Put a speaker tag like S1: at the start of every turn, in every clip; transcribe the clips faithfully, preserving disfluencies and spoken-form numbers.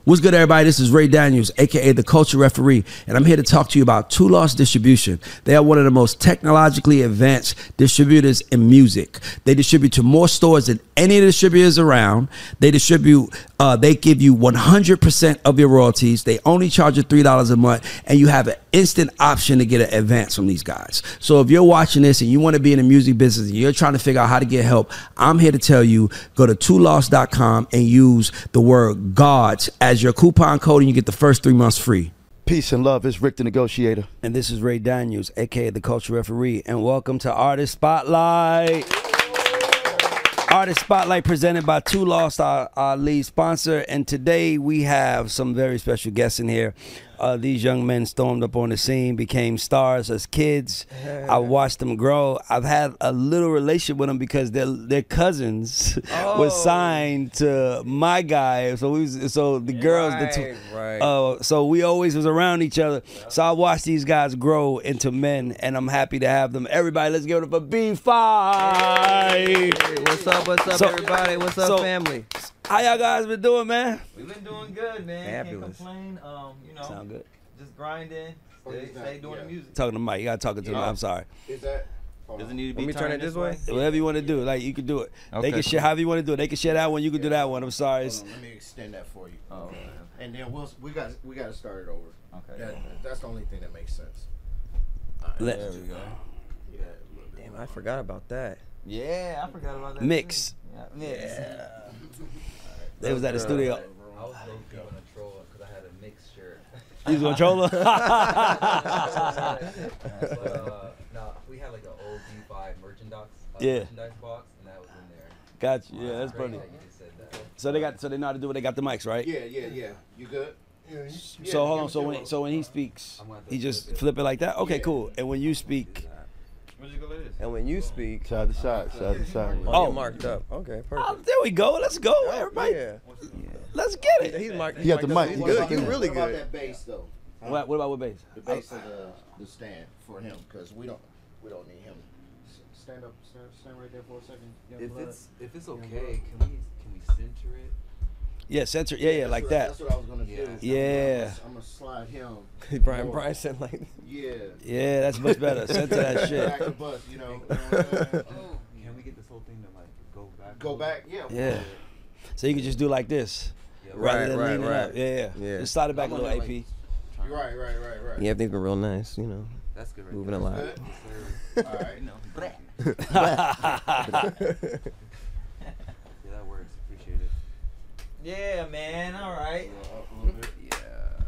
S1: What's good, everybody? This is Ray Daniels, a k a the Culture Referee, and I'm here to talk to you about Two Lost Distribution. They are one of the most technologically advanced distributors in music. They distribute to more stores than any of the distributors around. They distribute, uh, they give you one hundred percent of your royalties. They only charge you three dollars a month, and you have an instant option to get an advance from these guys. So if you're watching this and you want to be in the music business and you're trying to figure out how to get help, I'm here to tell you, go to two lost dot com and use the word GODS as your coupon code, and you get the first three months free.
S2: Peace and love. It's Rick the Negotiator.
S1: And this is Ray Daniels, a k a the Culture Referee, and welcome to Artist Spotlight. Artist Spotlight presented by Two Lost, our, our lead sponsor, and today we have some very special guests in here. Uh, these young men stormed up on the scene, became stars as kids. I watched them grow. I've had a little relationship with them because their their cousins
S3: Oh.
S1: was signed to my guy. So we was, so the girls, the two,
S3: Right, right.
S1: uh, so we always was around each other. So I watched these guys grow into men, and I'm happy to have them. Everybody, let's give it up for B five.
S3: Hey, what's up, what's up,
S1: So-
S3: everybody? What's up,
S1: so-
S3: family?
S1: How y'all guys been doing, man?
S4: We've been doing good, man.
S3: Fabulous.
S4: Can't complain. Um, you know,
S1: Sound good.
S4: just grinding, stay, stay doing the music.
S1: Talking to Mike. You gotta talk to him. I'm sorry.
S2: Is that?
S4: Doesn't need to
S3: Let
S4: be
S3: me turn
S4: turned
S3: it this way.
S1: Whatever you want to do, like you can do it. They
S4: Okay,
S1: can share however you want to do it. They can share that one. You can do that one. I'm sorry. It's-
S2: Hold on, let me extend that for you.
S4: Oh,
S2: And then we'll we got we got to start it over.
S4: okay.
S2: That, that's the only thing that makes sense. All right,
S1: Let-
S2: let's do that. Yeah, a little bit
S3: Damn,
S2: more.
S3: I forgot about that.
S4: Yeah, I forgot about that.
S1: Mix.
S4: too. Yeah, mix.
S1: They was at the studio.
S5: I was low key on a troll because I had a mixed shirt.
S1: You was a controller.
S5: But, uh, no, we had like an old D five merchandise, uh,
S1: Yeah.
S5: merchandise box, and that was in there.
S1: Got you. Yeah, that's
S5: Great
S1: funny.
S5: that you just said that.
S1: So they got. So they know how to do it. They got the mics, right?
S2: Yeah, yeah, yeah. You good? Yeah.
S1: So hold on. So when so when he speaks, he just flip it like that. Okay, cool. And when you speak,
S4: Where'd you go like this?
S3: And when you speak,
S2: Side to side, side to side.
S3: oh,
S1: Oh.
S3: you're marked up. Okay,
S1: oh,
S3: perfect.
S1: there we go. Let's go, everybody.
S3: Yeah.
S1: Let's get it.
S3: He's marked.
S2: He got the mic.
S3: He's
S2: He
S3: good.
S2: got the
S3: You
S2: mic.
S3: really
S2: What about
S3: good.
S2: that bass though?
S1: What, what about with bass?
S2: The bass of the the stand for him, because we don't we don't need him. S- Stand up, stand, stand right there for a second. Young
S5: If
S2: blood.
S5: it's if it's okay, can we can we center it?
S1: Yeah, censor. Yeah, yeah,
S2: That's
S1: like
S2: what-
S1: that.
S2: That's what I was gonna do.
S1: Yeah.
S2: I'm gonna slide him.
S3: Brian
S2: more.
S3: Brian said like.
S2: Yeah.
S1: Yeah, that's much better. Censor that shit.
S2: Back the bus, you know. you know what I'm saying?
S5: Oh, can we get this whole thing to like go back? a
S2: Go
S5: little
S2: back, yeah.
S1: Yeah. So you can just do like this,
S5: bit? Yeah,
S1: rather
S3: Right,
S1: than
S3: right,
S1: leaning
S3: right.
S1: up. Yeah, yeah.
S3: Yeah.
S1: Just slide it back
S2: I'm
S1: a little,
S2: gonna,
S1: A P.
S2: Right, right, right, right.
S3: Yeah, everything's been real nice. You know,
S5: That's good. Right
S3: moving
S5: there.
S3: a lot.
S2: Good. All right.
S4: You know,
S5: Yeah, that works. Appreciate it.
S4: yeah, man. All right.
S2: Up a little bit.
S5: Yeah.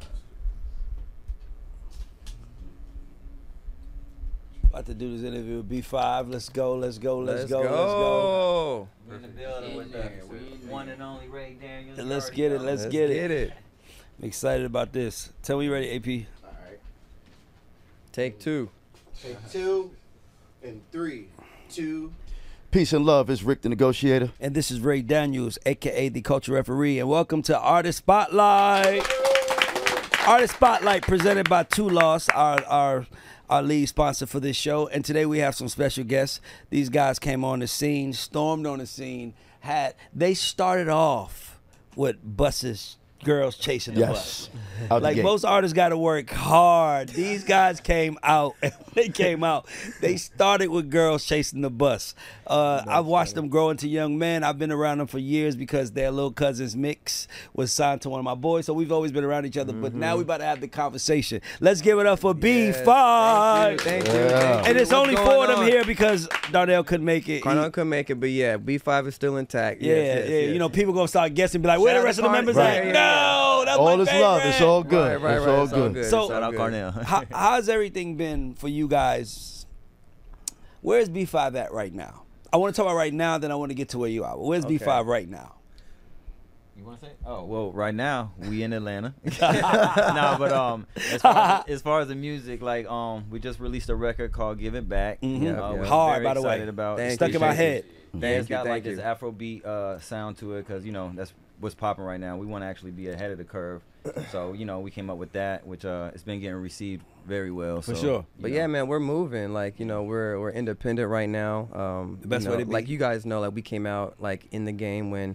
S1: About to do this interview with B five. Let's go, let's go, let's,
S3: Let's
S1: go, let's go.
S4: We're in the building with the one and only Ray Daniels.
S1: And let's
S4: You already
S1: get it,
S4: know.
S1: let's
S3: Let's
S1: get it.
S3: get it.
S1: I'm excited about this. Tell me you ready, A P.
S2: All right.
S3: Take two.
S2: Take two and three, two. Peace and love. It's Rick the Negotiator.
S1: And this is Ray Daniels, a k a the Culture Referee, and welcome to Artist Spotlight. Artist Spotlight presented by Two Lost, our, our, our lead sponsor for this show. And today we have some special guests. These guys came on the scene, stormed on the scene, had, they started off with buses, girls chasing the bus.
S2: Out the
S1: Like
S2: gate.
S1: most artists got to work hard. These guys came out, and when they came out, they started with girls chasing the bus. Uh, I've watched them grow into young men. I've been around them for years because their little cousins Mix was signed to one of my boys, so we've always been around each other. But now we about to have the conversation. Let's give it up for B five.
S3: Thank you. Thank you.
S2: Yeah.
S3: Thank you.
S1: And it's
S3: What's
S1: only
S3: going
S1: four of them
S3: on?
S1: here because Darnell couldn't make it.
S3: Carnell
S1: He-
S3: couldn't make it, but yeah, B five is still intact.
S1: yeah,
S3: Yes, yes,
S1: yeah.
S3: yes.
S1: You know, people gonna start guessing, be like, "Where
S3: Shout
S1: the
S3: out
S1: rest of
S3: to
S1: the members
S3: Carnell.
S1: at?"
S3: Yeah, yeah,
S1: No, that's
S2: All
S1: my
S2: is love. It's
S1: favorite.
S2: all good.
S3: Right, right,
S2: it's
S3: right.
S2: all
S3: It's all
S2: good.
S3: good.
S1: So-
S3: It's all
S4: Shout out
S3: good.
S4: Carnell.
S1: How, how's everything been for you guys? Where's B five at right now? I want to talk about right now, then I want to get to where you are. Where's
S3: Okay.
S1: B five right now?
S4: You want to say? Oh well, right now we in Atlanta. nah, but um, as far as, as far as the music, like um, we just released a record called "Give It Back."
S1: Mhm.
S3: Yeah,
S4: Uh,
S3: yeah.
S4: we're
S1: Hard,
S4: very
S1: by the way.
S4: excited About
S3: Thank
S1: Stuck
S3: you,
S1: in my
S3: thank you.
S1: head.
S4: Yeah,
S3: Thank
S4: it's
S3: you,
S4: got
S3: thank
S4: like
S3: you.
S4: this Afrobeat uh, sound to it because you know that's what's popping right now. We want to actually be ahead of the curve, so you know we came up with that, which uh, it's been getting received very well.
S1: For
S4: so,
S1: sure.
S4: you
S3: But
S4: know.
S3: yeah, man, we're moving. Like, you know, we're we're independent right now. Um,
S1: The best
S3: you
S1: way
S3: know,
S1: to be.
S3: Like you guys know, like we came out like in the game when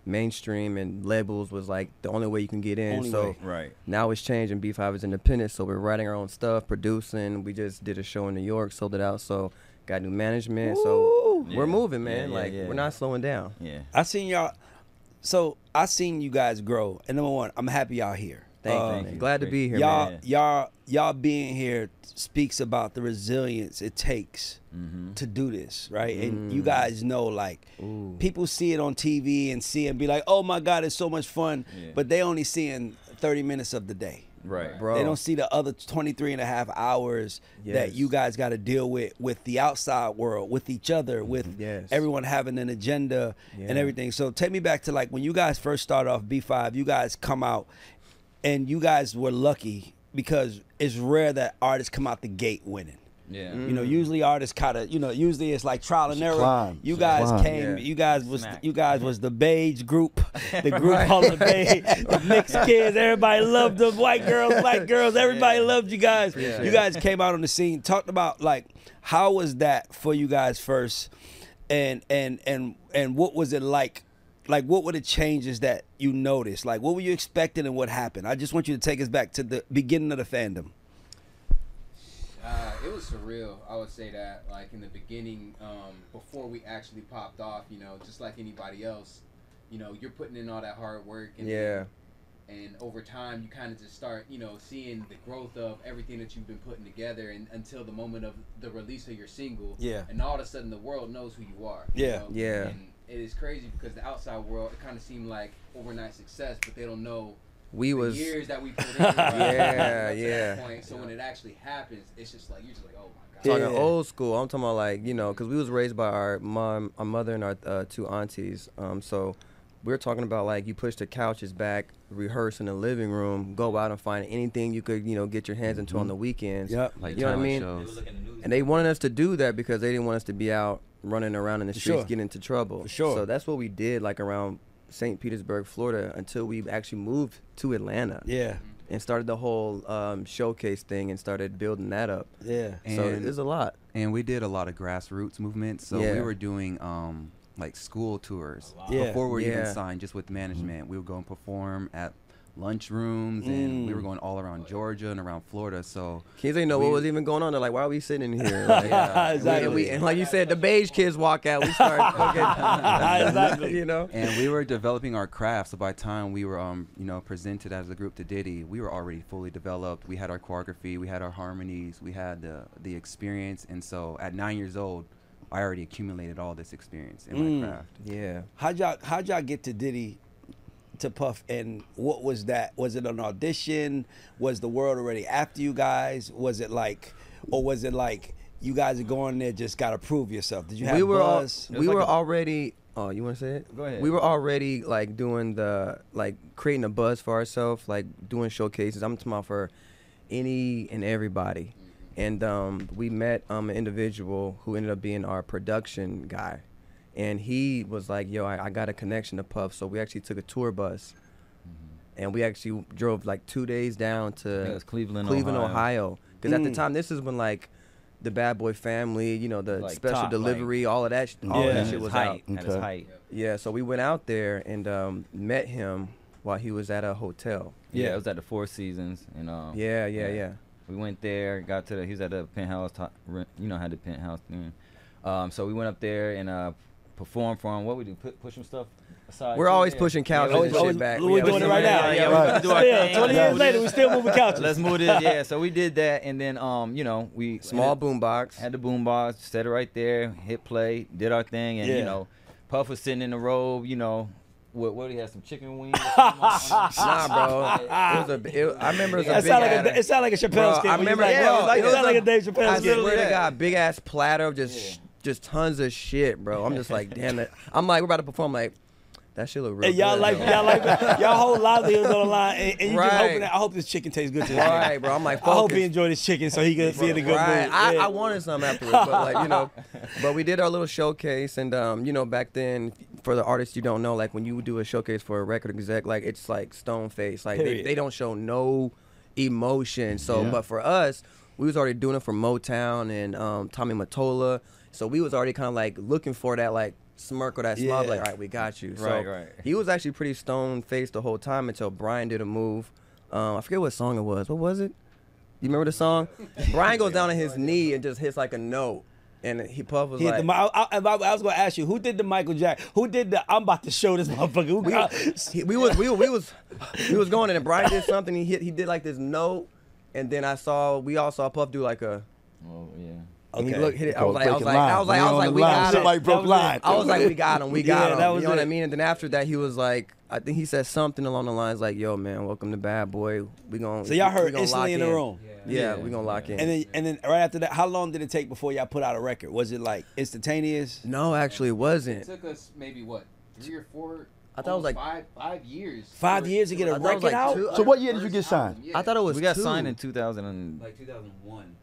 S3: mainstream and labels was like the only way you can get in.
S1: Only
S3: so
S1: way.
S4: Right.
S3: now it's changed and B five is independent. So we're writing our own stuff, producing. We just did a show in New York, sold it out. So got new management.
S1: Woo.
S3: So we're
S4: Yeah.
S3: moving, man.
S4: Yeah, yeah,
S3: like
S4: yeah.
S3: we're not slowing down.
S4: Yeah.
S1: I seen y'all. So I seen you guys grow, and number one, I'm happy y'all here.
S3: Thank
S1: Uh,
S3: you.
S4: thank
S3: man.
S4: you.
S3: Glad to be here,
S1: y'all,
S3: man.
S1: y'all, y'all being here speaks about the resilience it takes
S4: Mm-hmm.
S1: to do this, right? And
S3: Mm.
S1: you guys know, like,
S3: Ooh.
S1: people see it on T V and see it and be like, "Oh my God, it's so much fun,"
S4: Yeah.
S1: but they only seeing thirty minutes of the day.
S4: Right.
S3: Bro.
S1: They don't see the other twenty-three and a half hours that
S3: Yes.
S1: you guys got to deal with with the outside world, with each other, with
S3: Yes.
S1: everyone having an agenda and
S3: Yeah.
S1: everything. So take me back to like when you guys first started off B five, you guys come out and you guys were lucky because it's rare that artists come out the gate winning.
S4: Yeah.
S1: You know, usually artists kind of, you know, usually it's like trial and error.
S2: climb.
S1: You
S2: Should
S1: guys
S2: climb.
S1: came,
S3: Yeah.
S1: you guys was,
S4: Smack.
S1: you guys was the beige group, the group
S3: Right.
S1: called the beige, the mixed kids. Everybody loved them, white girls, black girls. Everybody
S4: Yeah.
S1: loved you guys.
S3: Yeah.
S1: You guys came out on the scene. Talked about like how was that for you guys first, and and and and what was it like? Like what were the changes that you noticed? Like what were you expecting and what happened? I just want you to take us back to the beginning of the fandom.
S6: Uh, it was surreal. I would say that, like in the beginning, um, before we actually popped off, you know, just like anybody else, you know, you're putting in all that hard work, and
S3: Yeah.
S6: and over time, you kind of just start, you know, seeing the growth of everything that you've been putting together, and until the moment of the release of your single,
S1: Yeah.
S6: and all of a sudden, the world knows who you are.
S1: Yeah.
S6: you know?
S3: Yeah.
S6: And it is crazy because the outside world, it kind of seemed like overnight success, but they don't know.
S3: We
S6: the
S3: was
S6: years that we put in,
S3: Yeah,
S6: to
S3: yeah.
S6: that point. So when it actually happens, it's just like you're just like, oh my god.
S3: talking
S1: Yeah.
S3: old school. I'm talking about like, you know, because we was raised by our mom, our mother, and our uh, two aunties. Um, so we're talking about like you push the couches back, rehearse in the living room, go out and find anything you could, you know, get your hands into on the weekends.
S1: Yep.
S7: Like
S3: You know what I
S7: talent
S3: mean?
S7: shows.
S3: And they wanted us to do that because they didn't want us to be out running around in the
S1: For
S3: streets
S1: sure.
S3: getting into trouble.
S1: For sure.
S3: So that's what we did like around Saint Petersburg, Florida, until we actually moved to Atlanta
S1: Yeah.
S3: and started the whole um, showcase thing and started building that up.
S1: Yeah.
S3: So
S7: And-
S3: there's a lot.
S7: And we did a lot of grassroots movements. So
S3: Yeah.
S7: we were doing um, like school tours
S1: Yeah.
S7: before we were
S3: Yeah.
S7: even signed, just with management. We would go and perform at lunchrooms, and we
S1: Mm.
S7: were going all around Georgia and around Florida. So
S3: Kids didn't know what
S7: We-
S3: was even going on. They're like, why are we sitting in here? Like, yeah. And we-
S1: Exactly.
S3: and, we, and like you said, the beige kids walk out. We start fucking,
S1: Exactly.
S3: you know?
S7: and we were developing our craft. So by the time we were, um, you know, presented as a group to Diddy, we were already fully developed. We had our choreography, we had our harmonies, we had the the experience. And so at nine years old, I already accumulated all this experience in
S1: Mm.
S7: my craft.
S3: Yeah.
S1: How'd y'all how'd y'all get to Diddy to Puff, and what was that? Was it an audition? Was the world already after you guys? Was it like, or was it like you guys are going there just gotta prove yourself? Did you have
S3: we were al-
S1: buzz?
S3: we
S4: was
S3: were
S4: like a-
S3: already. Oh, you want to say it?
S4: Go ahead.
S3: We were already like doing the like creating a buzz for ourselves, like doing showcases. I'm talking about for any and everybody, and um, we met um, an individual who ended up being our production guy, and he was like, "Yo, I, I got a connection to Puff," so we actually took a tour bus, and we actually drove like two days down to
S4: think it was Cleveland,
S3: Cleveland,
S4: Ohio.
S3: Ohio, because at the
S1: Mm.
S3: time this is when like. The Bad Boy Family, you know, the
S4: Like
S3: special
S4: top, like-
S3: delivery, all of that, sh- all
S1: Yeah.
S3: of that
S4: At
S3: shit
S4: his
S3: was
S4: height.
S3: out.
S4: At his
S2: Okay.
S4: height.
S3: Yeah, so we went out there and um, met him while he was at a hotel.
S4: Yeah,
S1: Yeah.
S4: it was at the Four Seasons, and um,
S3: Yeah, yeah,
S4: yeah.
S3: yeah.
S4: we went there, got to the, he was at the penthouse, top, re- you know, had the penthouse thing. Um, so we went up there and uh, performed for him. What we do, Pu- push some stuff aside.
S3: We're
S4: too?
S3: alwaes
S4: Yeah.
S3: pushing couches
S4: Yeah,
S1: Always-
S3: and
S1: always-
S3: shit back.
S1: we're
S3: Yeah,
S1: doing
S3: we-
S1: it right now.
S4: Yeah,
S1: Yeah,
S4: we
S1: right.
S4: can do our
S1: Still,
S4: thing.
S1: twenty
S4: Let's
S1: years
S4: move
S1: later,
S4: this.
S1: we still moving couches.
S4: Let's move this. Yeah, so we did that, and then um, you know, we
S3: Small
S4: ended-
S3: boombox.
S4: had the boombox, set it right there, hit play, did our thing, and
S1: Yeah.
S4: you know, Puff was sitting in the robe, you know, what what he had some chicken wings. or something on-
S3: Nah, bro. It was a. It, I remember it was a
S1: It
S3: big.
S1: sound like
S3: ass-
S1: a, it sound like a Chappelle
S3: Bro,
S1: skit.
S3: I
S1: when you
S3: remember.
S1: like,
S3: Yeah,
S1: bro,
S3: it was like,
S1: it sound like a Dave Chappelle
S3: I
S1: skit.
S3: swear to
S4: Yeah.
S3: God, big ass platter of just,
S4: Yeah.
S3: just tons of shit, bro. I'm just like, damn it. I'm like, we're about to perform. Like, that shit look real.
S1: And y'all
S3: good,
S1: like,
S3: though.
S1: y'all like, y'all whole livelihood on the line, and, and you just
S3: Right.
S1: hoping that I hope this chicken tastes good to this
S3: Right,
S1: nigga.
S3: bro. I'm like,
S1: I hope
S3: focus.
S1: he enjoyed his chicken so he could be in a good
S3: Right.
S1: mood.
S3: I,
S1: Yeah.
S3: I wanted some afterwards, but like you know, but we did our little showcase, and um, you know, back then, for the artists you don't know, like when you do a showcase for a record exec, like it's like stone face, like they,
S1: Period.
S3: they don't show no emotion. So,
S2: Yeah.
S3: but for us, we was already doing it for Motown and um, Tommy Mottola, so we was already kind of like looking for that like smirk or that smile,
S1: Yeah.
S3: like, all right, we got you. So
S4: Right, right.
S3: he was actually pretty stone faced the whole time until Brian did a move. Um, I forget what song it was. What was it? You remember the song? Brian goes down on his knee and just hits like a note. And he Puff was
S1: He hit
S3: like,
S1: the, mi- I, I, I was going to ask you, who did the Michael Jackson? Who did the, I'm about to show this motherfucker. Who,
S3: we, he, we was we, we was we was going in and Brian did something. He hit he did like this note, and then I saw we all saw Puff do like a.
S4: Oh yeah.
S3: And he
S1: Okay.
S3: looked, hit it. I
S8: Oh,
S3: was like, I was
S8: breaking
S3: like, I
S8: line.
S3: was like, I
S8: When
S3: was
S8: you're
S3: like,
S8: on
S3: we
S8: the line,
S3: got him.
S8: somebody broke line.
S3: I was like, we got him, we got
S1: Yeah,
S3: him.
S1: that
S3: You
S1: was
S3: know what I
S1: it.
S3: mean? And then after that, he was like, I think he said something along the lines like, "Yo, man, welcome to Bad Boy. We gonna."
S1: So y'all
S3: we
S1: heard
S3: gonna
S1: instantly
S3: lock
S1: in the room.
S3: Yeah,
S4: Yeah.
S3: we gonna lock in.
S1: And then, and then right after that, how long did it take before y'all put out a record? Was it like instantaneous?
S3: no, actually, it
S6: It
S3: wasn't.
S6: took us maybe what three or four.
S3: I thought it was
S6: almost
S3: like-
S6: five five years.
S1: Five
S6: for-
S1: years to get a
S3: I thought it was
S1: record
S3: like
S1: out?
S3: two-
S8: So what year did you
S6: First
S8: get signed?
S6: album, yeah.
S3: I thought it was.
S4: We got
S3: two.
S4: signed in two thousand and,
S5: Like two thousand one.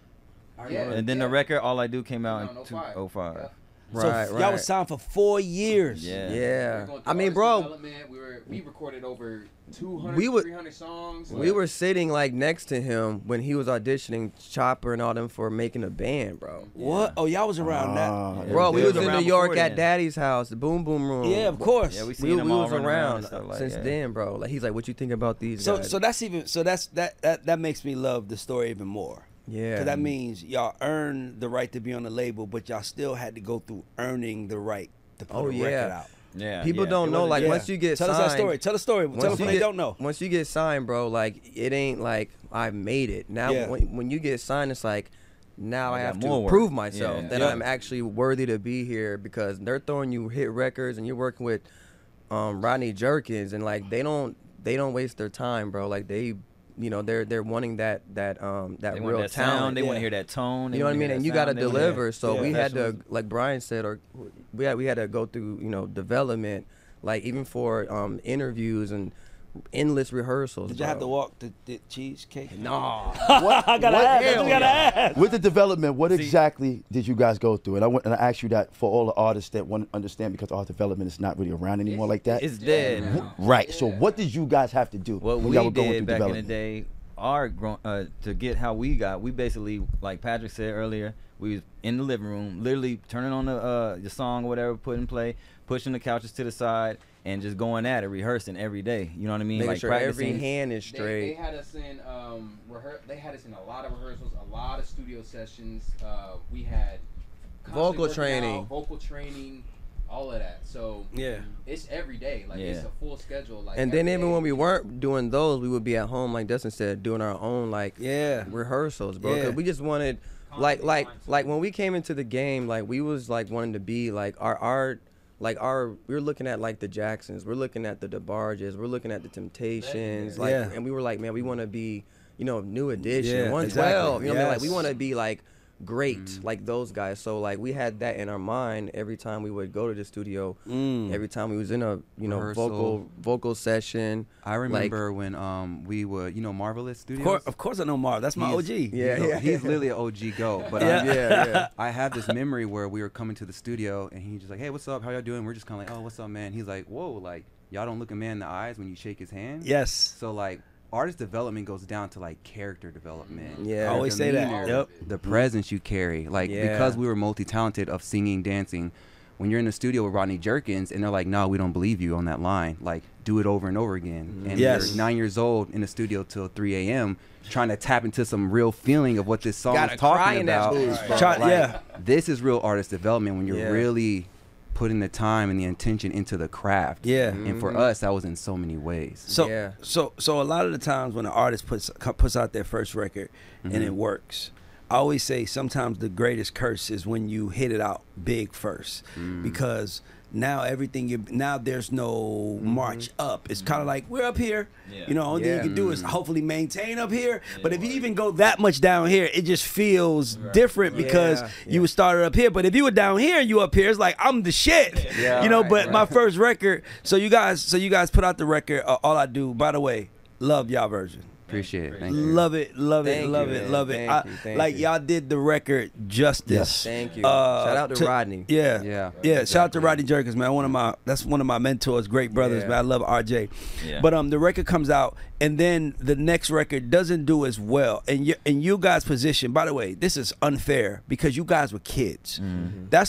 S5: I
S6: Yeah.
S5: remember.
S4: and then the
S6: Yeah.
S4: record All I Do came out
S6: No, no,
S4: in
S6: five.
S4: two oh five.
S6: Yeah.
S1: So
S3: Right,
S1: y'all
S3: right.
S1: was signed for four years.
S4: Yeah.
S6: We were
S3: Yeah,
S6: going through
S3: I mean,
S6: artist
S3: bro,
S6: development. We were we recorded over two hundred,
S3: We would-
S6: three hundred songs.
S3: we were sitting like next to him when he was auditioning Chopper and all them for making a band, bro.
S1: What? Oh, y'all was around
S8: Ah,
S1: that.
S8: yeah.
S3: Bro, we
S4: They
S3: was
S4: was
S3: in New
S4: around
S3: York
S4: before
S3: at
S4: then.
S3: Daddy's house, the Boom Boom Room.
S1: Yeah, of course.
S4: Yeah, we
S3: We,
S4: seen
S3: we
S4: them all
S3: was
S4: running
S3: around,
S4: and stuff like
S3: since
S4: that.
S3: then, bro. Like he's like, "What you think about these
S1: So,
S3: guys?"
S1: so that's even. So that's that. That that makes me love the story even more.
S3: yeah,
S1: Because that means y'all earned the right to be on the label, but y'all still had to go through earning the right to put
S3: Oh,
S1: a
S3: yeah.
S1: record out.
S4: Yeah.
S3: People
S4: yeah.
S3: don't
S4: It
S3: know,
S4: wasn't-
S3: like,
S1: Yeah.
S3: once you get
S1: Tell us
S3: signed,
S1: that story. Tell the story. Tell
S3: once
S1: us
S3: you
S1: what they
S3: get-
S1: don't know.
S3: Once you get signed, bro, like it ain't like I made it. Now,
S1: Yeah.
S3: when, when you get signed, it's like now I,
S4: I got
S3: have to
S4: more work.
S3: prove myself
S4: Yeah.
S3: that
S1: Yeah.
S3: I'm actually worthy to be here because they're throwing you hit records and you're working with um, Rodney Jerkins and like they don't they don't waste their time, bro. Like they, you know, they're they're wanting that that um that
S4: They
S3: real
S4: want that
S3: talent.
S4: sound. They want
S1: Yeah.
S4: to hear that tone. they
S3: You know what I
S4: wanna
S3: mean?
S4: hear
S3: And
S4: that
S3: you got to
S4: sound, they wanna hear-
S3: deliver. So
S1: Yeah.
S3: we had to,
S4: Professionalism.
S3: like Brian said, or we had we had to go through, you know, development, like even for um, interviews and endless rehearsals.
S1: Did you have to
S3: bro.
S1: walk the, the cheesecake?
S3: No.
S8: What,
S1: I gotta
S8: what-
S1: ask. That's what I gotta ask.
S8: With the development, what exactly did you guys go through? And I went and I asked you that for all the artists that want to understand because art development is not really around anymore like that.
S4: It's dead.
S8: Right. So what did you guys have to do
S4: What
S8: when
S4: we
S8: y'all were going through
S4: did back in the
S8: development?
S4: day, our grown, uh, to get how we got, we basically, like Patrick said earlier, we was in the living room, literally turning on the uh, the song or whatever, put in play, pushing the couches to the side, and just going at it, rehearsing every day. You know what I mean?
S3: Making
S4: like
S3: sure
S4: practicing.
S3: every hand is
S6: They,
S3: straight.
S6: they had us in um, rehear- They had us in a lot of rehearsals, a lot of studio sessions. Uh, we had constantly
S3: Vocal
S6: working
S3: training.
S6: out, vocal training, all of that. So
S1: Yeah.
S6: it's every day. Like it's
S4: Yeah.
S6: a full schedule. Like
S3: and then
S6: every
S3: even
S6: day.
S3: when we weren't doing those, we would be at home, like Dustin said, doing our own like
S1: Yeah.
S3: rehearsals, bro.
S1: Yeah.
S3: Cause we just wanted, like, like, like when we came into the game, like we was like wanting to be like our art, like our. We were looking at like the Jacksons, we're looking at the DeBarges, we're looking at the Temptations, like,
S1: Yeah.
S3: and we were like, man, we want to be, you know, New Edition,
S1: Yeah,
S3: one twelve.
S1: exactly.
S3: You know what I mean? Like we
S1: Yes.
S3: want to be like great, like those guys. So like we had that in our mind every time we would go to the studio.
S1: Mm.
S3: Every time we was in a you know
S7: Rehearsal.
S3: vocal vocal session.
S7: I remember when um we would, you know, Marvelous
S1: Of
S7: Studios.
S1: course, of course I know Marv. That's my
S7: He's-
S1: O G.
S3: Yeah,
S7: he's, a-
S3: yeah,
S7: he's
S3: yeah.
S7: literally an O G go. But
S1: Yeah.
S7: um,
S3: Yeah, yeah.
S7: I have this memory where we were coming to the studio and he just like, hey, what's up? How y'all doing? We're just kind of like, oh, what's up, man? He's like, whoa, like y'all don't look a man in the eyes when you shake his hand.
S1: Yes.
S7: So like artist development goes down to like character development.
S3: Yeah.
S1: I
S3: I
S1: always say that.
S7: demeanor,
S1: Yep.
S7: The presence you carry, like
S3: Yeah.
S7: because we were multi-talented of singing, dancing. When you're in the studio with Rodney Jerkins and they're like, no, we don't believe you on that line. Like, do it over and over again. And
S1: Yes.
S7: you're nine years old in the studio till three a.m. trying to tap into some real feeling of what this song
S3: Gotta
S7: is
S3: cry
S7: talking
S3: in that
S7: about.
S3: booth, bro.
S1: Try-
S7: Like,
S1: yeah.
S7: This is real artist development when you're
S3: Yeah.
S7: really putting the time and the intention into the craft.
S1: Yeah.
S7: And for us, that was in so many ways.
S1: So,
S3: Yeah.
S1: so, so a lot of the times when an artist puts puts out their first record and
S7: Mm-hmm.
S1: it works, I always say sometimes the greatest curse is when you hit it out big first,
S7: Mm.
S1: because now everything you now there's no march up. It's kind of like we're up here,
S4: Yeah.
S1: you know. Only thing
S3: Yeah.
S1: you can do is hopefully maintain up here. But if you even go that much down here, it just feels different because
S3: Yeah.
S1: you started up here. But if you were down here and you up here, it's like I'm the shit,
S3: Yeah.
S1: you know.
S3: Right,
S1: but
S3: right.
S1: my first record. So you guys, so you guys put out the record. Uh, All I Do. By the way, love y'all version.
S7: Appreciate it. Thank you.
S1: Love it, love it,
S3: Thank
S1: love
S3: you,
S1: it,
S3: man.
S1: love it.
S3: Thank
S1: I-
S3: you, thank
S1: like
S3: you.
S1: y'all did the record justice.
S8: Yes.
S3: Thank you.
S1: Uh,
S3: Shout out to,
S1: to-
S3: Rodney.
S1: Yeah,
S7: Yeah.
S1: yeah. Shout out to Rodney Jerkins, man. One of my that's one of my mentors, great brothers,
S3: Yeah.
S1: man. I love R J.
S4: Yeah.
S1: But um, the record comes out, and then the next record doesn't do as well. And you and you guys' position. By the way, this is unfair because you guys were kids.
S3: Mm-hmm.
S1: That's the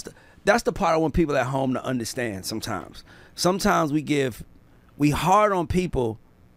S1: that's the part I want people at home to understand. Sometimes, sometimes we give, we hard on people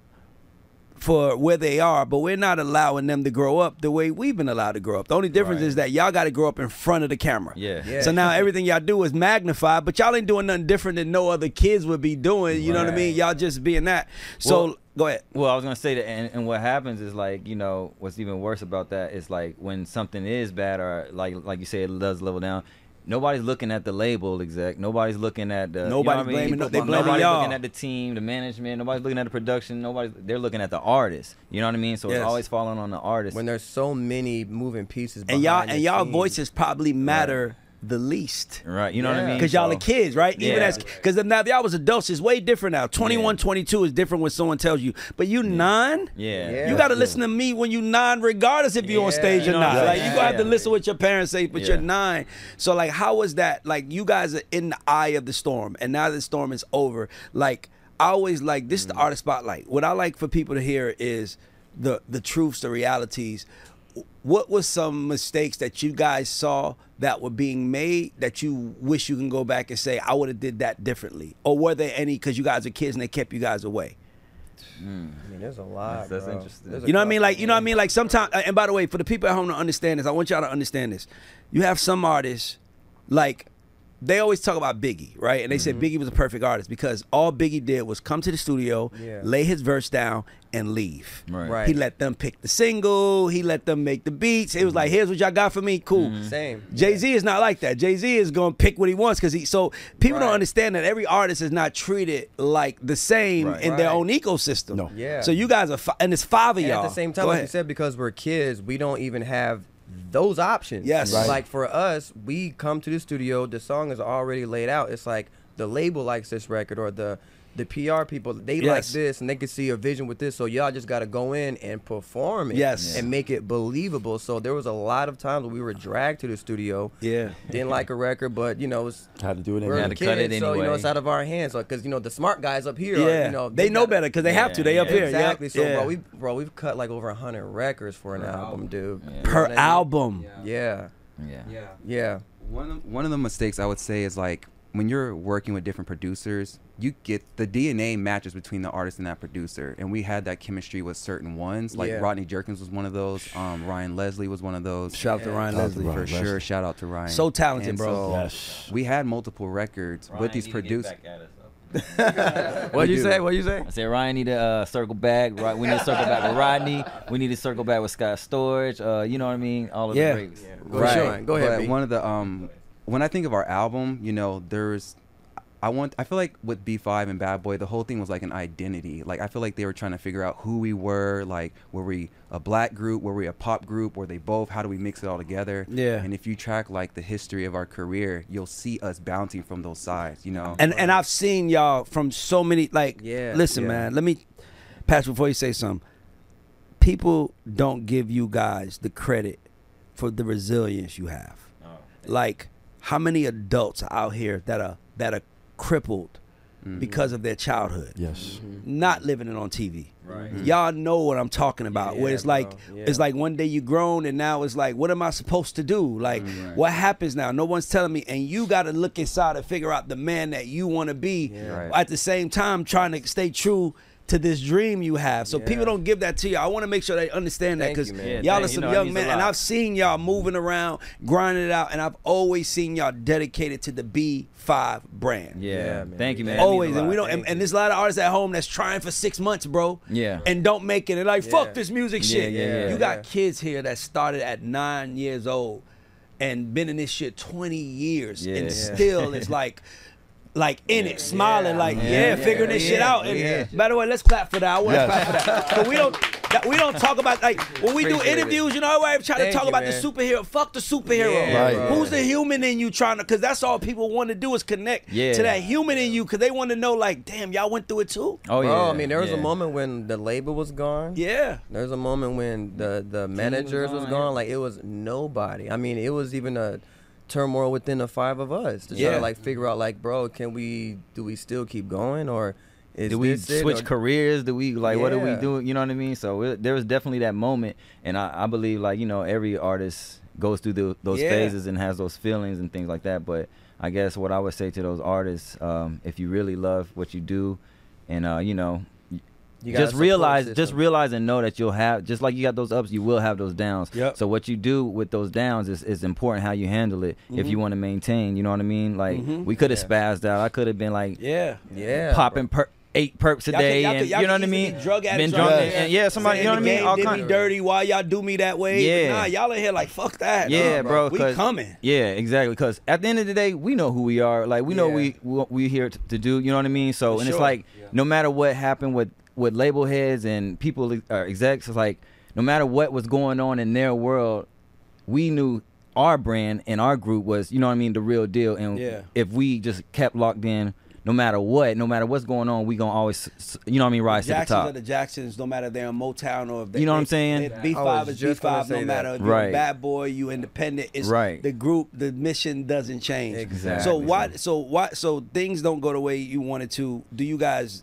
S1: for where they are, but we're not allowing them to grow up the way we've been allowed to grow up. The only difference
S4: Right.
S1: is that y'all got to grow up in front of the camera.
S4: Yeah.
S3: Yeah.
S1: So now everything y'all do is magnified, but y'all ain't doing nothing different than no other kids would be doing. You know what I mean? Y'all just being that. So
S4: Well-
S1: go ahead.
S4: Well, I was gonna say that, and, and what happens is like, you know, what's even worse about that is like when something is bad or like like you say it does level down. Nobody's looking at the label exec. Nobody's looking at the.
S1: Nobody's
S4: you know what I mean?
S1: blaming- they blaming
S4: Nobody's
S1: y'all.
S4: looking at the team, the management. Nobody's looking at the production. Nobody's. They're looking at the artist. You know what I mean? So
S1: Yes.
S4: it's always falling on the artist.
S3: When there's so many moving pieces
S1: And y'all
S3: behind
S1: and
S3: the
S1: y'all
S3: scenes.
S1: voices probably matter the least.
S4: right. You know what I
S3: Yeah.
S4: mean?
S1: Because y'all
S4: So-
S1: are kids, right? Even
S4: Yeah.
S1: as because now if y'all was adults, it's way different now. twenty-one,
S4: Yeah.
S1: twenty-two is different when someone tells you. But you nine,
S4: Yeah.
S3: Yeah.
S1: you got to listen to me when you nine, regardless if you're on
S3: Yeah.
S1: stage
S4: You
S1: or
S4: know
S1: not.
S4: what I'm
S1: Like you
S4: saying?
S1: gonna have to
S4: Yeah.
S1: listen what your parents say, but you're
S4: Yeah.
S1: nine. So like, how was that? Like you guys are in the eye of the storm, and now the storm is over. Like I always like this is the
S4: Mm.
S1: artist spotlight. What I like for people to hear is the the truths, the realities. What was some mistakes that you guys saw that were being made that you wish you can go back and say I would have did that differently, or were there any because you guys are kids and they kept you guys away?
S3: I mean, there's a lot.
S4: That's- that's
S3: bro.
S4: interesting.
S3: There's a
S1: You know what I mean?
S3: couple.
S1: Like you know what I mean? Like sometimes, and by the way, for the people at home to understand this, I want y'all to understand this. You have some artists like. They always talk about Biggie, right? And they said Biggie was a perfect artist because all Biggie did was come to the studio,
S3: Yeah.
S1: lay his verse down, and leave.
S4: Right.
S3: Right.
S1: He let them pick the single. He let them make the beats. It was like, here's what y'all got for me. Cool.
S3: Same.
S1: Jay Z is not like that. Jay Z is gonna pick what he wants because he. So people don't
S3: Right.
S1: understand that every artist is not treated like the same
S4: Right.
S1: in their
S3: Right.
S1: own ecosystem.
S8: No.
S3: Yeah.
S1: So you guys are, fi- and it's five of
S3: And
S1: y'all.
S3: at the same time,
S1: Go
S3: like
S1: ahead.
S3: you said, because we're kids, we don't even have those options.
S1: Yes. Right.
S3: Like for us, we come to the studio, the song is already laid out. It's like the label likes this record or the the P R people, they like
S1: Yes.
S3: this and they can see a vision with this. So y'all just got to go in and perform it.
S1: Yes.
S3: And make it believable. So there was a lot of times when we were dragged to the studio.
S1: Yeah.
S3: Didn't like a record, but you know, it's,
S8: Had to do it
S3: we're
S8: anyway.
S4: Had
S3: the
S4: to cut it
S3: kids, so you know
S4: anyway.
S3: it's out of our hands. So because you know the smart guys up here,
S1: Yeah.
S3: are, you know
S1: they know
S3: gotta-
S1: better because they have to. They
S4: Yeah,
S1: up
S4: yeah.
S1: here.
S3: Exactly.
S1: Yep.
S3: So
S1: yeah.
S3: bro, we bro we've cut like over a hundred records for an album, dude.
S4: Yeah.
S3: You know
S1: per
S3: what I mean?
S1: album.
S3: Yeah.
S4: Yeah.
S5: Yeah.
S3: Yeah.
S7: One of the, one of the mistakes I would say is like when you're working with different producers, you get the D N A matches between the artist and that producer, and we had that chemistry with certain ones. Like
S3: Yeah.
S7: Rodney Jerkins was one of those. Um, Ryan Leslie was one of those.
S1: Shout out to Ryan
S8: Shout out to
S1: Leslie.
S8: Ryan
S7: for
S8: Leslie.
S7: sure. Shout out to Ryan.
S1: So talented,
S7: And
S1: bro.
S7: so
S8: Yes.
S7: we had multiple records with these producers.
S3: What'd you say? What'd you say?
S4: I said Ryan need to uh, circle back. Right, we need to circle back with Rodney. We need to circle back with Scott Storage. Uh, you know what I mean? All of
S1: Yeah.
S4: the greats.
S3: Go
S7: Right.
S3: ahead. Go ahead.
S7: But
S3: B.
S7: one of the um, when I think of our album, you know, there's, I want, I feel like with B five and Bad Boy, the whole thing was like an identity. Like I feel like they were trying to figure out who we were. Like, were we a black group? Were we a pop group? Were they both? How do we mix it all together?
S1: Yeah.
S7: And if you track like the history of our career, you'll see us bouncing from those sides. You know.
S1: And and I've seen y'all from so many like
S3: Yeah,
S1: listen
S3: yeah.
S1: man, let me Patrick, before you say something. People don't give you guys the credit for the resilience you have. Like how many adults are out here that are that are crippled because of their childhood,
S8: Yes.
S1: not living it on T V.
S4: Right.
S1: Y'all know what I'm talking about. where
S3: Yeah,
S1: it's like
S3: bro. Yeah.
S1: it's like one day you grown and now it's like, what am I supposed to do? Like, what happens now? No one's telling me, and you got to look inside and figure out the man that you want to be.
S7: Right.
S1: At the same time, trying to stay true to this dream you have. So
S3: Yeah.
S1: people don't give that to you. I want to make sure they understand that
S3: Thank
S1: because
S3: you, man.
S4: Yeah,
S1: y'all
S4: thank-
S1: are
S4: you
S1: some
S4: know, it
S1: young
S4: means a
S1: men, and
S4: lot.
S1: I've seen y'all moving around, grinding it out, and I've always seen y'all dedicated to the B five brand.
S4: Yeah.
S3: Yeah, man.
S4: Thank you, man. That means
S1: Always,
S4: a
S1: and we
S4: lot.
S1: don't. And,
S3: Thank
S1: and
S3: you.
S1: there's a lot of artists at home that's trying for six months, bro.
S4: Yeah.
S1: And don't make it. And like,
S3: Yeah.
S1: fuck this music
S4: Yeah,
S1: shit.
S4: yeah, yeah,
S1: you got
S3: yeah.
S1: kids here that started at nine years old and been in this shit twenty years,
S4: Yeah.
S1: and
S4: Yeah.
S1: still is like. Like in it, smiling, like yeah,
S4: Yeah.
S1: figuring this shit
S3: Yeah.
S1: out. And
S3: Yeah.
S1: by the way, let's clap for that. I want to
S8: Yes.
S1: clap for that. But we don't, that, we don't talk about like when we do
S3: Appreciate it.
S1: interviews. You know, everybody try to
S3: Thank
S1: talk
S3: you,
S1: about
S3: man.
S1: the superhero. Fuck the superhero.
S3: Yeah,
S8: Right.
S3: bro.
S1: Who's the human in you trying to? Because that's all people want to do is connect
S4: Yeah.
S1: to that human in you. Because they want to know, like, damn, y'all went through it too.
S4: Oh yeah.
S3: Bro, I mean, there was
S4: yeah.
S3: a moment when the label was gone.
S1: Yeah.
S3: There was a moment when the the managers was
S4: gone,
S3: gone.
S4: yeah.
S3: Like it was nobody. I mean, it was even a turmoil within the five of us to try
S1: Yeah.
S3: to like figure out like, bro, can we do we still keep going or is
S4: Do we
S3: this it,
S4: switch
S3: or-
S4: careers? Do we like what do we
S3: Yeah.
S4: do? You know what I mean? So it, there was definitely that moment, and I, I believe like you know every artist goes through the, those
S1: Yeah.
S4: phases and has those feelings and things like that. But I guess what I would say to those artists, um, if you really love what you do, and uh, you know,
S3: You gotta
S4: just
S3: support
S4: realize,
S3: the
S4: just
S3: system.
S4: realize and know that you'll have, just like you got those ups, you will have those downs.
S1: Yep.
S4: So what you do with those downs is, is important how you handle it. If you want to maintain, you know what I mean? Like
S1: Mhm.
S4: we could have
S3: Yeah.
S4: spazzed out. I could have been like
S1: Yeah.
S3: Yeah,
S4: popping per- eight perks a
S1: Y'all could-
S4: day,
S1: y'all could-
S4: and
S1: y'all
S4: you know
S1: could
S4: what I
S1: easily
S4: mean?
S1: be drug addicts
S4: Been
S1: right
S4: drunk,
S8: there.
S4: and, yeah, somebody, you know what I mean? All
S1: Did me
S4: kind.
S1: dirty. Why y'all do me that way?
S4: Yeah.
S1: Nah, y'all in here like fuck that.
S4: Yeah,
S1: Nah,
S4: bro.
S1: We
S4: 'cause-
S1: coming.
S4: Yeah, exactly. Because at the end of the day, we know who we are. Like we know
S3: Yeah.
S4: we what we here to, to do. You know what I mean? So
S1: For
S4: and it's
S1: sure.
S4: like
S6: Yeah.
S4: no matter what happened with with label heads and people or execs, it's like no matter what was going on in their world, we knew our brand and our group was, you know what I mean, the real deal. And
S1: Yeah.
S4: if we just kept locked in, no matter what, no matter what's going on, we gonna always, s- you know what I mean, rise to the
S1: Jacksons
S4: top.
S1: are the Jacksons, no matter they're in Motown or if they,
S4: You know what I'm
S1: they-
S4: saying?
S1: they- B
S3: I
S1: five
S3: was
S1: is B
S3: just gonna
S1: five. No
S3: say
S1: matter
S3: that.
S1: if you're a
S4: Right.
S1: bad boy, you independent. It's
S4: Right.
S1: the group, the mission doesn't change.
S3: Exactly.
S1: So why? So why? So things don't go the way you wanted to. Do you guys?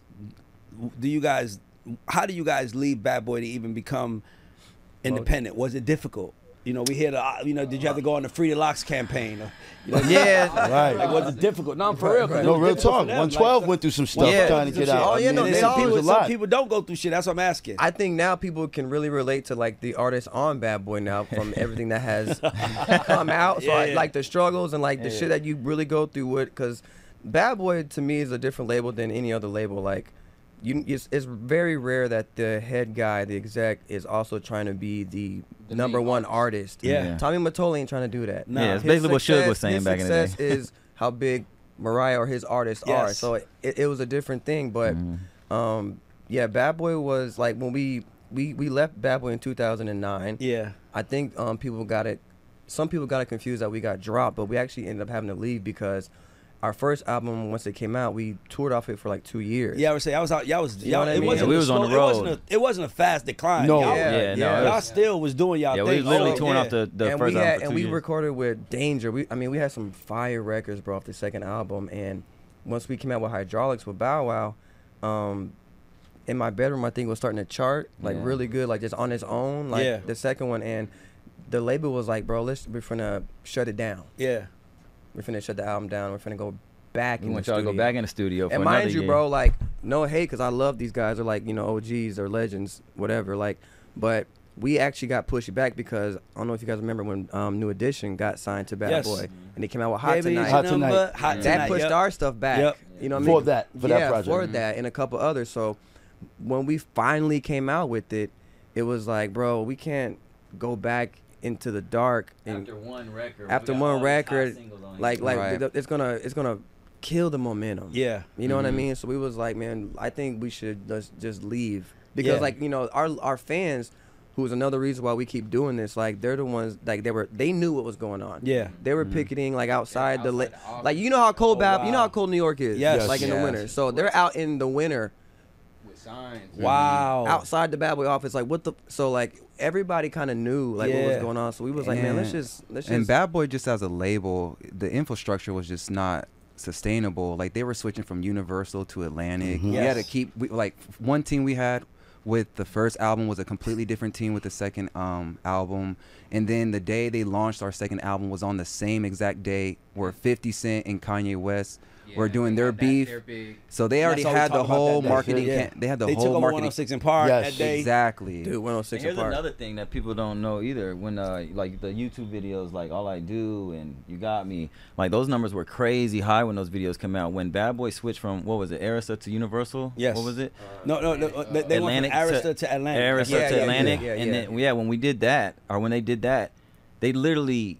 S1: Do you guys? How do you guys leave Bad Boy to even become independent? Was it difficult? You know, we hear the. uh, You know, did you have to go on the Free the Locks campaign? Or, you know,
S4: Yeah.
S8: Right.
S1: Like, was it difficult? No, I'm for real. 'cause it
S8: No,
S1: was
S8: real
S1: difficult for
S8: talk.
S1: them.
S8: one
S1: Like,
S8: twelve
S1: some-
S8: went through some stuff
S4: Yeah.
S8: trying to get out.
S3: Oh, yeah,
S8: I
S3: no,
S8: mean,
S3: they
S8: it
S3: all-
S1: Some
S8: was
S1: people,
S8: a
S1: some
S8: lot.
S1: people don't go through shit. That's what I'm asking.
S3: I think now people can really relate to like the artists on Bad Boy now from everything that has come out. So
S1: Yeah,
S3: I,
S1: yeah.
S3: like the struggles and like the
S1: Yeah.
S3: shit that you really go through with, because Bad Boy to me is a different label than any other label. Like you, it's, it's very rare that the head guy, the exec, is also trying to be the,
S6: The
S3: number
S6: main
S3: one
S6: artist.
S3: artist.
S1: Yeah.
S4: Yeah.
S3: Tommy Mottola ain't trying to do that.
S1: Nah.
S4: Yeah, it's
S3: His
S4: basically what Suge was
S3: success-
S4: saying
S3: his
S4: back in the day.
S3: success is how big Mariah or his artists are.
S1: Yes.
S3: So it, it was a different thing. But
S4: Mhm.
S3: um, yeah, Bad Boy was like when we we we left Bad Boy in two thousand nine.
S1: Yeah.
S3: I think um, people got it. Some people got it confused that we got dropped, but we actually ended up having to leave because our first album, once it came out, we toured off it for like two years.
S1: Yeah, I would say I was out. Y'all was.
S3: You know
S1: Y'all,
S3: what I
S1: it
S3: mean?
S1: wasn't
S4: Yeah, we
S1: a
S4: was on
S1: slow-
S4: the
S1: It wasn't,
S4: road.
S1: a, it wasn't a fast decline.
S8: No.
S1: Y'all,
S3: Yeah,
S4: Yeah, no,
S3: yeah.
S4: it
S1: y'all
S4: was-
S1: still was doing y'all
S4: Yeah,
S1: thing.
S4: we was literally
S1: Oh,
S4: touring
S1: yeah.
S4: off the, the
S3: and
S4: first
S3: we
S4: album
S3: had
S4: for
S3: and
S4: two
S3: we
S4: years.
S3: recorded with Danger. We I mean we had some fire records, bro, off the second album. And once we came out with Hydraulics with Bow Wow, um, in my bedroom I think it was starting to chart like
S4: Yeah.
S3: really good, like just on its own. Like
S1: Yeah.
S3: the second one, and the label was like, bro, let's we're finna shut it down.
S1: Yeah.
S3: We're finna shut the album down. We're finna go back
S4: We
S3: in
S4: want
S3: the
S4: y'all to
S3: studio.
S4: go back in the studio for
S3: And
S4: another
S3: mind you,
S4: year.
S3: bro, like no hate, cause I love these guys. They're like you know O Gs or legends, whatever. Like, but we actually got pushed back because I don't know if you guys remember when um, New Edition got signed to Bad
S1: Yes.
S3: Boy, and they came out with Hot
S1: Baby,
S3: Tonight.
S1: your
S8: Hot
S1: number,
S8: Tonight.
S1: Hot
S4: Yeah.
S3: That
S1: Tonight,
S3: pushed
S1: yep.
S3: our stuff back.
S1: Yep.
S3: You know what I
S8: For
S3: mean?
S8: that- for
S3: yeah,
S8: that project.
S3: for that, and a couple others. So when we finally came out with it, it was like, bro, we can't go back into the dark and
S4: after one record,
S3: after
S4: we got
S3: one
S4: all these hot
S3: record,
S4: singles on
S3: like
S4: here.
S3: like
S7: Right.
S3: th- it's gonna it's gonna kill the momentum.
S1: Yeah.
S3: You know what I
S4: Mhm.
S3: mean? So we was like, man, I think we should just just leave because
S1: Yeah.
S3: like you know our our fans, who's another reason why we keep doing this. Like they're the ones like they were they knew what was going on.
S1: Yeah.
S3: They were picketing like outside
S6: Yeah,
S3: the li-
S6: outside the office.
S3: like you know how cold
S1: Oh,
S3: Bab you know
S1: wow.
S3: how cold New York is.
S1: Yes.
S3: Like in the
S7: Yes.
S3: winter. So they're out in the winter
S6: With signs.
S1: Wow.
S3: outside the Bad Boy office. Like what the so like everybody kind of knew like what
S1: Yeah.
S3: was going on. So we was like, man, let's
S7: And-
S3: just let's
S7: And
S3: just
S7: Bad Boy just as a label, the infrastructure was just not sustainable. Like they were switching from Universal to Atlantic.
S8: Mhm.
S7: We had to
S1: Yes.
S7: keep we, like one team we had with the first album was a completely different team with the second um, album, and then the day they launched our second album was on the same exact day where fifty Cent and Kanye West
S6: Yeah,
S7: were doing
S6: they
S7: their
S6: had that-
S7: beef.
S6: their big-
S7: So they
S1: That's
S7: already
S1: all we
S7: had
S1: talk
S7: the
S1: about
S7: whole
S1: that day.
S7: marketing.
S1: Yeah.
S7: Can- they had the
S1: They
S7: whole
S1: took over
S7: marketing.
S1: one oh six in Park
S8: Yes.
S1: that day.
S7: Exactly.
S3: dude one oh
S4: And
S3: six
S4: here's
S3: apart.
S4: another thing that people don't know either. When uh, like the YouTube videos, like All I Do and You Got Me, like those numbers were crazy high when those videos come out. When Bad Boy switched from what was it, Arista to Universal?
S1: Yes.
S4: What was it?
S1: No, no, no. They, they went
S4: Atlantic
S1: from Arista
S4: to-
S1: to, Atlantic.
S4: Arista
S3: Yeah,
S4: to
S3: yeah,
S4: Atlantic,
S3: yeah, yeah,
S4: and
S3: yeah.
S4: then yeah, when we did that, or when they did that, they literally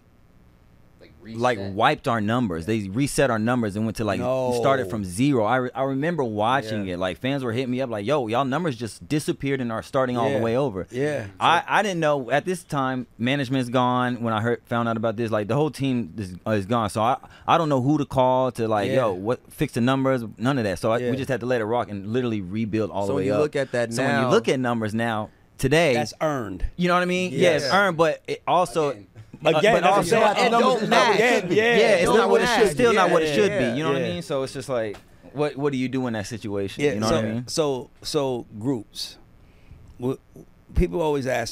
S6: Like,
S4: like
S6: reset.
S4: wiped our numbers. They reset our numbers and went to like
S1: No.
S4: started from zero. I, re- I remember watching
S3: Yeah.
S4: it. Like fans were hitting me up like, "Yo, y'all numbers just disappeared and are starting all
S1: Yeah.
S4: the way over."
S1: Yeah.
S4: I, I didn't know at this time management's gone. When I heard found out about this, like the whole team is, uh, is gone. So I I don't know who to call to like
S1: Yeah.
S4: yo what fix the numbers. None of that. So I,
S1: Yeah.
S4: we just had to let it rock and literally rebuild all
S3: So
S4: the
S3: when
S4: way
S3: you
S4: up.
S3: look at that
S4: so when
S3: now-
S4: you look at numbers now today,
S1: That's earned.
S4: you know what I mean?
S1: Yes.
S4: Yeah, it's earned, but it also.
S6: Again.
S4: Uh,
S1: Again,
S4: but
S1: that's what I'm
S4: also,
S1: saying.
S3: it
S1: The numbers
S3: don't
S1: is not what it
S3: match.
S1: should be.
S4: yeah,
S1: Yeah,
S4: it's
S3: don't
S4: not what it
S3: match.
S4: should. Still not
S3: Yeah,
S4: what it should
S3: yeah,
S4: be. You know what I
S1: yeah.
S4: mean? So it's just like, what what do you do in that situation?
S1: Yeah,
S4: you know
S1: so,
S4: what I mean?
S1: So, so groups. Wh- People always ask me,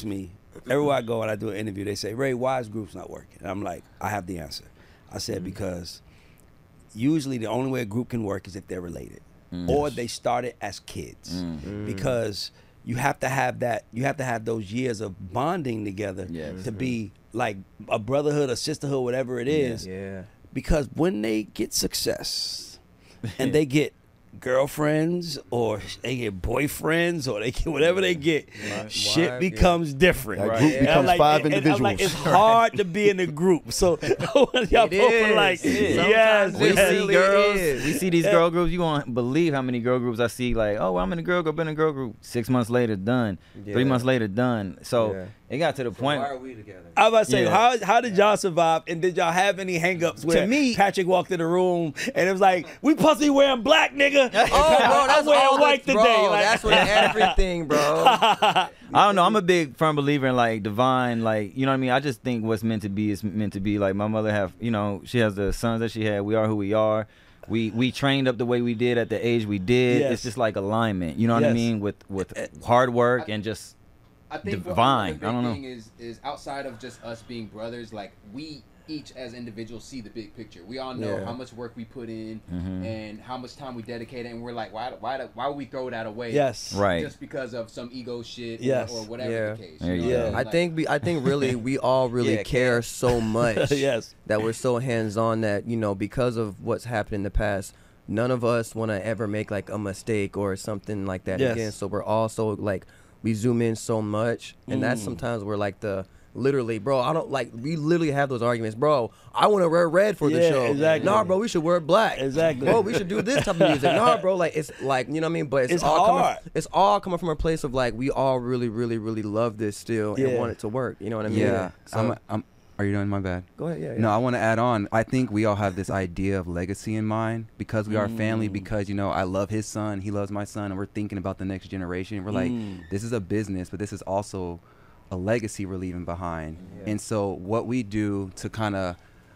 S1: everywhere I go and I do an interview, they say, Ray, why is groups not working? And I'm like, I have the answer. I said, mm-hmm. because usually the only way a group can work is if they're related. Mm. Or they started as kids. Mm. Because you have to have that, you have to have those years of bonding together yes. to be like a brotherhood, a sisterhood, whatever it is.
S3: Yeah. yeah.
S1: Because when they get success and they get girlfriends or they get boyfriends or they get whatever they get, right. shit Wife, becomes yeah. different.
S8: That right. group
S1: yeah.
S8: becomes
S1: like,
S8: five
S1: and,
S8: individuals.
S1: And I'm like, it's hard to be in a group. So y'all both are like, yes,
S4: we
S1: yes.
S4: see girls. We see these girl groups. You won't believe how many girl groups I see. Like, oh, well, I'm in a girl group, been in a girl group. Six months later, done. Yeah. Three months later, done. So yeah. it got to the
S5: so
S4: point.
S5: Why are we together?
S1: I was about to say,
S4: yeah.
S1: how how did y'all survive? And did y'all have any hangups where
S3: to me,
S1: Patrick walked in the room and it was like, we pussy wearing black, nigga.
S3: Oh, bro, that's
S1: wearing white
S3: the,
S1: today.
S3: Bro,
S1: like,
S3: that's what everything, bro.
S4: I don't know. I'm a big firm believer in like divine, like, you know what I mean? I just think what's meant to be is meant to be. Like my mother have, you know, she has the sons that she had. We are who we are. We we trained up the way we did at the age we did.
S1: Yes.
S4: It's just like alignment. You know what
S1: yes.
S4: I mean? With with hard work and just
S6: I think
S4: divine.
S6: The
S4: I don't know.
S6: thing is is outside of just us being brothers, like we each as individuals see the big picture. We all know
S3: yeah.
S6: how much work we put in
S4: mm-hmm.
S6: and how much time we dedicate, and we're like, why why why would we throw that away?
S1: Yes,
S4: right.
S6: Just because of some ego shit,
S1: yes.
S6: or, or whatever
S3: yeah.
S6: the case.
S4: There
S6: You
S4: you
S6: know
S4: go.
S6: what I mean?
S3: I
S6: Like,
S3: think we, I think really we all really
S4: Yeah,
S3: care
S4: care.
S3: so much
S1: yes.
S3: that we're so hands on that, you know, because of what's happened in the past, none of us want to ever make like a mistake or something like that
S1: yes.
S3: again. So we're also like we zoom in so much, and
S1: mm.
S3: that's sometimes we're like the. Literally, bro, I don't like. We literally have those arguments, bro. I want to wear red for
S1: yeah,
S3: the show.
S1: Exactly.
S3: Nah, bro, we should wear black.
S1: Exactly.
S3: Bro, we should do this type of music. Nah, bro, like it's like you know what I mean. But it's,
S1: It's
S3: all
S1: hard.
S3: coming. It's all coming from a place of like we all really, really, really love this still
S1: Yeah.
S3: and want it to work. You know what I mean?
S7: Yeah.
S3: So,
S7: I'm, I'm, are you done? My bad.
S3: go ahead. Yeah. yeah.
S7: No, I want to add on. I think we all have this idea of legacy in mind because we are family.
S1: Mm.
S7: Because you know, I love his son, he loves my son, and we're thinking about the next generation. We're like,
S1: Mm.
S7: this is a business, but this is also a legacy we're leaving behind.
S3: Yeah.
S7: And so, what we do to kind of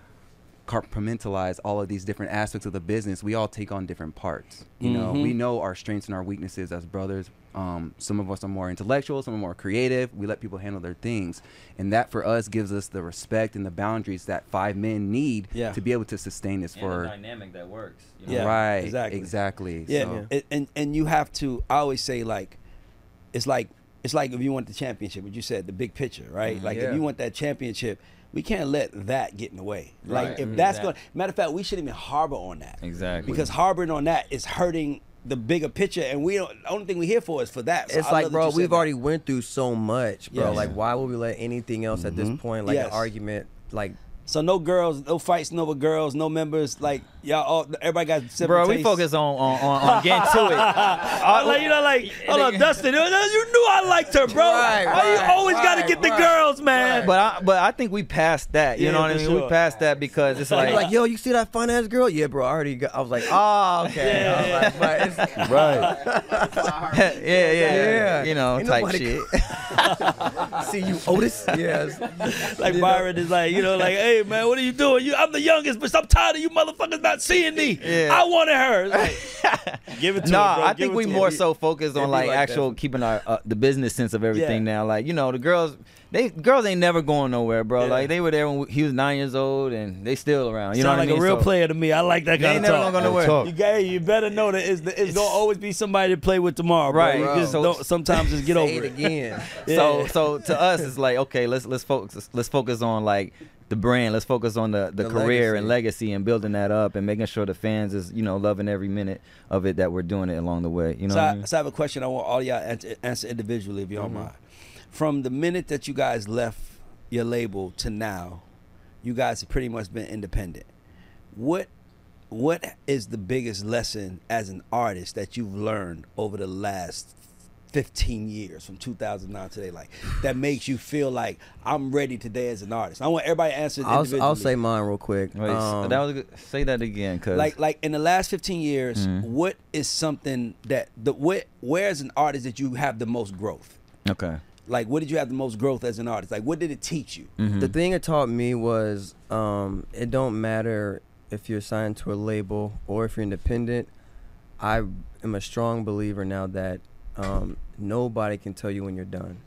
S7: compartmentalize all of these different aspects of the business, we all take on different parts. You know,
S1: Mhm.
S7: we know our strengths and our weaknesses as brothers. Um, some of us are more intellectual, some are more creative. We let people handle their things, and that for us gives us the respect and the boundaries that five men need
S1: Yeah.
S7: to be able to sustain this
S4: and
S7: for.
S4: the dynamic that works. You know?
S1: Yeah,
S7: right.
S1: exactly.
S7: Exactly.
S1: Yeah,
S7: So,
S1: and, and and you have to. I always say like, it's like it's like if you want the championship, what you said, the big picture, right?
S3: Mhm.
S1: Like
S3: Yeah.
S1: if you want that championship, we can't let that get in the way. Like
S4: Right.
S1: if
S4: Mhm.
S1: that's
S4: Exactly.
S1: going, matter of fact, we shouldn't even harbor on that
S4: Exactly.
S1: because harboring on that is hurting the bigger picture, and we don't. The only thing we're here for is for that. So
S3: It's
S1: I
S3: like,
S1: love that
S3: bro,
S1: you said
S3: we've
S1: that.
S3: already went through so much, bro.
S1: Yes.
S3: Like, why would we let anything else at this point, like
S1: Yes.
S3: an argument, like?
S1: So no girls, no fights, no girls, no members. Like y'all, all everybody got separate
S4: Bro, we
S1: tastes.
S4: focus on on, on, on getting to it.
S1: I like, you know, like, hold on, Dustin. You knew I liked her, bro.
S3: Right,
S1: Why you
S3: right,
S1: always got to
S3: right,
S1: get the
S3: right,
S1: girls, man?
S4: But I, but I think we passed that. You
S1: Yeah,
S4: know what I
S1: for
S4: mean?
S1: sure.
S4: We passed that because it's
S3: Like,
S4: like,
S3: like, yo, you see that fine ass girl? Yeah, bro. I already got. I was like, oh, okay.
S1: Yeah,
S3: I was
S1: yeah.
S3: like, but it's,
S8: Right.
S4: yeah, yeah, yeah,
S3: Yeah.
S4: you know,
S3: Ain't
S4: type
S3: nobody-
S4: shit.
S3: see you, Otis. Yes.
S1: Like
S3: You know?
S1: Byron is like, you know, like, hey man, what are you doing? You, I'm the youngest, but I'm tired of you motherfuckers not seeing me.
S4: Yeah.
S1: I wanted her. It's like, give it to
S4: Nah,
S1: her, bro.
S4: I
S1: Give
S4: think
S1: it
S4: we
S1: to
S4: more
S1: her.
S4: so focused
S3: It
S4: on
S3: be
S4: like,
S3: like
S4: actual
S3: that.
S4: keeping our uh, the business sense of everything
S1: Yeah.
S4: now. Like, you know, the girls, they girls ain't never going nowhere, bro.
S1: Yeah.
S4: Like they were there when we, he was nine years old, and they still around. You
S1: Sound
S4: know
S1: like
S4: what I mean?
S1: a real
S4: So,
S1: player to me. I like that
S4: They
S1: kind
S4: ain't
S1: of
S4: never
S1: talk.
S4: gonna go nowhere.
S8: Talk.
S1: You, got, you better know that it's, it's gonna always be somebody to play with tomorrow, bro.
S4: Right,
S1: You
S4: bro.
S1: just
S4: So-
S1: don't, sometimes just get
S3: Say
S1: over
S3: it
S1: it.
S3: again.
S4: So
S1: Yeah.
S4: so to us, it's like, okay, let's let's focus let's focus on like the brand. Let's focus on the, the,
S3: The
S4: career
S3: legacy.
S4: and legacy and building that up and making sure the fans is, you know, loving every minute of it that we're doing it along the way. You know
S1: so,
S4: what I
S1: I,
S4: mean?
S1: so I have a question I want all y'all to answer, answer individually if you don't
S3: Mhm.
S1: mind. From the minute that you guys left your label to now, you guys have pretty much been independent. What what is the biggest lesson as an artist that you've learned over the last fifteen years from two thousand nine to today, like that makes you feel like I'm ready today as an artist? I want everybody to answer it
S3: I'll,
S1: individually.
S3: I'll say mine real quick.
S4: Wait,
S3: Um,
S4: that was a good, say that again, cause
S1: like like in the last fifteen years,
S4: Mhm.
S1: what is something that the what where as an artist that you have the most growth?
S4: okay.
S1: Like, what did you have the most growth as an artist? Like, what did it teach you?
S4: Mhm.
S3: The thing it taught me was um, it don't matter if you're signed to a label or if you're independent. I am a strong believer now that um, nobody can tell you when you're done.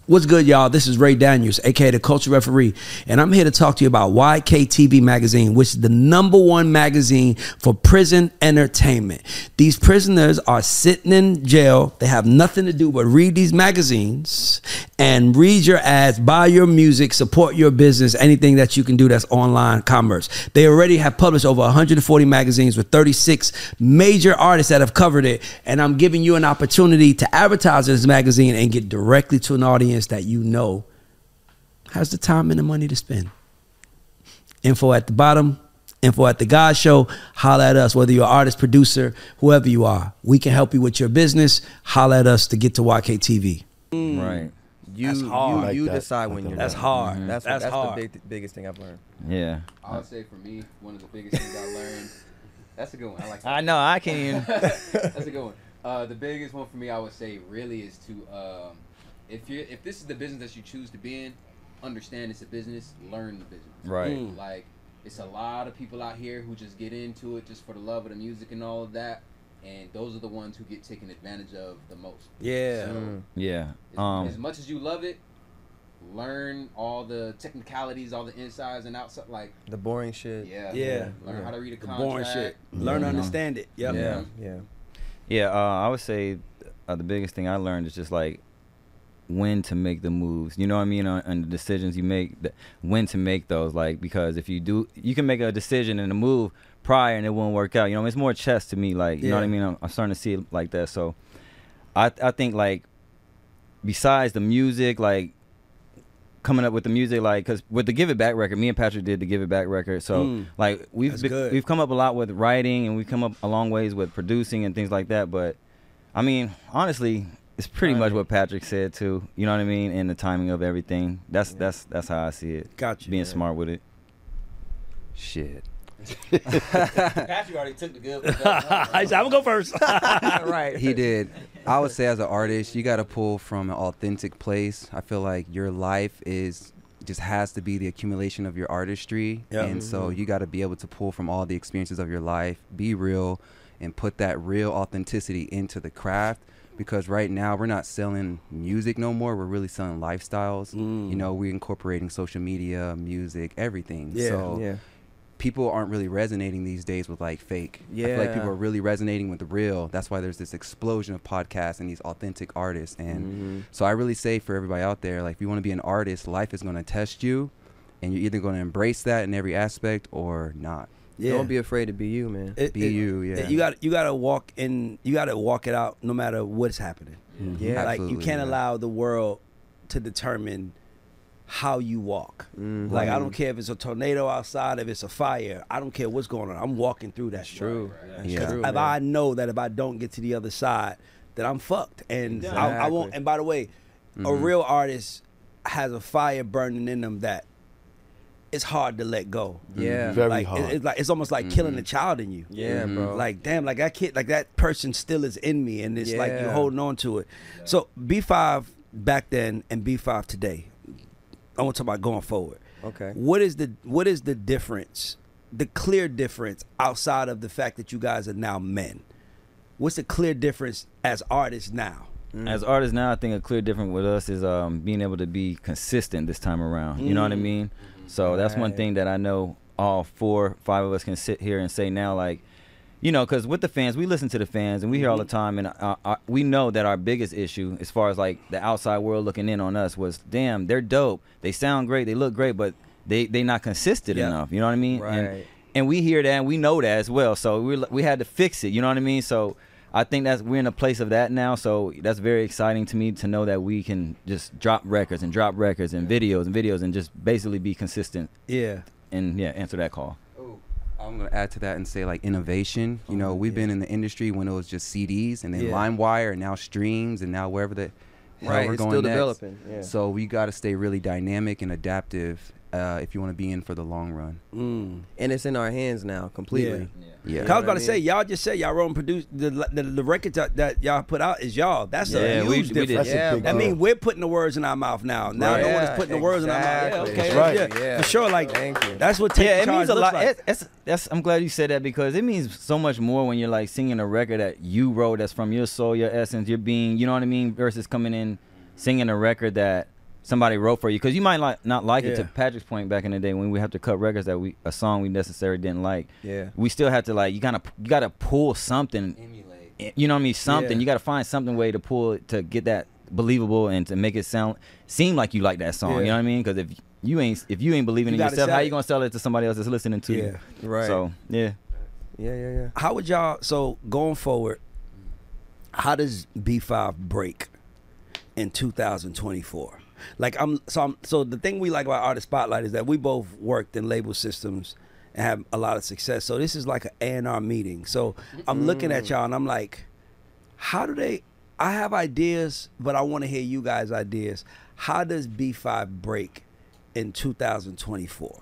S1: What's good, y'all? This is Ray Daniels, aka the Culture Referee, and I'm here to talk to you about Y K T V Magazine, which is the number one magazine for prison entertainment. These prisoners are sitting in jail. They have nothing to do but read these magazines and read your ads, buy your music, support your business, anything that you can do that's online commerce. They already have published over one hundred forty magazines with thirty-six major artists that have covered it, and I'm giving you an opportunity to advertise this magazine and get directly to an audience that you know has the time and the money to spend. Info at the bottom, info at the God Show. Holla at us, whether you're an artist, producer, whoever you are. We can help you with your business. Holla at us to get to Y K T V.
S3: Mm.
S4: Right.
S3: You
S1: That's
S3: you,
S1: hard.
S8: Like
S3: you
S8: that.
S3: decide
S8: Like
S3: when
S8: that.
S3: you're
S1: That's
S3: done.
S1: hard.
S4: Mhm.
S3: That's
S1: That's
S3: that's
S1: hard.
S3: the big, biggest thing I've learned.
S4: Yeah.
S6: I would say for me, one of the biggest things I learned. That's a good one. I like that.
S4: I know. I can't even.
S6: That's a good one. Uh, the biggest one for me, I would say, really is to um, if you if this is the business that you choose to be in, understand it's a business. Learn the business.
S4: Right.
S1: Mm.
S6: Like it's a lot of people out here who just get into it just for the love of the music and all of that, and those are the ones who get taken advantage of the most.
S1: Yeah.
S6: So,
S3: Mm.
S4: Yeah.
S6: as,
S4: Um.
S6: as much as you love it, learn all the technicalities, all the insides and outside. Like
S3: The boring shit.
S6: yeah,
S1: Yeah.
S6: learn
S3: Yeah.
S6: how to read a
S1: The
S6: contract.
S1: boring shit. Learn to
S4: Mhm.
S1: understand it. Yep.
S4: Yeah.
S3: Yeah.
S4: Yeah. Uh, I would say uh, the biggest thing I learned is just like when to make the moves. You know what I mean? On, on the decisions you make, th- when to make those. Like because if you do, you can make a decision and a move prior and it won't work out. You know, it's more chess to me. Like you know what I
S1: Yeah.
S4: mean? I'm, I'm starting to see it like that. So I I think like besides the music, like coming up with the music, like because with the Give It Back record, me and Patrick did the Give It Back record. So
S1: Mm.
S4: like we've
S1: That's
S4: been,
S1: good.
S4: we've come up a lot with writing and we've come up a long ways with producing and things like that. But I mean, honestly, it's pretty much what Patrick said too. You know what I mean? And the timing of everything. That's that's that's how I see it.
S1: Got you.
S4: Being smart with it.
S7: Shit.
S4: Patrick already took the good.
S1: I said, I'm gonna go first.
S3: Right.
S7: He did. I would say as an artist, you got to pull from an authentic place. I feel like your life is just has to be the accumulation of your artistry.
S1: Yeah.
S7: And so you got to be able to pull from all the experiences of your life, be real, and put that real authenticity into the craft. Because right now we're not selling music no more. We're really selling lifestyles.
S1: Mm.
S7: You know, we're incorporating social media, music, everything.
S1: Yeah.
S7: So
S3: Yeah.
S7: people aren't really resonating these days with like fake. I feel like people
S3: Yeah.
S7: are really resonating with the real. That's why there's this explosion of podcasts and these authentic artists. And
S3: Mhm.
S7: so I really say for everybody out there, like if you want to be an artist, life is going to test you, and you're either going to embrace that in every aspect or not.
S1: Yeah.
S3: Don't be afraid to be you, man.
S1: It-
S7: Be
S1: it-
S7: you, yeah.
S1: You got you got to walk in. You got to walk it out, no matter what's happening.
S7: Mhm.
S3: Yeah.
S1: Like you
S7: Absolutely,
S1: can't
S7: yeah.
S1: allow the world to determine how you walk.
S3: Mhm.
S1: Like I don't care if it's a tornado outside, if it's a fire. I don't care what's going on. I'm walking through that. shit.
S3: True.
S6: Right,
S7: Yeah.
S3: That's true,
S1: If
S3: man.
S1: I know that if I don't get to the other side, that I'm fucked, and I, I won't.
S3: Exactly.
S1: And by the way, a
S7: Mhm.
S1: real artist has a fire burning in them that it's hard to let go.
S3: Yeah.
S8: Very
S1: like, it-
S8: hard.
S1: It's like it's almost like killing
S7: Mhm.
S1: the child in you.
S3: Yeah,
S7: Mhm.
S3: bro.
S1: Like damn, like that kid, like that person still is in me, and it's like you're
S3: Yeah.
S1: holding on to it. So B five back then and B five today. I want to talk about going forward.
S3: Okay.
S1: What is the what is the difference? The clear difference outside of the fact that you guys are now men. What's the clear difference as artists now?
S4: As artists now, I think a clear difference with us is um, being able to be consistent this time around. You know what I
S1: Mm.
S4: mean? So that's one
S3: Right.
S4: thing that I know all four, five of us can sit here and say now, like, you know, because with the fans, we listen to the fans and we hear all the time, and uh, uh, we know that our biggest issue, as far as like the outside world looking in on us, was damn, they're dope, they sound great, they look great, but they they not consistent
S1: Yeah.
S4: enough. You know what I mean? And,
S3: Right.
S4: and we hear that, and we know that as well. So we we had to fix it. You know what I mean? So I think that's we're in a place of that now. So that's very exciting to me to know that we can just drop records and drop records and videos and videos and just basically be consistent
S1: Yeah.
S4: and yeah, answer that call.
S7: Oh, I'm gonna add to that and say like innovation. You know, we've been in the industry when it was just C Ds and then
S1: Yeah.
S7: LimeWire and now streams and now wherever the hell
S3: Right.
S7: we're
S3: It's
S7: going
S3: still
S7: next.
S3: developing. Yeah.
S7: So we got to stay really dynamic and adaptive uh, if you want to be in for the long run.
S1: Mm.
S3: And it's in our hands now completely.
S7: Yeah.
S1: I was
S3: know
S1: about
S3: what
S1: to
S3: I
S1: say,
S3: mean?
S1: y'all just said y'all wrote and produced the the, the records that, that y'all put out is y'all. That's
S4: Yeah,
S1: a
S4: we-
S1: huge
S4: we did.
S1: difference.
S8: That's a
S3: Yeah,
S8: big
S1: That
S8: deal.
S1: means we're putting the words in our mouth now. Now
S3: Right.
S1: no one is
S3: Yeah,
S1: putting the words in our mouth.
S3: exactly.
S1: Yeah, okay,
S8: That's right.
S1: yeah,
S3: Yeah.
S1: for sure. Like
S3: Thank you.
S1: that's what taking
S4: Yeah, it
S1: charge
S4: means a
S1: looks
S4: lot.
S1: like.
S4: It, that's, that's, I'm glad you said that because it means so much more when you're like singing a record that you wrote that's from your soul, your essence, your being. You know what I mean? Versus coming in singing a record that somebody wrote for you, because you might like not like it. To
S1: Yeah.
S4: Patrick's point, back in the day when we have to cut records that we a song we necessarily didn't like,
S3: Yeah.
S4: we still have to like you gotta you gotta pull something,
S5: Emulate.
S4: you know what I mean, something.
S1: Yeah.
S4: You gotta find something way to pull it to get that believable and to make it sound seem like you like that song.
S1: Yeah.
S4: You know what I mean? Because if you ain't if you ain't believing
S1: You
S4: in
S1: gotta
S4: yourself,
S1: sell
S4: how
S1: it.
S4: you gonna sell it to somebody else that's listening to you?
S1: Yeah.
S3: Right.
S4: So yeah.
S3: Yeah, yeah, yeah.
S1: How would y'all, so going forward, how does B five break in two thousand twenty-four? Like I'm so I'm so the thing we like about Artist Spotlight is that we both worked in label systems and have a lot of success. So this is like an A and R meeting. So I'm looking at y'all and I'm like, how do they, I have ideas, but I want to hear you guys' ideas. How does B five break in two thousand twenty-four?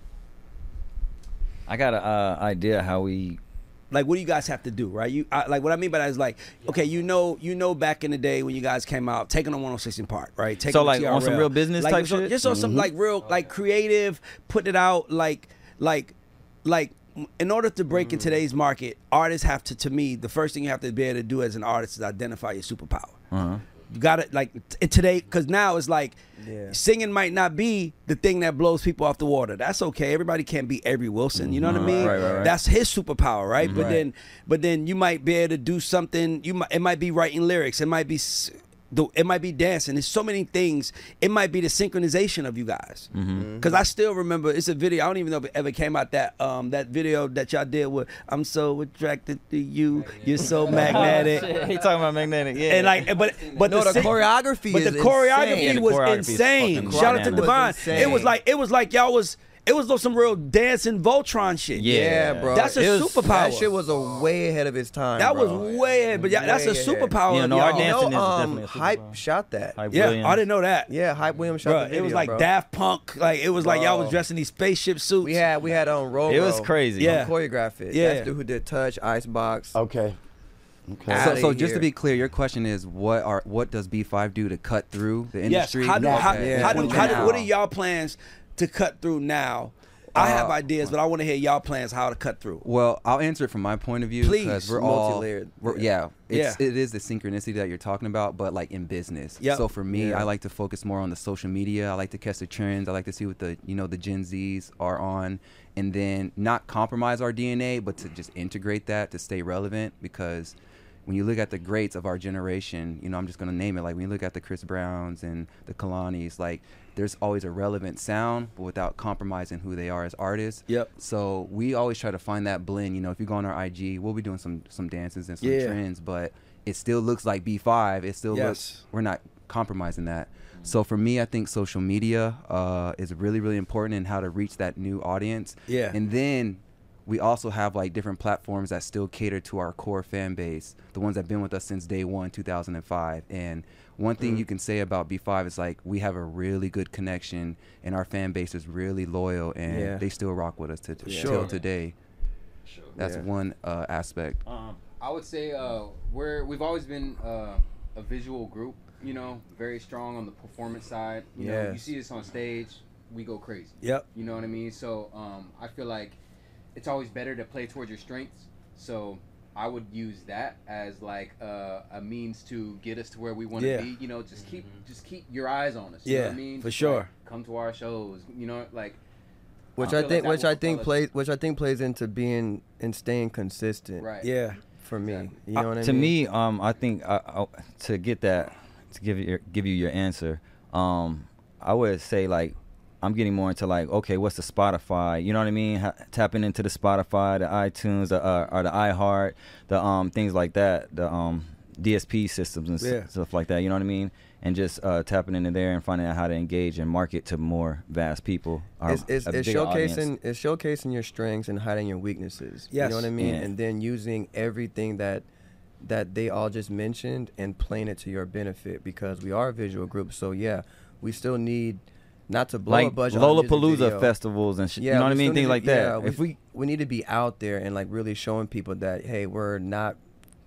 S4: I got an uh, idea how we.
S1: Like, what do you guys have to do, right? You I, like what I mean by that is like, okay, you know, you know, back in the day when you guys came out, taking on one oh six in Park, right? Taking
S4: So,
S1: the
S4: like, on some
S1: T R L.
S4: real business
S1: like,
S4: type
S1: so-
S4: shit?
S1: Just on some like real, like creative, putting it out, like, like, like. In order to break in today's market, artists have to, to me, the first thing you have to be able to do as an artist is identify your superpower.
S4: Uh-huh.
S1: You got to like t- today, because now it's like
S3: Yeah.
S1: singing might not be the thing that blows people off the water. That's okay. Everybody can't be Avery Wilson. You know what I mean?
S4: Right, right, right.
S1: That's his superpower, right? But
S4: Right.
S1: then, but then you might be able to do something. You might it might be writing lyrics. It might be. s- the- It might be dancing. There's so many things. It might be the synchronization of you guys. Because I still remember, it's a video. I don't even know if it ever came out, that um that video that y'all did with "I'm so attracted to you, you're so magnetic."
S4: He talking about magnetic, yeah.
S1: And like, but but
S3: No, the
S1: syn-
S3: choreography
S1: but
S3: is
S1: the choreography
S3: insane.
S4: Yeah, the
S1: was
S4: choreography is
S1: insane.
S4: fucking
S1: Shout out to
S4: bananas.
S1: Divine.
S3: Was
S1: It was
S3: insane.
S1: like it was like y'all was it was some real dancing Voltron shit.
S4: Yeah.
S3: Yeah, bro.
S1: That's a
S3: It was-
S1: superpower.
S3: That shit was a way ahead of its time.
S1: That was
S3: bro.
S1: way ahead, but yeah, that's a
S3: Way ahead.
S1: superpower.
S4: Yeah,
S1: of
S4: no, our
S1: y'all.
S3: You
S4: dancing
S3: know,
S4: is
S3: um,
S4: definitely a
S3: Hype
S4: superpower.
S3: shot that.
S4: Hype
S1: Yeah,
S4: Williams.
S1: I didn't know that.
S3: Yeah, Hype Williams shot
S1: Bro,
S3: the video,
S1: it was like
S3: bro.
S1: Daft Punk. Like it was like y'all was
S3: Bro.
S1: dressed in these spaceship suits.
S3: We had we had on Roro.
S4: It was crazy.
S1: Yeah.
S3: Choreograph it.
S1: Yeah.
S3: That's the dude who did Touch, Icebox.
S8: Okay. Okay.
S3: Outta
S7: So, so just to
S3: here.
S7: be clear, your question is what are what does B five do to cut through the
S1: Yes.
S7: industry?
S1: How do, how,
S3: Yeah.
S1: how do,
S3: Yeah.
S1: how do, what are y'all plans to cut through now? I have
S3: Uh,
S1: ideas, but I want to hear y'all plans how to cut through.
S7: Well, I'll answer it from my point of view
S1: Please.
S7: because we're all
S3: Multi-layered.
S7: we're, yeah, it's,
S1: Yeah.
S7: it is the synchronicity that you're talking about, but like in business.
S1: Yep.
S7: So for me,
S3: Yeah.
S7: I like to focus more on the social media. I like to catch the trends. I like to see what the you know the Gen Zs are on, and then not compromise our D N A, but to just integrate that to stay relevant. Because when you look at the greats of our generation, you know, I'm just gonna name it. Like when you look at the Chris Browns and the Kalanis, like there's always a relevant sound, but without compromising who they are as artists.
S1: Yep.
S7: So we always try to find that blend. You know, if you go on our I G, we'll be doing some some dances and some
S1: Yeah.
S7: trends, but it still looks like B five. It still
S1: Yes.
S7: looks, we're not compromising that. So for me, I think social media uh, is really, really important in how to reach that new audience.
S1: Yeah.
S7: And then we also have like different platforms that still cater to our core fan base, the ones that have been with us since day one, two thousand five. And one thing
S1: Mm.
S7: you can say about B five is like we have a really good connection and our fan base is really loyal and
S3: Yeah.
S7: they still rock with us to,
S3: Yeah.
S7: till
S1: Sure.
S7: today. That's
S3: Yeah.
S7: one uh, aspect.
S6: I would say uh, we're we've always been uh, a visual group. You know, very strong on the performance side. You know, you
S3: Yes.
S6: see us on stage, we go crazy.
S1: Yep.
S6: You know what I mean? So um, I feel like it's always better to play towards your strengths. So I would use that as like uh, a means to get us to where we want to
S1: Yeah.
S6: be. You know, just keep just keep your eyes on us. You know
S1: Yeah,
S6: what I mean?
S1: for
S6: Just,
S1: sure.
S6: like, come to our shows. You know, like
S3: Which
S6: feel
S3: I
S6: like
S3: think
S6: that
S3: which
S6: will
S3: I think
S6: propel us.
S3: plays which I think plays into being and staying consistent.
S6: right.
S1: Yeah.
S3: For me.
S6: Exactly.
S3: You know what I
S4: to
S3: mean?
S4: me, um, I think I, I, to get that, to give you your, give you your answer, um, I would say like I'm getting more into like, okay, what's the Spotify? You know what I mean? Ha- tapping into the Spotify, the iTunes, the, uh, or the iHeart, the um things like that, the um D S P systems and s-
S1: Yeah.
S4: stuff like that. You know what I mean? And just uh, tapping into there and finding out how to engage and market to more vast people. or
S3: It's, it's,
S4: a
S3: it's
S4: bigger
S3: showcasing
S4: audience.
S3: it's showcasing your strengths and hiding your weaknesses. You
S1: Yes.
S3: know what I mean?
S4: Yeah.
S3: And then using everything that that they all just mentioned and playing it to your benefit because we are a visual group. So yeah, we still need not to blow a
S4: Like
S3: budget on music
S4: Lollapalooza
S3: video.
S4: festivals and shit.
S3: Yeah,
S4: you know what I
S3: we
S4: mean?
S3: still
S4: Things
S3: need
S4: like
S3: to-
S4: that.
S3: yeah,
S4: if we
S3: we need to be out there and like really showing people that hey, we're not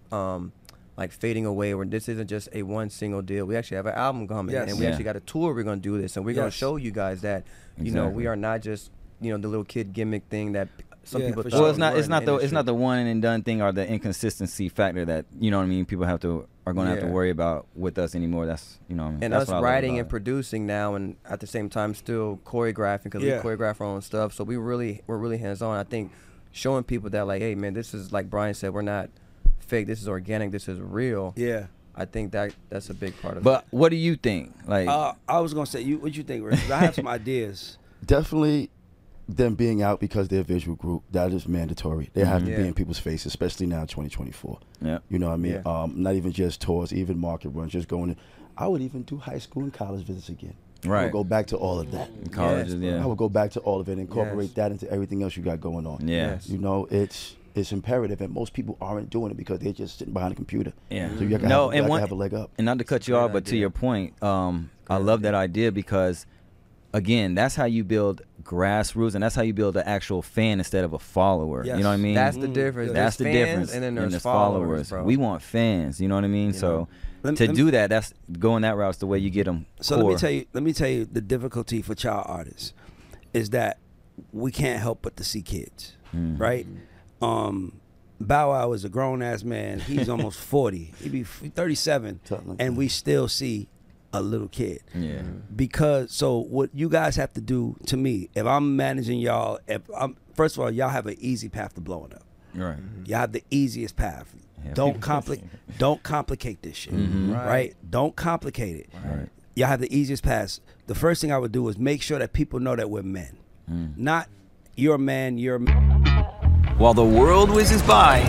S3: um like fading away. Where this isn't just a one single deal. We actually have an album coming,
S1: Yes.
S3: and we
S4: Yeah.
S3: actually got a tour. We're gonna do this, and we're gonna
S1: Yes.
S3: show you guys that you know
S4: Exactly.
S3: we are not just you know the little kid gimmick thing that some
S1: Yeah,
S3: people.
S1: for
S3: thought
S1: sure.
S4: Well, it's not.
S3: were
S4: It's
S3: in
S4: not the. It's
S3: industry.
S4: not the one and done thing or the inconsistency factor that you know what I mean. People have to are going to have to
S3: Yeah.
S4: worry about with us anymore. That's you know. What I mean?
S3: And
S4: That's
S3: us
S4: what I love
S3: writing
S4: about
S3: and
S4: it.
S3: producing now, and at the same time still choreographing because
S1: Yeah.
S3: we choreograph our own stuff. So we really we're really hands on. I think showing people that like, hey man, this is like Brian said, we're not fake. This is organic. This is real.
S1: Yeah.
S3: I think that that's a big part of
S4: But
S3: it.
S4: what do you think? Like,
S1: Uh, I was gonna say, you what you think, Rick? 'Cause I have some ideas.
S8: Definitely them being out because they're a visual group, that is mandatory. They have to
S3: Yeah.
S8: be in people's faces, especially now twenty twenty-four.
S4: yeah.
S8: You know what I mean?
S3: Yeah.
S8: Um, not even just tours, even market runs, just going in. I would even do high school and college visits again. I
S4: Right.
S8: would go back to all of that.
S4: Colleges,
S3: Yes,
S4: yeah.
S8: I would go back to all of it and incorporate
S3: Yes.
S8: that into everything else you got going on.
S4: Yeah.
S3: Yes.
S8: You know, it's it's imperative, and most people aren't doing it because they're just sitting behind a computer.
S4: Yeah.
S8: So you got to
S4: No,
S8: have, you
S4: and
S8: gotta
S4: one-
S8: have a leg up.
S4: And not to cut you
S3: Great
S4: off, but to
S3: idea.
S4: your point, um, I
S3: Great
S4: love that
S3: idea.
S4: idea because, again, that's how you build grassroots, and that's how you build an actual fan instead of a follower.
S1: Yes.
S4: You know what I mean?
S3: That's the
S1: Mm,
S3: difference.
S1: good.
S4: That's the
S3: There's fans
S4: difference.
S3: And then there's,
S4: there's
S3: followers, bro.
S4: We want fans. You know what I mean?
S3: You
S4: so
S3: know.
S1: Let me-
S4: to
S1: let me-
S4: do that, that's going that route's the way you get them.
S1: So let me tell you, let me tell you the difficulty for child artists is that we can't help but to see kids,
S4: Mm.
S1: right? Um, Bow Wow is a grown ass man. He's almost forty. He be thirty-seven,
S8: Something like
S1: and
S8: that.
S1: we still see a little kid.
S4: Yeah.
S1: Because so what you guys have to do to me, if I'm managing y'all, if I'm first of all, y'all have an easy path to blowing up.
S4: Right.
S1: Y'all have the easiest path.
S4: Yeah,
S1: don't
S4: people-
S1: complicate. Don't complicate this shit.
S4: Mhm.
S1: Right.
S3: Right.
S1: Don't complicate it.
S4: Right.
S1: Y'all have the easiest path. The first thing I would do is make sure that people know that we're men.
S4: Mm.
S1: Not you're a man. You're a man.
S9: While the world whizzes by,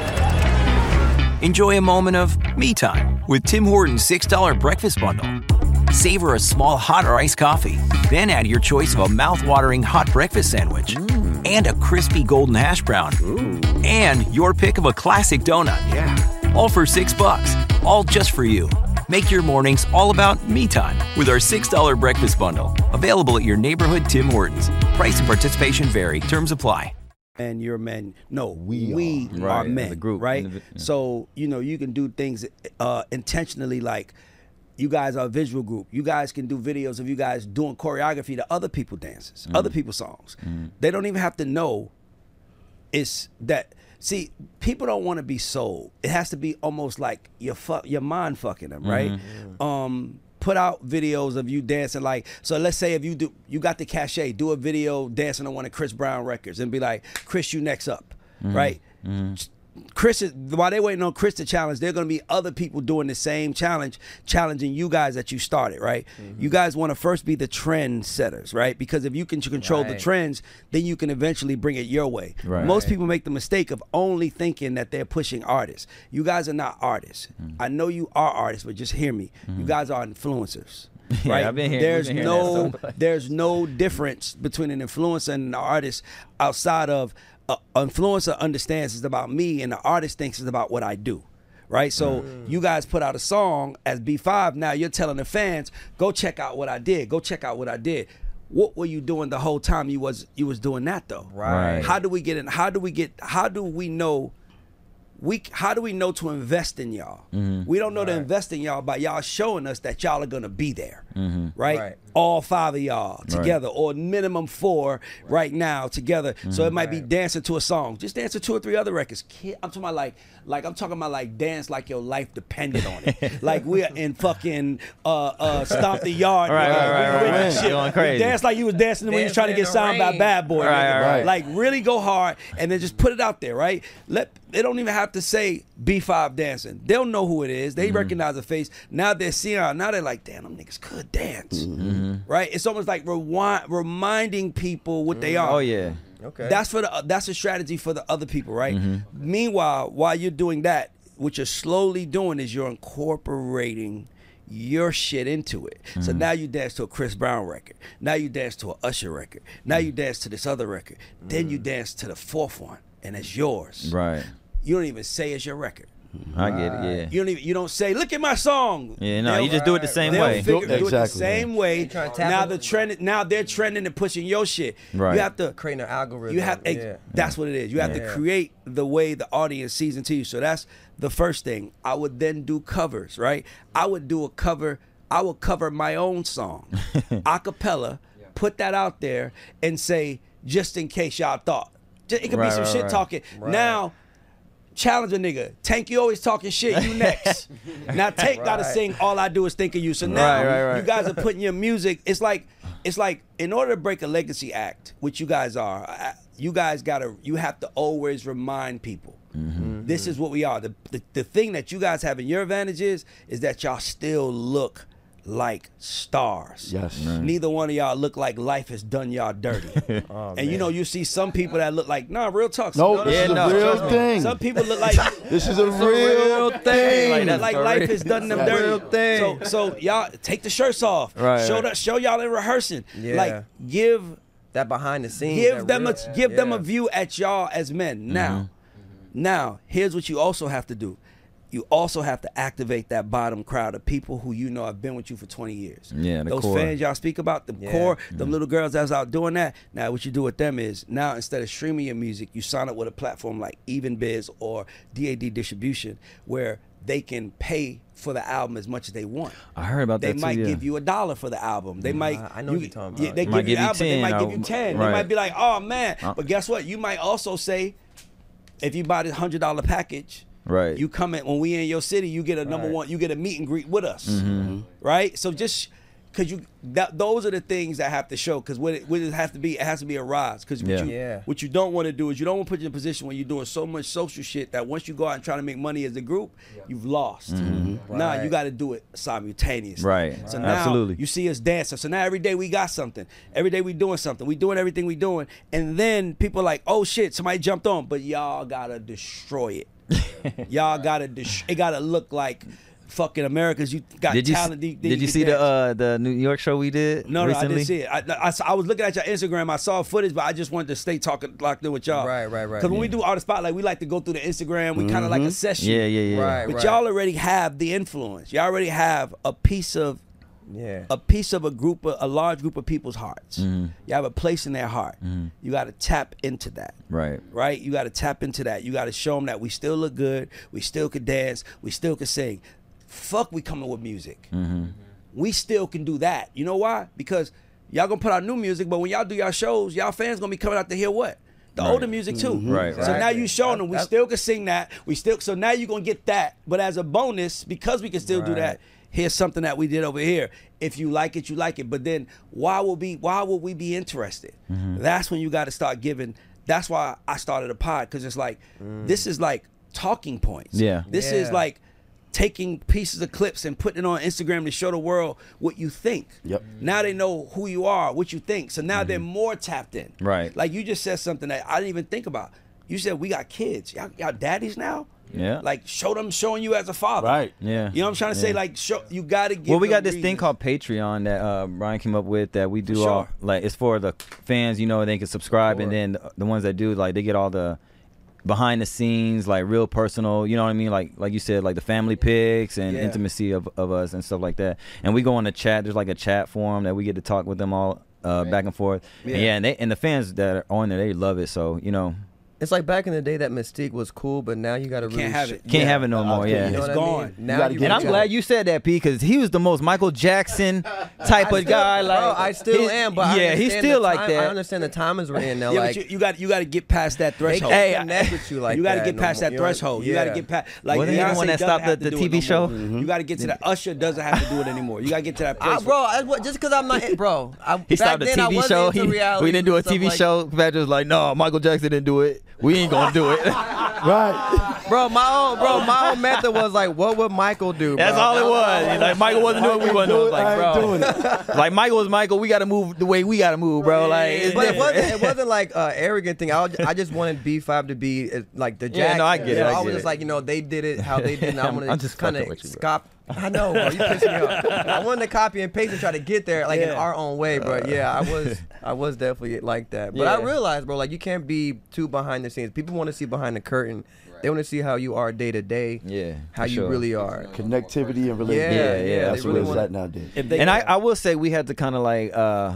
S9: enjoy a moment of me time with Tim Hortons six dollar breakfast bundle. Savor a small hot or iced coffee, then add your choice of a mouth-watering hot breakfast sandwich and a crispy golden hash brown and your pick of a classic donut. Yeah. All for six bucks, all just for you. Make your mornings all about me time with our six dollar breakfast bundle. Available at your neighborhood Tim Hortons. Price and participation vary. Terms apply.
S1: And you're a man. No,
S8: We
S1: we,
S8: are.
S1: are
S4: Right,
S1: men.
S4: as a group,
S1: right?
S4: indivi- yeah.
S1: So you know you can do things uh, intentionally. Like you guys are a visual group. You guys can do videos of you guys doing choreography to other people dances,
S4: Mm.
S1: other people's songs. They don't even have to know. It's that. See, people don't want to be sold. It has to be almost like you're fuck, you're mind fucking them, right?
S4: Mm-hmm.
S1: Um, put out videos of you dancing like. So let's say if you do, you got the cachet, do a video dancing on one of Chris Brown records, and be like, Chris, you next up,
S4: Mm-hmm.
S1: right? Chris is while they waiting on Chris to challenge, there are gonna be other people doing the same challenge, challenging you guys that you started, right? You guys want to first be the trend setters, right? Because if you can control the
S3: Right.
S1: trends, then you can eventually bring it your way.
S4: Right.
S1: Most people make the mistake of only thinking that they're pushing artists. You guys are not artists. I know you are artists, but just hear me. You guys are influencers.
S4: Yeah,
S1: Right?
S4: I've been hearing-
S1: there's
S4: we've been hearing that
S1: no
S4: so much.
S1: there's no difference between an influencer and an artist outside of uh, influencer understands it's about me and the artist thinks it's about what I do. Right? So you guys put out a song as B five, now you're telling the fans, go check out what I did. Go check out what I did. What were you doing the whole time you was you was doing that though?
S3: Right.
S1: How do we get in how do we get how do we know we how do we know to invest in y'all? We don't know to invest in y'all by y'all showing us that y'all are gonna be there, right?
S3: Right.
S1: All five of y'all together, or minimum four right, now together. So it might be dancing to a song, just dance to two or three other records. Kid, I'm talking about like, like I'm talking about like dance like your life depended on it. Like we're in fucking uh uh stomp the yard,
S4: Right,
S1: nigga.
S4: right,
S1: We
S4: right,
S1: with
S4: right,
S1: the
S4: right.
S1: shit.
S4: Going crazy.
S1: Dance like you was dancing when you was trying to
S3: Dancing
S1: get
S3: in the
S1: signed by
S3: rain.
S1: Bad Boy.
S4: Right,
S1: nigga.
S4: right,
S8: right.
S1: Like really go hard and then just put it out there, right? Let they don't even have to say B five dancing. They'll know who it is. They recognize the face. Now they're seeing her. Now they're like, damn, them niggas could dance. Right? It's almost like rewind, reminding people what they are.
S4: Oh yeah.
S3: Okay.
S1: That's for the that's a strategy for the other people, right? Meanwhile, while you're doing that, what you're slowly doing is you're incorporating your shit into it. So now you dance to a Chris Brown record. Now you dance to a Usher record. Now you dance to this other record. Then you dance to the fourth one, and it's yours.
S4: Right.
S1: You don't even say it's your record.
S4: I get it. Yeah.
S1: You don't even you don't say, look at my song.
S4: Yeah. No,
S1: They'll-
S4: you just do it the same
S1: They'll
S4: way.
S1: figure, do it the
S8: Exactly.
S1: same way.
S3: trying to tap
S1: Now
S3: it-
S1: the trend. Now they're trending and pushing your shit.
S4: Right.
S1: You have to
S3: creating an algorithm.
S1: you have ex-
S3: yeah.
S1: that's what it is. You have
S3: Yeah.
S1: to create the way the audience sees into you. So that's the first thing. I would then do covers, right? I would do a cover. I would cover my own song, a cappella, put that out there, and say, just in case y'all thought, Just, it could
S3: Right,
S1: be some
S3: right,
S1: shit
S3: right.
S1: talking.
S3: Right.
S1: Now, challenge a nigga. Tank, you always talking shit. You next. Now Tank gotta
S3: Right.
S1: sing All I Do Is Think of You. So now
S3: Right, right, right.
S1: you guys are putting your music. It's like it's like in order to break a legacy act, which you guys are, I- you guys gotta you have to always remind people.
S3: Mm-hmm.
S1: This is what we are. The, the the thing that you guys have in your advantage is is that y'all still look like stars.
S8: Yes.
S1: Neither one of y'all look like life has done y'all dirty.
S3: Oh,
S1: and you
S3: man.
S1: know, you see some people that look like, nah, real talk.
S8: No, this
S3: Yeah,
S8: is a
S3: no,
S8: real
S3: trust me.
S8: thing.
S1: Some people look like
S8: This is a real thing.
S3: Like,
S1: like,
S3: that's for
S1: life
S3: real.
S1: has done them
S3: That's a
S1: dirty.
S3: real thing.
S1: So so y'all take the shirts off.
S3: Right,
S1: Show
S3: right.
S1: that show y'all in rehearsing.
S3: Yeah.
S1: Like give
S3: That behind the scenes.
S1: give
S3: that
S1: them
S3: real-
S1: a give them a
S3: yeah.
S1: view at y'all as men. Now, now here's what you also have to do. You also have to activate that bottom crowd of people who you know have been with you for twenty years.
S4: Yeah, the
S1: Those
S4: core.
S1: fans y'all speak about, the
S3: Yeah.
S1: core, them little girls that's out doing that. Now what you do with them is now instead of streaming your music, you sign up with a platform like EvenBiz or D A D Distribution where they can pay for the album as much as they want.
S4: I heard about
S1: They
S4: that
S1: might
S4: too. Yeah.
S1: give you a dollar for the album. They might.
S3: I know what you're talking
S1: yeah,
S3: about.
S1: They
S4: Might
S1: give you
S4: give you
S1: album. They might
S4: ten,
S1: give you
S4: or-
S1: ten. They
S4: right.
S1: might be like, oh man.
S4: Uh.
S1: But guess what? You might also say, if you buy this hundred dollar package,
S4: Right.
S1: you come in when we in your city, you get a number
S3: Right.
S1: one. You get a meet and greet with us,
S4: Mm-hmm.
S1: right? So just. Cause you, that, those are the things that have to show. Cause what it, what it has to be, it has to be a rise. Cause what
S4: Yeah.
S1: you,
S3: Yeah.
S1: what you don't want to do is you don't want to put you in a position where you're doing so much social shit that once you go out and try to make money as a group, you've lost.
S4: Mm-hmm.
S1: Now
S3: Right.
S1: you got to do it simultaneously.
S4: Right.
S1: So now
S4: Absolutely.
S1: you see us dancing. So now every day we got something. Every day we doing something. We doing everything we doing, and then people are like, oh shit, somebody jumped on, but y'all gotta destroy it. Y'all gotta, dis- it gotta look like. Fucking Americans, you got
S4: Did you
S1: talent.
S4: see,
S1: you-
S4: did you
S1: can
S4: see the
S1: dance.
S4: uh the New York show we did
S1: No, no,
S4: recently?
S1: I didn't see it. I, I, I was looking at your Instagram. I saw footage, but I just wanted to stay talking locked in with y'all.
S3: Right, right, right.
S1: Because when we
S3: Yeah.
S1: do Artist Spotlight, we like to go through the Instagram. We kind of like assess you.
S4: Yeah, yeah, yeah.
S3: Right,
S1: But
S3: right.
S1: y'all already have the influence. Y'all already have a piece of
S3: Yeah.
S1: a piece of a group, of, a large group of people's hearts.
S4: Mm-hmm.
S1: You have a place in their heart. You got to tap into that.
S4: Right.
S1: Right? You got to tap into that. You got to show them that we still look good. We still could dance. We still could sing. Fuck, we coming with music.
S4: Mm-hmm.
S1: We still can do that. You know why? Because y'all gonna put out new music, but when y'all do y'all shows, y'all fans gonna be coming out to hear what? The older music too.
S4: Right,
S1: So
S4: right.
S1: now you showing them we
S3: That's-
S1: still can sing that. We still so now you gonna get that. But as a bonus, because we can still do
S3: Right.
S1: that, here's something that we did over here. If you like it, you like it. But then why will be why will we be interested? That's when you gotta start giving. That's why I started a pod, because it's like this is like talking points.
S4: Yeah.
S1: This is
S3: Yeah.
S1: like taking pieces of clips and putting it on Instagram to show the world what you think.
S8: Yep.
S1: Now they know who you are, what you think. So now they're more tapped in.
S4: Right.
S1: Like you just said something that I didn't even think about. You said we got kids. Y'all, y'all daddies now?
S4: Yeah.
S1: Like show them showing you as a father.
S8: Right.
S4: Yeah.
S1: You know what I'm trying to say?
S4: Yeah.
S1: Like show you gotta give
S4: Well, we got
S1: them
S4: this thing
S1: reasons.
S4: called Patreon that uh, Brian came up with that we do
S1: For
S4: all
S1: sure.
S4: like it's for the fans, you know, they can subscribe, and then the ones that do like they get all the behind the scenes, like real personal, you know what I mean, like like you said, like the family pics and
S1: Yeah.
S4: intimacy of, of us and stuff like that. And we go on the chat. There's like a chat forum that we get to talk with them all uh, back and forth.
S1: Yeah.
S4: And yeah, and they and the fans that are on there, they love it. So you know,
S3: It's like back in the day that Mystique was cool, but now you got to really
S1: Can't have
S3: sh-
S1: it.
S4: can't
S3: yeah.
S4: have it no more. Yeah.
S3: You know
S1: It's
S3: what
S1: gone.
S3: I mean? Now
S8: gotta
S3: you
S8: get
S4: And
S3: really
S4: I'm
S3: gotta-
S4: glad you said that, P, because he was the most Michael Jackson type of guy. Like,
S3: Bro, I still
S4: his-
S3: am, but I
S4: yeah, he's
S3: understand
S4: still
S3: the
S4: like
S3: time-
S4: that.
S3: I understand the timers we're in now.
S1: Yeah,
S3: like
S1: but you, you got you got to get past that
S3: they
S1: threshold.
S3: can't
S4: Hey,
S3: connect with you like
S1: you got to
S3: that
S1: get
S3: no
S1: past
S3: more.
S1: that
S3: You know?
S1: threshold. You got to
S3: Yeah.
S1: get past like
S4: Wasn't he the
S1: Beyonce
S4: one that
S1: doesn't
S4: stopped
S1: have
S4: the-
S1: to
S4: the
S1: do it
S4: T V
S1: no
S4: show?
S1: more. You got to get to that. Usher doesn't have to do it anymore. You got to get to that place.
S3: I, bro, I, what- just because I'm not, bro. I,
S4: He
S3: back
S4: stopped the
S3: then I
S4: T V
S3: wasn't
S4: show.
S3: into
S4: He,
S3: reality
S4: we didn't do a
S3: and stuff
S4: T V
S3: like-
S4: show. Patrick was like, no, Michael Jackson didn't do it. We ain't gonna do it.
S8: Right.
S3: Bro, my own, bro, my own method was like, what would Michael do?
S4: That's
S3: bro?
S4: all it was. Like Michael wasn't doing it. We wasn't
S8: Do
S4: doing
S8: it,
S4: it. Like,
S8: I ain't
S4: bro.
S8: doing it.
S4: Like Michael was Michael. We gotta move the way we gotta move, bro. Like, it's
S3: But it
S4: different.
S3: wasn't. It wasn't like an arrogant thing. I, was- I just wanted B five to be uh, like the
S4: Yeah,
S3: Jackson.
S4: no, I get it,
S3: So
S4: I
S3: I,
S4: get
S3: was
S4: it.
S3: just like, you know, they did it how they did. And I'm
S4: I'm-
S3: gonna
S4: I'm just
S3: kind
S4: fucking
S3: of
S4: with you, bro.
S3: scop. I know, bro. You pissed me off. I wanted to copy and paste and try to get there like in
S1: Yeah.
S3: our own way, bro. Yeah, I was. I was definitely like that. But I
S4: Yeah.
S3: realized, bro, like you can't be too behind the scenes. People want to see behind the curtain. They want to see how you are day to day.
S4: Yeah,
S3: How
S4: for
S3: you
S4: sure.
S3: really are.
S8: Connectivity and relationship.
S3: Yeah,
S4: Yeah, yeah,
S8: That's
S3: they
S8: what
S3: really
S8: it's
S3: wanna-
S8: at nowadays.
S1: If they
S4: And I, I will say we had to kind of like uh,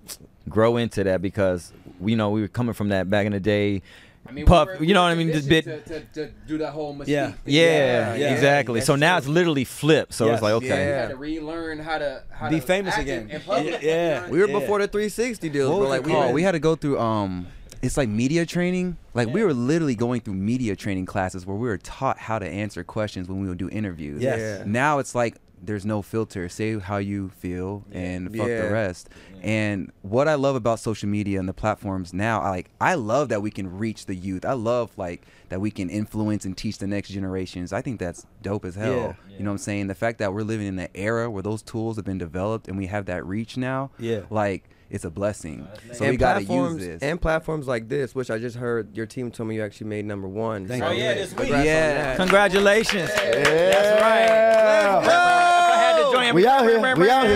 S4: grow into that because we, you know, we were coming from that back in the day.
S6: I mean,
S4: Puff,
S6: we were- we
S4: you know
S6: were
S4: what I mean? Just
S6: conditioned
S4: bit.
S6: to, to, to do the whole mystique
S1: Yeah.
S6: thing.
S4: Yeah,
S1: yeah,
S4: exactly.
S6: that's
S4: So now
S6: true.
S4: it's literally flipped. So
S1: Yes.
S4: it's like, okay.
S6: We
S3: Yeah.
S6: had to relearn how to how
S1: Be
S6: to
S1: famous
S6: act
S1: again.
S6: in public.
S1: Yeah.
S3: We were
S1: Yeah.
S3: before the three sixty deals,
S7: What
S3: bro.
S7: was
S3: Like
S7: it
S3: we
S7: called?
S3: were-
S7: We had to go through um it's like media training. Like we were literally going through media training classes where we were taught how to answer questions when we would do interviews.
S1: Yes.
S3: Yeah.
S7: Now it's like there's no filter. Say how you feel and fuck
S3: Yeah.
S7: the rest. And what I love about social media and the platforms now, I like I love that we can reach the youth. I love like that we can influence and teach the next generations. I think that's dope as hell.
S1: Yeah.
S7: You know what I'm saying? The fact that we're living in an era where those tools have been developed and we have that reach now,
S1: Yeah.
S7: like it's a blessing. So
S3: and
S7: we gotta use
S3: platforms
S7: this.
S3: and platforms like this, which I just heard your team told me you actually made number one.
S1: Thank
S3: So,
S1: you.
S4: Oh, yeah, this week.
S3: congrats on
S4: Yeah.
S3: that.
S4: Congratulations.
S8: That's
S4: right.
S8: Let's go. We out here. We out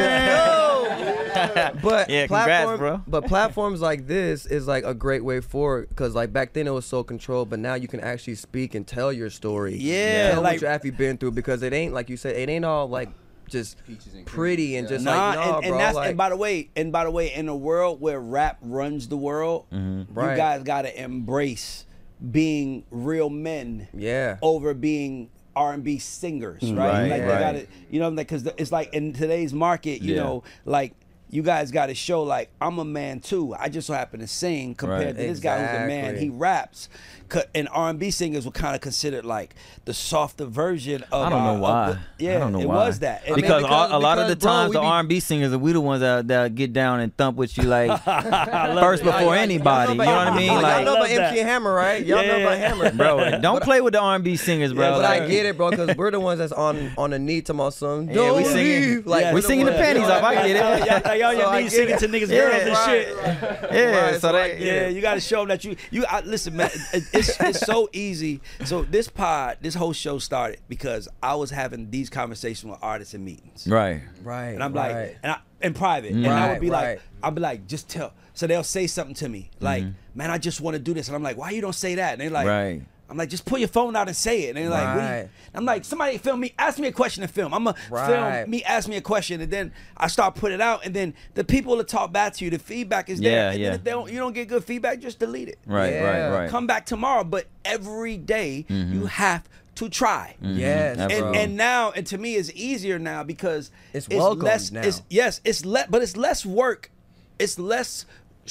S8: here.
S3: But
S4: Yeah, congrats,
S3: platform-
S4: bro.
S3: But platforms like this is like a great way forward because like back then it was so controlled, but now you can actually speak and tell your story.
S1: Yeah,
S3: tell
S1: like-
S3: what you actually been through because it ain't like you said, it ain't all like just
S6: Peaches and
S3: pretty
S6: cream.
S3: and
S6: Yeah.
S3: just
S1: Nah,
S3: like no,
S1: and, and
S3: bro.
S1: that's
S3: like,
S1: and by the way, and by the way, in a world where rap runs the world, you
S3: Right.
S1: guys gotta embrace being real men
S3: yeah.
S1: over being R and B singers, right?
S4: Right,
S1: like they
S4: right.
S1: gotta, you know, because it's like in today's market, you
S4: Yeah.
S1: know, like. You guys got to show like I'm a man too. I just so happen to sing compared
S4: Right.
S1: to this guy who's a man.
S3: Exactly.
S1: He raps, Co- and R and B singers were kind of considered like the softer version of.
S4: I don't
S1: our-
S4: know
S1: of
S4: why.
S1: the- yeah,
S4: I don't know
S1: it
S4: why.
S1: was that. And
S4: because,
S3: because-
S4: a, a lot of the
S3: because, bro,
S4: times
S3: we
S4: the
S3: be-
S4: R and B singers, we the ones that, that get down and thump with you like first before
S3: Y'all-
S4: anybody. You know what I mean?
S3: Y'all
S4: Like,
S3: know about
S1: love that.
S3: M C Hammer, right? Y'all know about Hammer,
S4: bro, don't play with the R and B singers, bro.
S1: Yeah,
S3: But
S4: Like,
S3: I get it, bro, because we're the ones that's on on the knee to my son.
S4: Yeah,
S3: Don't
S4: we singing-
S3: leave. Like,
S1: Yeah,
S3: we're
S4: we
S3: the
S4: singing the
S3: ones-
S4: panties off. I get it.
S1: Y'all, y'all, y'all,
S3: So
S1: y'all
S3: I
S1: need
S3: get
S1: singing
S3: it.
S1: to niggas'
S4: Yeah,
S1: girls and
S3: right.
S1: shit.
S4: Yeah,
S3: Right,
S4: so
S3: so I
S4: they,
S3: get
S1: Yeah, you got to show them that you you. I, listen, man, it, it's it's so easy. So this pod, this whole show started because I was having these conversations with artists in meetings,
S4: right.
S3: Right.
S1: and I'm
S3: right.
S1: like, and I in private, and I would
S3: Right,
S1: be like,
S3: right.
S1: I'll be like, just tell. So they'll say something to me, like,
S4: Mm-hmm.
S1: man, I just want to do this, and I'm like, why you don't say that? And they're like,
S4: Right.
S1: I'm like, just pull your phone out and say it. And they're like, what do you-
S3: Right.
S1: I'm like, somebody film me, ask me a question and film. I'm gonna
S3: Right.
S1: film me, ask me a question, and then I start putting it out, and then the people that talk back to you, the feedback is there.
S4: Yeah,
S1: and
S4: yeah.
S1: then if they don't, you don't get good feedback, just delete it.
S4: Right,
S3: Yeah.
S4: right, right.
S1: Come back tomorrow, but every day you have to try.
S3: Yes,
S4: Absolutely.
S1: And,
S3: bro.
S1: and now, and to me, it's easier now because
S3: It's welcomed
S1: less.
S3: now.
S1: It's yes, it's less, but it's less work. It's less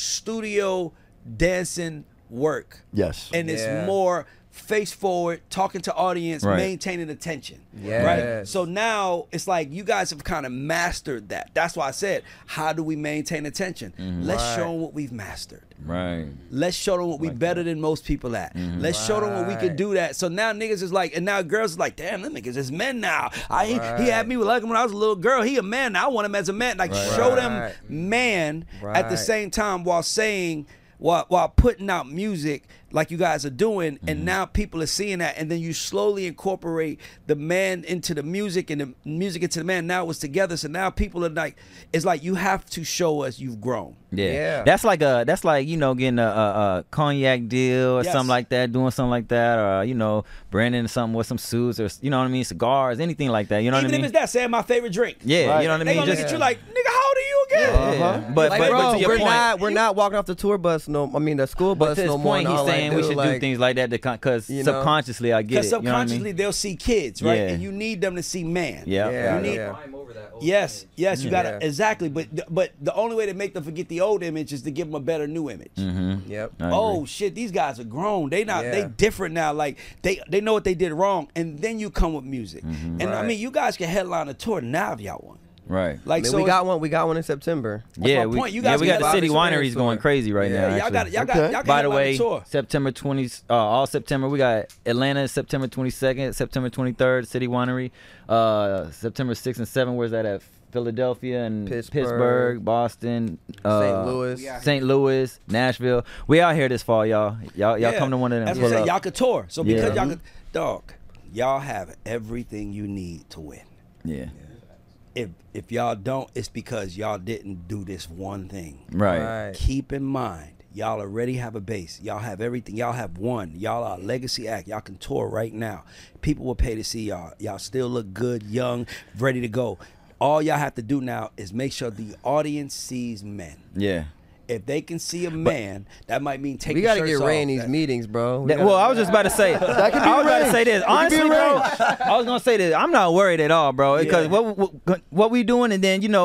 S1: studio dancing work,
S8: Yes.
S1: and it's
S3: Yeah.
S1: more face forward, talking to audience,
S4: Right.
S1: maintaining attention.
S3: Yes.
S1: Right. So now it's like you guys have kind of mastered that. That's why I said, how do we maintain attention? Let's
S3: Right.
S1: show them what we've mastered.
S4: Right.
S1: Let's show them what we better than most people at. Let's show them what we can
S3: Right.
S1: do that. So now niggas is like, and now girls is like, damn, them niggas is men now. I he, he had
S3: Right.
S1: me like him when I was a little girl. He a man now. I want him as a man. Like show them
S3: Right.
S1: man at the
S3: Right.
S1: same time while saying while while putting out music like you guys are doing, and now people are seeing that, and then you slowly incorporate the man into the music and the music into the man. Now it's together, so now people are like, it's like you have to show us you've grown.
S4: Yeah.
S3: Yeah.
S4: That's like a that's like, you know, getting a, a, a cognac deal or
S1: Yes.
S4: something like that, doing something like that, or you know, branding something with some suits or you know what I mean, cigars, anything like that. You know
S1: Even
S4: what I
S1: if
S4: mean?
S1: it's that, saying my favorite drink.
S4: Yeah,
S8: Right.
S4: you know what I
S1: They
S4: mean.
S1: gonna look
S4: Just
S1: at you like, nigga, how old are you again?
S4: yeah. But,
S3: Like,
S4: but,
S3: bro,
S4: but to your
S3: we're
S4: point,
S3: not we're not walking off the tour bus. No, I mean the school
S4: but
S3: bus
S4: to his
S3: no more.
S4: point,
S3: and
S4: he's
S3: all that,
S4: saying we
S3: dude,
S4: should
S3: like,
S4: do things like that because
S3: You know?
S4: subconsciously I get
S1: Because
S4: it. You know what I
S1: subconsciously
S4: mean?
S1: they'll see kids, right?
S4: Yeah.
S1: And you need them to see man.
S4: Yeah.
S3: Yeah,
S1: You need-
S3: yeah.
S5: Climb over that old
S1: Yes,
S5: image.
S1: yes, you gotta
S3: Yeah.
S1: exactly. But but the only way to make them forget the old image is to give them a better new image.
S4: Mm-hmm.
S3: Yep.
S4: I
S1: Oh
S4: agree.
S1: shit, these guys are grown. They not they
S3: Yeah.
S1: different now. Like they they know what they did wrong, and then you come with music.
S4: Mm-hmm.
S1: And I
S3: Right.
S1: mean, you guys can headline a tour now if y'all want.
S4: Right.
S1: Like
S3: I mean,
S1: so,
S3: we
S1: it's-
S3: got one. We got one in September.
S4: yeah,
S1: my
S4: we,
S1: point. You
S4: yeah,
S1: guys
S4: we
S1: got
S4: got
S1: a
S4: the city
S3: Bobby
S4: wineries
S3: Smith's
S4: going
S3: tour.
S4: crazy right
S1: yeah,
S4: now.
S1: y'all
S4: actually.
S1: got y'all got
S8: Okay.
S1: y'all got
S4: By the
S1: headline
S4: way,
S1: a tour.
S4: September twentieth, uh, all September, we got Atlanta September twenty-second, September twenty-third, City Winery. Uh, September sixth and seventh, where's that at? Philadelphia and
S3: Pittsburgh.
S4: Pittsburgh, Boston, uh,
S3: Saint Louis.
S4: Saint Louis, Nashville. We out here this fall, y'all. Y'all, y'all
S1: Yeah.
S4: come to one of them.
S1: That's
S4: pull
S1: what I'm saying.
S4: up.
S1: Y'all could tour. So
S4: Yeah.
S1: because y'all could, dog, y'all have everything you need to win.
S4: Yeah,
S1: If if y'all don't, it's because y'all didn't do this one thing.
S4: right.
S3: Right.
S1: Keep in mind, y'all already have a base. Y'all have everything. Y'all have won. Y'all are a legacy act. Y'all can tour right now. People will pay to see y'all. Y'all still look good, young, ready to go. All y'all have to do now is make sure the audience sees men.
S4: Yeah.
S1: If they can see a man, that might mean take
S3: We
S1: got
S3: gotta
S1: to
S3: get Ray in these meetings, bro. We
S4: That-
S3: gotta-
S4: well, I was just about to say. I was
S8: could be
S4: about to
S8: arranged.
S4: say this.
S8: It could be
S4: Honestly, bro,
S8: arranged.
S4: I was gonna say this. I'm not worried at all, bro. Because
S1: Yeah.
S4: what, what what we doing, and then you know,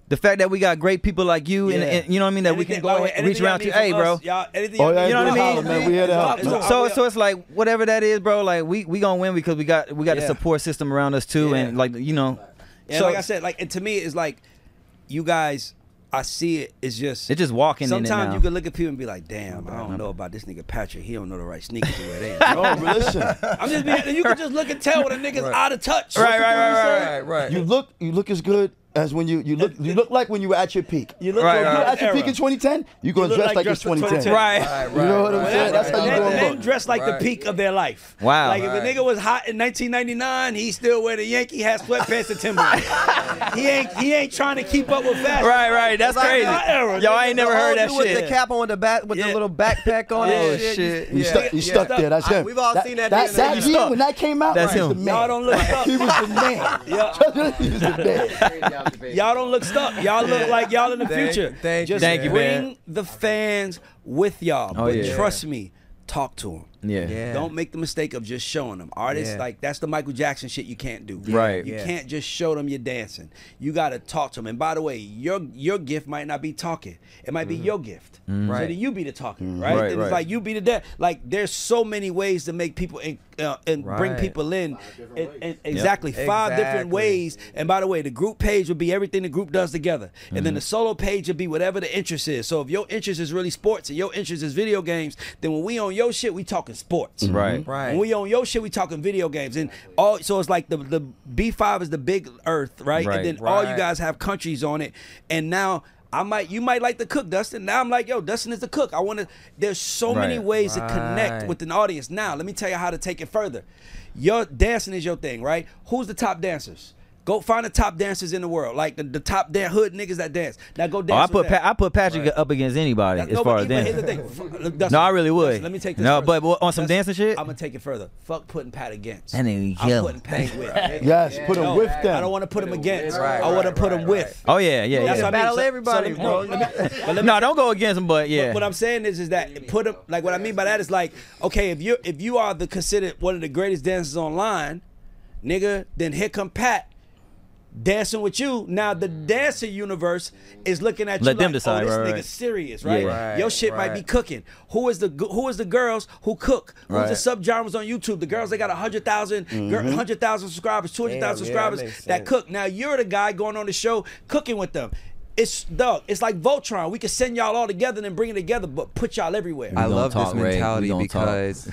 S4: the fact that we got great people like you, and,
S1: Yeah.
S4: and you know what I mean, that we
S1: Anything-
S4: can go
S1: by the way,
S4: ahead and reach
S1: anything y'all
S4: around to.
S1: need
S4: Hey,
S1: from
S4: bro.
S1: us, y'all, anything
S8: Oh,
S1: y'all
S8: yeah,
S1: need
S4: You know what I
S1: from
S4: mean?
S1: us,
S8: man, we here to help.
S1: So-
S4: So so it's like whatever that is, bro. Like we we gonna win because we got we got
S1: Yeah.
S4: the support system around us too,
S1: Yeah.
S4: and like you know,
S1: And
S4: so
S1: like I said, like and to me, it's like you guys. I see it. It's just
S4: it's just walking in it
S1: sometimes
S4: now.
S1: you can look at people and be like, "Damn, I don't know about this nigga Patrick. He don't know the right sneakers to wear." They
S8: No, but listen.
S1: I'm just being. You can just look and tell when a nigga's out of touch.
S4: Right, right, right, right,
S3: Right, right.
S8: You look, you look as good as when you you look you look like when you were at your peak.
S1: You look
S4: Right,
S8: So if
S1: like
S8: you were
S1: right.
S8: at your peak in twenty ten, you gonna
S1: You look
S8: dress
S1: like
S8: like,
S1: dress
S8: it's
S1: for
S8: twenty ten.
S1: twenty ten.
S4: Right.
S3: Right,
S8: You know what I'm
S3: right,
S8: saying? That's how you
S1: men,
S8: gonna
S1: men
S8: look.
S1: dress like
S3: Right.
S1: the peak of their life.
S4: Wow.
S1: Like if
S3: Right.
S1: a nigga was hot in nineteen ninety-nine, he still wear the Yankee hat, sweatpants, and Timberland. he ain't he ain't trying to keep up with fashion.
S4: Right, right. That's
S1: Like
S4: crazy.
S1: our era,
S4: Yo,
S1: nigga.
S4: I ain't never
S3: The
S4: heard
S3: old
S4: that
S3: dude with
S4: shit.
S3: the cap on the back with
S1: Yeah.
S3: the little backpack on
S1: Oh,
S3: and
S4: shit.
S3: shit.
S8: You
S3: Yeah.
S8: stuck, you stuck there. That's him.
S3: We've all
S8: that,
S3: seen that
S8: That,
S3: dude
S8: that,
S3: in the
S8: G,
S4: stuck.
S8: when that came out,
S4: That's
S8: he was
S4: him.
S8: the man.
S1: Y'all don't look stuck.
S8: He was the man.
S1: Yeah.
S8: he was the man.
S1: Y'all don't look stuck. Y'all look like y'all in the
S3: Thank-
S1: future.
S3: thank you,
S1: Just
S4: Thank you,
S1: bring
S4: man.
S1: the fans with y'all.
S4: Oh,
S1: but
S4: yeah.
S1: trust me, talk to them.
S4: Yeah.
S3: Yeah.
S1: Don't make the mistake of just showing them. Artists,
S3: Yeah.
S1: like, that's the Michael Jackson shit you can't do.
S4: Right.
S1: You
S3: Yeah.
S1: can't just show them you're dancing. You got to talk to them. And by the way, your your gift might not be talking. It might be your gift. So
S3: Right.
S1: then you be the talking, right?
S4: Right,
S1: And
S4: right.
S1: it's like you be the dance. Like, there's so many ways to make people in, uh, and bring
S3: Right.
S1: people in.
S2: different
S1: And-
S2: ways.
S1: and exactly. Five different
S3: Exactly.
S1: ways. And by the way, the group page will be everything the group does together. And
S4: Mm-hmm.
S1: then the solo page will be whatever the interest is. So if your interest is really sports and your interest is video games, then when we on your shit, we talking sports.
S4: Right.
S3: Right.
S1: When we on your shit, we talking video games. And all so it's like the the B five is the big earth, right?
S4: Right.
S1: And then all you
S3: Right.
S1: guys have countries on it. And now I might you might like the cook, Dustin. Now I'm like, yo, Dustin is the cook. I wanna there's so many
S4: Right.
S1: ways to connect
S3: Right.
S1: with an audience. Now, let me tell you how to take it further. Your dancing is your thing, right? Who's the top dancers? Go find the top dancers in the world, like the, the top dan- hood niggas that dance. Now go
S4: Oh,
S1: dance.
S4: I
S1: with
S4: put
S1: them.
S4: pa- I put Patrick up against anybody
S1: That-
S4: as
S1: no,
S4: far
S1: but
S4: as
S1: even- here's
S4: dancing.
S1: the thing. F- Dustin,
S4: No, I really would.
S1: Dustin, let me take this.
S4: No,
S1: further.
S4: but what- on some
S1: Dustin,
S4: dancing shit?
S1: I'm gonna take it further. Fuck putting Pat against.
S4: That nigga
S1: I'm
S4: kill.
S1: putting Pat with.
S8: Yes, put him
S1: No,
S8: with them.
S1: I don't want to put him against.
S3: Right,
S1: I want to
S3: right,
S1: put him
S3: right,
S1: with.
S4: Oh yeah, yeah,
S1: That's
S4: yeah.
S1: what I mean.
S3: Battle
S1: So-
S3: everybody,
S1: so let me-
S3: bro.
S1: let me- but let me-
S4: No, don't go against him, but yeah.
S1: What I'm saying is, is that put him like what I mean by that is like, okay, if you if you are the considered one of the greatest dancers online, nigga, then here come Pat dancing with you. Now the dancer universe is looking at you
S4: Let
S1: like,
S4: them decide,
S1: oh, this
S4: right,
S1: nigga
S4: right.
S1: serious, right?
S4: Yeah.
S3: Right,
S1: Your shit might be
S3: right.
S1: cooking. Who is the gu- who is the girls who cook? Who's
S4: Right.
S1: the subgenres on YouTube? The girls that got a hundred thousand, hundred thousand subscribers, two hundred thousand
S3: Damn, yeah, that
S1: subscribers
S3: makes
S1: that
S3: sense.
S1: cook. Now you're the guy going on the show cooking with them. It's dog. It's like Voltron. We can send y'all all together and bring it together, but put y'all everywhere.
S7: I
S4: gonna
S7: love
S4: talk,
S7: this
S4: Ray. We
S7: mentality
S4: gonna talk.
S7: because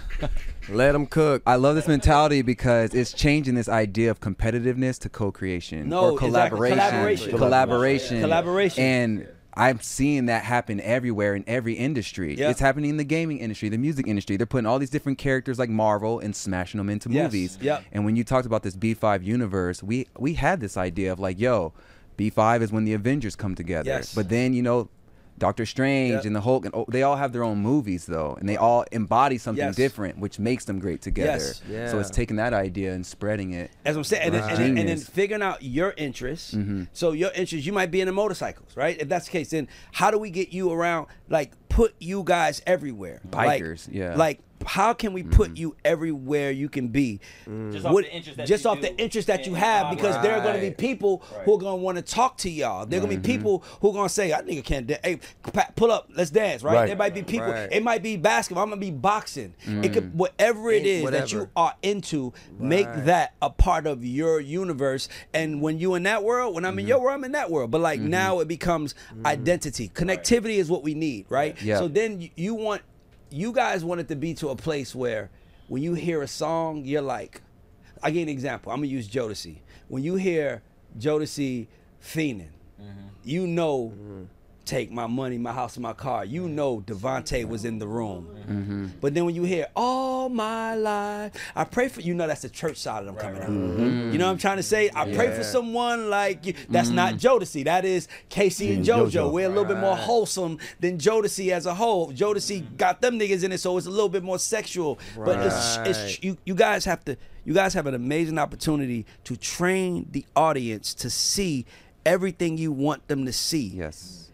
S3: Let them cook.
S7: I love this mentality because it's changing this idea of competitiveness to co-creation
S1: No,
S7: or
S1: exactly.
S7: collaboration,
S1: Collaboration.
S7: collaboration,
S1: Collaboration.
S7: and I'm seeing that happen everywhere in every industry.
S1: Yeah.
S7: It's happening in the gaming industry, the music industry. They're putting all these different characters like Marvel and smashing them into
S1: Yes.
S7: movies.
S1: Yep.
S7: And when you talked about this B five universe, we we had this idea of like, yo, B five is when the Avengers come together.
S1: Yes.
S7: But then, you know, Doctor Strange
S1: Yep.
S7: and the Hulk, and oh, they all have their own movies though, and they all embody something
S1: Yes.
S7: different, which makes them great together.
S1: Yes.
S3: Yeah.
S7: So it's taking that idea and spreading it.
S1: As I'm saying, and, then,
S7: That's
S1: and, then, and then
S7: genius.
S1: figuring out your interests. So your interests, you might be into motorcycles, right? If that's the case, then how do we get you around? Like, put you guys everywhere. Like-
S7: Bikers, yeah.
S1: Like, how can we put you everywhere you can be?
S4: Just off
S1: What-
S4: the interest that
S1: just
S4: you
S1: off
S4: do
S1: the interest that
S4: in-
S1: you
S4: in
S1: have,
S4: hobby.
S1: because there are going to be
S3: Right.
S1: people who are going to want to talk to y'all. There are going to be people who are going to say, "I nigga can't dance. Hey, pa- pull up, let's dance." Right?
S8: Right.
S1: There might be people.
S3: Right.
S1: It might be basketball. I'm gonna be boxing. It could whatever it is that
S3: Whatever.
S1: you are into, make
S3: Right.
S1: that a part of your universe. And when you in that world, when I'm in your world, I'm in that world. But like now it becomes identity. Connectivity is what we need, right?
S7: Yeah.
S1: So then you, you want, you guys want it to be to a place where when you hear a song, you're like, I give you an example. I'm gonna use Jodeci. When you hear Jodeci fiending, you know. Take my money, my house, and my car. You know Devontae was in the room. But then when you hear all my life, I pray for you know that's the church side of them coming out. You know what I'm trying to say? I pray for
S3: Yeah.
S1: someone like you. That's not Jodeci. That is Casey and
S8: and
S1: JoJo.
S8: JoJo.
S1: We're a little bit more
S3: Right.
S1: wholesome than Jodeci as a whole. Jodeci got them niggas in it, so it's a little bit more sexual. But it's, it's
S3: Right.
S1: you, you guys have to you guys have an amazing opportunity to train the audience to see everything you want them to see.
S7: Yes.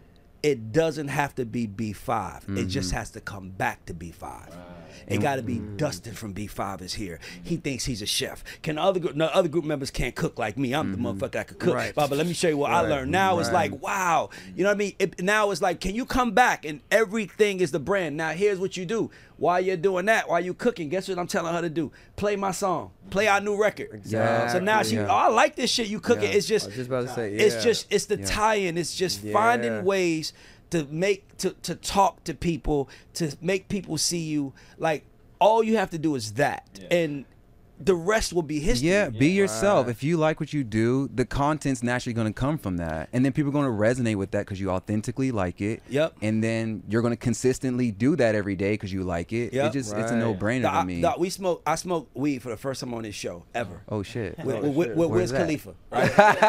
S1: it doesn't have to be B five. It just has to come back to B five. It got to be Dustin from B five is here. He thinks he's a chef. Can other group, no, other group members can't cook like me. I'm the motherfucker that could cook.
S3: Right.
S1: But, but let me show you what I
S3: Right.
S1: learned. Now it's
S3: Right.
S1: like, wow. You know what I mean? It, now it's like, can you come back? And everything is the brand. Now here's what you do. While you're doing that, while you cooking, guess what I'm telling her to do? Play my song. Play our new record.
S3: Exactly,
S1: So now she,
S3: yeah.
S1: oh, I like this shit you cooking.
S3: Yeah.
S1: It's just,
S3: I was just about to say,
S1: it's
S3: yeah.
S1: just, it's the
S3: Yeah.
S1: tie-in. It's just
S3: Yeah.
S1: finding ways to make, to, to talk to people, to make people see you. Like, all you have to do is that. And the rest will be history.
S7: Yeah, be yourself. If you like what you do, the content's naturally going to come from that. And then people are going to resonate with that because you authentically like it.
S1: Yep.
S7: And then you're going to consistently do that every day because you like it.
S1: Yep.
S7: It just It's a
S3: Right.
S7: no-brainer
S1: Doc,
S7: to me.
S1: Doc, we smoke. I smoked weed for the first time on this show ever.
S7: Oh, shit.
S1: With,
S3: Oh,
S1: with, with,
S3: shit.
S1: with
S7: Where's
S1: Wiz
S7: that?
S1: Khalifa, right?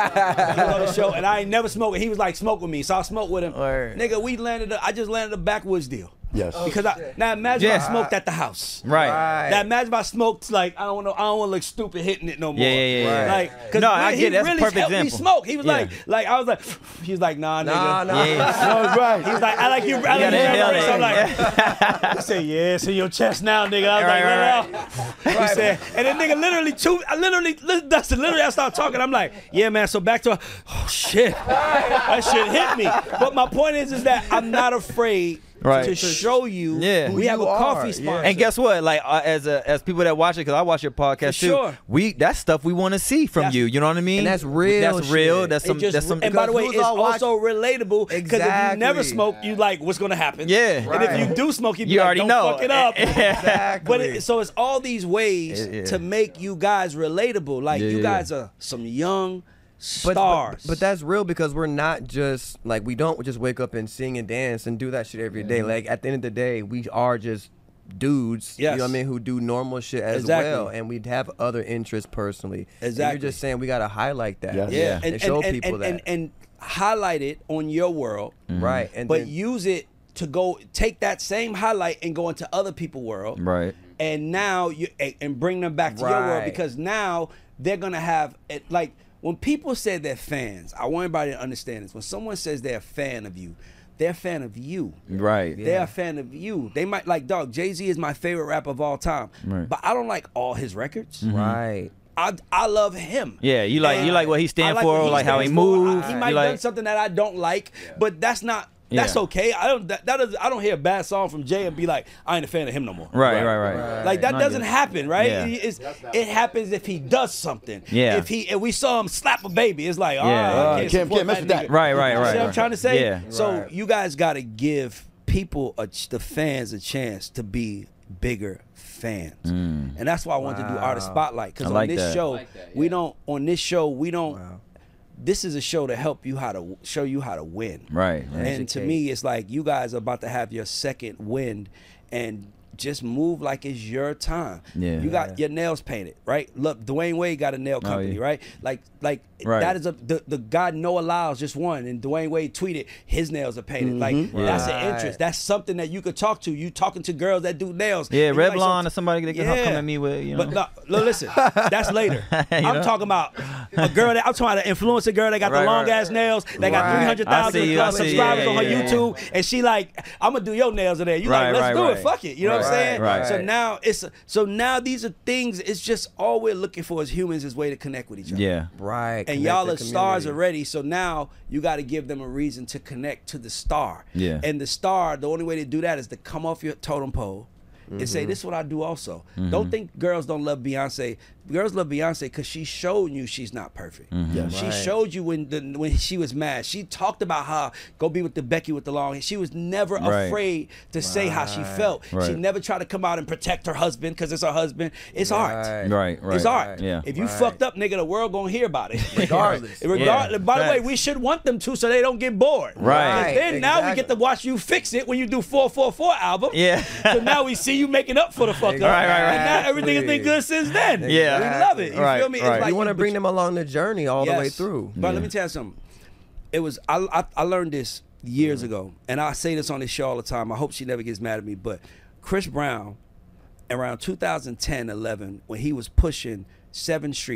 S1: He was on the show, and I ain't never smoked. He was like, smoke with me, so I smoked with him.
S3: Word.
S1: Nigga, we landed. A, I just landed a backwoods deal.
S8: Yes.
S1: Because I, now imagine if I
S4: Yeah.
S1: smoked at the house.
S4: Right.
S3: Right.
S1: Now imagine if I smoked like I don't know. I don't want to look stupid hitting it no more.
S4: Yeah, yeah, yeah, yeah.
S1: Like, cause
S4: No, I
S1: he
S4: get it. That's a
S1: really
S4: perfect
S1: helped me
S4: example.
S1: smoke. He was
S4: Yeah.
S1: like, like I was like, he was like, nah, nigga.
S3: Nah, nah.
S4: Yeah.
S1: No, it's right. He was like, I like you. I like
S4: gotta
S1: you.
S4: inhale
S1: Right.
S4: it.
S1: So I'm like, he said, yeah, it's in your chest now, nigga. I was
S4: Right,
S1: like,
S4: right,
S1: let it out. He said, and then nigga literally two, I literally, listen, Dustin, literally I started talking. I'm like, yeah, man. So back to, oh shit, that shit hit me. But my point is, is that I'm not afraid.
S4: Right.
S1: To show you,
S4: Yeah.
S1: we
S3: Who
S1: have a
S3: you
S1: coffee
S3: are,
S1: sponsor.
S3: yeah.
S4: And guess what? Like uh, as a, as people that watch it, because I watch your podcast
S1: For
S4: too.
S1: sure.
S4: We that's stuff we want to see from
S1: That's-
S4: you. You know what I mean?
S3: And that's real
S4: That's real.
S3: shit.
S4: That's
S1: It
S4: some.
S1: just-
S4: That's some.
S1: and by the way,
S3: Because
S1: it's
S3: who's all watch-
S1: also relatable because if you never
S3: Exactly.
S1: smoke, you like what's gonna happen.
S4: Yeah.
S1: And if you
S3: Right.
S1: do smoke, you, be
S4: You
S1: like,
S4: already
S1: don't
S4: know.
S1: fuck it up.
S3: Exactly.
S1: But it, so it's all these ways
S4: Yeah, yeah.
S1: to make you guys relatable. Like
S4: Yeah,
S1: you
S4: yeah,
S1: guys are some young
S3: But,
S1: stars.
S3: but, but that's real because we're not just like we don't just wake up and sing and dance and do that shit every day. Like at the end of the day, we are just dudes.
S1: Yes.
S3: You know what I mean? Who do normal shit as
S1: Exactly.
S3: well, and we'd have other interests personally. And
S1: Exactly.
S3: you're just saying we gotta highlight that.
S8: Yes.
S1: yeah,
S4: Yeah.
S1: and,
S3: And,
S1: and,
S3: show
S1: and,
S3: people
S1: and,
S3: that.
S1: and, and highlight it on your world,
S3: Right. And
S1: but
S3: then,
S1: use it to go take that same highlight and go into other people's world.
S4: Right.
S1: And now you and- and bring them back to your world
S3: Right.
S1: because now they're gonna have it. Like when people say they're fans, I want everybody to understand this. When someone says they're a fan of you, they're a fan of you.
S4: Right.
S1: They're a fan of you. They might like, dog, Jay-Z is my favorite rapper of all time,
S4: Right.
S1: but I don't like all his records.
S3: right.
S1: I I love him.
S4: Yeah, you like
S1: And
S4: you like what he stand
S1: I
S4: for,
S1: what
S4: like how he
S1: stands for.
S4: moves.
S1: I- He
S4: You
S1: might have
S4: like-
S1: done something that I don't like, but that's not. That's
S4: Yeah.
S1: okay. I don't. That, that is. I don't hear a bad song from Jay and be like, I ain't a fan of him no more.
S4: Right, right, right.
S1: Like that
S4: No, I
S1: doesn't
S4: get it.
S1: happen, right?
S4: Yeah.
S1: It, it's- it happens if he does something.
S4: Yeah.
S1: If he if we saw him slap a baby, it's like, all
S4: Yeah.
S1: right,
S8: Uh,
S1: I
S8: can't-
S1: can't, support
S8: can't mess with that.
S1: nigga.
S4: Right, right,
S1: You
S4: right,
S1: See what I'm
S4: right.
S1: trying to say?
S4: Yeah.
S1: So
S3: Right.
S1: you guys got to give people, a, ch- the fans, a chance to be bigger fans, and that's why I wanted to do Artist Spotlight because
S4: I
S1: on
S4: like
S1: this
S4: that.
S1: show
S6: I like that,
S1: we
S6: yeah.
S1: don't. On this show we don't. This is a show to help you how to show you how to win.
S4: Right.
S1: And to me, it's like you guys are about to have your second wind, and just move like it's your time.
S4: Yeah.
S1: You got your nails painted, right? Look, Dwayne Wade got a nail
S4: Oh,
S1: company,
S4: yeah.
S1: right? Like, like
S4: Right.
S1: that is a the, the guy Noah Lyles just won, and Dwayne Wade tweeted his nails are painted. Like that's an
S3: Right.
S1: interest. That's something that you could talk to. You talking to girls that do nails.
S4: Yeah,
S1: And you like
S4: Revlon
S1: some-
S4: or somebody that can come at me with, you know.
S1: But no, look, listen, that's later. I'm
S4: know?
S1: talking about a girl that I'm talking about an influencer girl that got
S4: Right,
S1: the long
S4: right.
S1: ass nails. That got
S3: Right.
S1: three hundred
S4: I
S1: thousand
S4: see you, I
S1: plus
S4: see you.
S1: subscribers
S4: Yeah,
S1: on her
S4: yeah, yeah.
S1: YouTube, and she like, I'm gonna do your nails today. You
S4: Right,
S1: like, let's
S4: right,
S1: do
S4: right.
S1: it. Fuck it. You know what I'm
S3: Right,
S1: saying?
S4: right.
S1: So now it's so now these are things. It's just all we're looking for as humans is way to connect with each other.
S4: Yeah.
S3: Right.
S1: And
S3: Connect
S1: y'all
S3: the
S1: are stars
S3: community.
S1: already, so now you got to give them a reason to connect to the star.
S4: Yeah.
S1: And the star, the only way to do that is to come off your totem pole and say, "This is what I do." Also, don't think girls don't love Beyonce. Girls love Beyonce because she showed you she's not perfect.
S8: Yes.
S1: She
S3: Right.
S1: showed you when the, when she was mad. She talked about how go be with the Becky with the long hair. She was never
S4: Right.
S1: afraid to say how she felt. She
S4: Right.
S1: never tried to come out and protect her husband because it's her husband. It's art.
S3: Right.
S4: Right, right.
S1: It's art.
S4: Yeah.
S1: If you
S3: Right.
S1: fucked up, nigga, the world gonna hear about it.
S3: Regardless.
S1: Regardless.
S4: Yeah.
S1: By the way,
S4: Facts.
S1: we should want them to so they don't get bored.
S4: Right.
S1: 'Cause then now we
S3: Exactly.
S1: get to watch you fix it when you do four four four album.
S4: Yeah.
S1: So now we see you making up for the fuck up.
S4: Right, right, right.
S1: And now everything has been good since then.
S4: Yeah.
S1: We love it. You
S4: Right,
S1: feel me?
S4: right.
S1: It's like
S3: You want to
S1: but
S3: bring them along the journey all the way
S1: Yes.
S3: through.
S1: But let
S4: Yeah.
S1: me tell you something. It was I, I I learned this years ago, and I say this on this show all the time. I hope she never gets mad at me. But Chris Brown, around two thousand ten, eleven, when he was pushing Seven Streeter,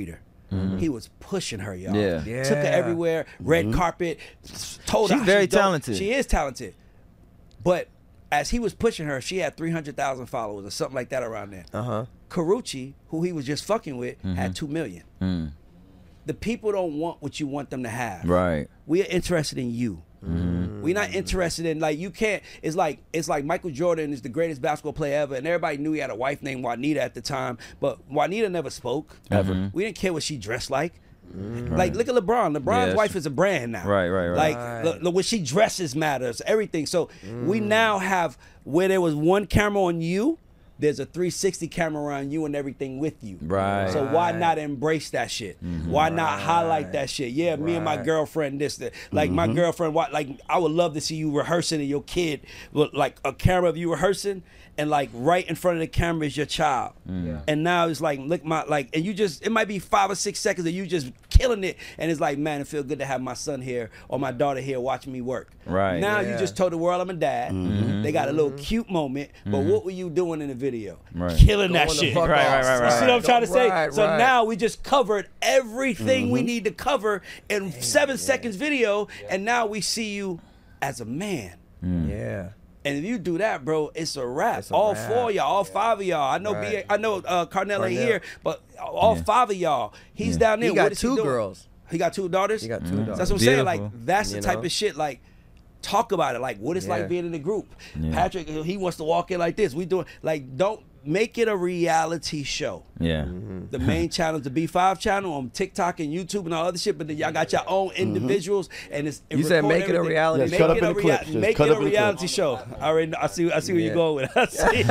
S1: Mm-hmm. He was pushing her, y'all.
S4: Yeah.
S3: Yeah.
S1: Took her everywhere, red
S8: Mm-hmm.
S1: carpet, told
S4: She's
S1: her
S4: very
S1: she's dope.
S4: talented.
S1: She is talented. But as he was pushing her, she had three hundred thousand followers or something like that around there.
S3: Uh huh.
S1: Karuchi, who he was just fucking with,
S4: Mm-hmm.
S1: had two million.
S4: Mm.
S1: The people don't want what you want them to have.
S4: Right.
S1: We are interested in you.
S4: Mm-hmm.
S1: We're not interested in like you can't. It's like it's like Michael Jordan is the greatest basketball player ever, and everybody knew he had a wife named Juanita at the time, but Juanita never spoke
S4: Ever.
S1: Mm-hmm. We didn't care what she dressed like. Like look at LeBron. LeBron's
S4: Yeah,
S1: wife
S4: that's
S1: is a brand now.
S4: Right, right, right.
S1: Like
S3: Right.
S1: look, look, what she dresses matters. Everything. So we now have where there was one camera on you. There's a three sixty camera around you and everything with you.
S4: Right.
S1: So why
S3: Right.
S1: not embrace that shit? Why not highlight that shit? Yeah, me and my
S3: Right.
S1: girlfriend, this, that. Like my girlfriend, what? Like I would love to see you rehearsing and your kid, with like a camera of you rehearsing, and like right in front of the camera is your child.
S6: Yeah.
S1: And now it's like, look, my like, and you just, it might be five or six seconds of you just killing it, and it's like, man, it feels good to have my son here or my daughter here watching me work.
S4: Right.
S1: Now you
S3: Yeah.
S1: just told the world I'm a dad. They got a little cute moment, but what were you doing in the video?
S4: Right.
S1: Killing that
S3: Going the
S1: shit.
S3: fuck
S4: Right,
S3: off.
S4: right, right,
S1: You see what I'm trying to say?
S3: Right,
S1: so
S3: right.
S1: now we just covered everything we need to cover in seven seconds video, and now we see you as a man.
S3: Yeah.
S1: And if you do that, bro, it's a wrap.
S3: It's a
S1: all
S3: wrap.
S1: four of y'all, all five of y'all. I know,
S3: Right.
S1: B, I know, uh, Carnell ain't
S3: Carnell.
S1: here, but all
S4: Yeah.
S1: five of y'all. He's down there.
S3: He
S1: What
S3: got
S1: is
S3: two
S1: doing?
S3: girls.
S1: He got two daughters.
S3: He got two
S4: Mhm.
S3: daughters.
S1: That's what I'm saying.
S4: Beautiful.
S1: Like that's the
S3: You
S1: type
S3: know?
S1: of shit. Like talk about it. Like what it's
S3: Yeah.
S1: like being in a group.
S4: Yeah.
S1: Patrick, he wants to walk in like this. We doing like don't make it a reality show.
S4: Yeah.
S3: Mm-hmm.
S1: The main channel is the B five channel on TikTok and YouTube and all other shit. But then y'all got your own individuals and it's it
S3: You said
S1: record
S3: make it a
S1: everything.
S3: reality
S8: Yeah,
S1: Make
S8: cut up
S1: it
S8: in
S1: a
S8: the
S1: rea-
S8: clips. Just
S1: Make
S8: cut
S1: it
S8: up
S1: a
S8: in the
S1: reality
S8: clips.
S1: show. I already know, I see I see where
S3: Yeah.
S1: you going with it. I see.
S4: He's
S1: He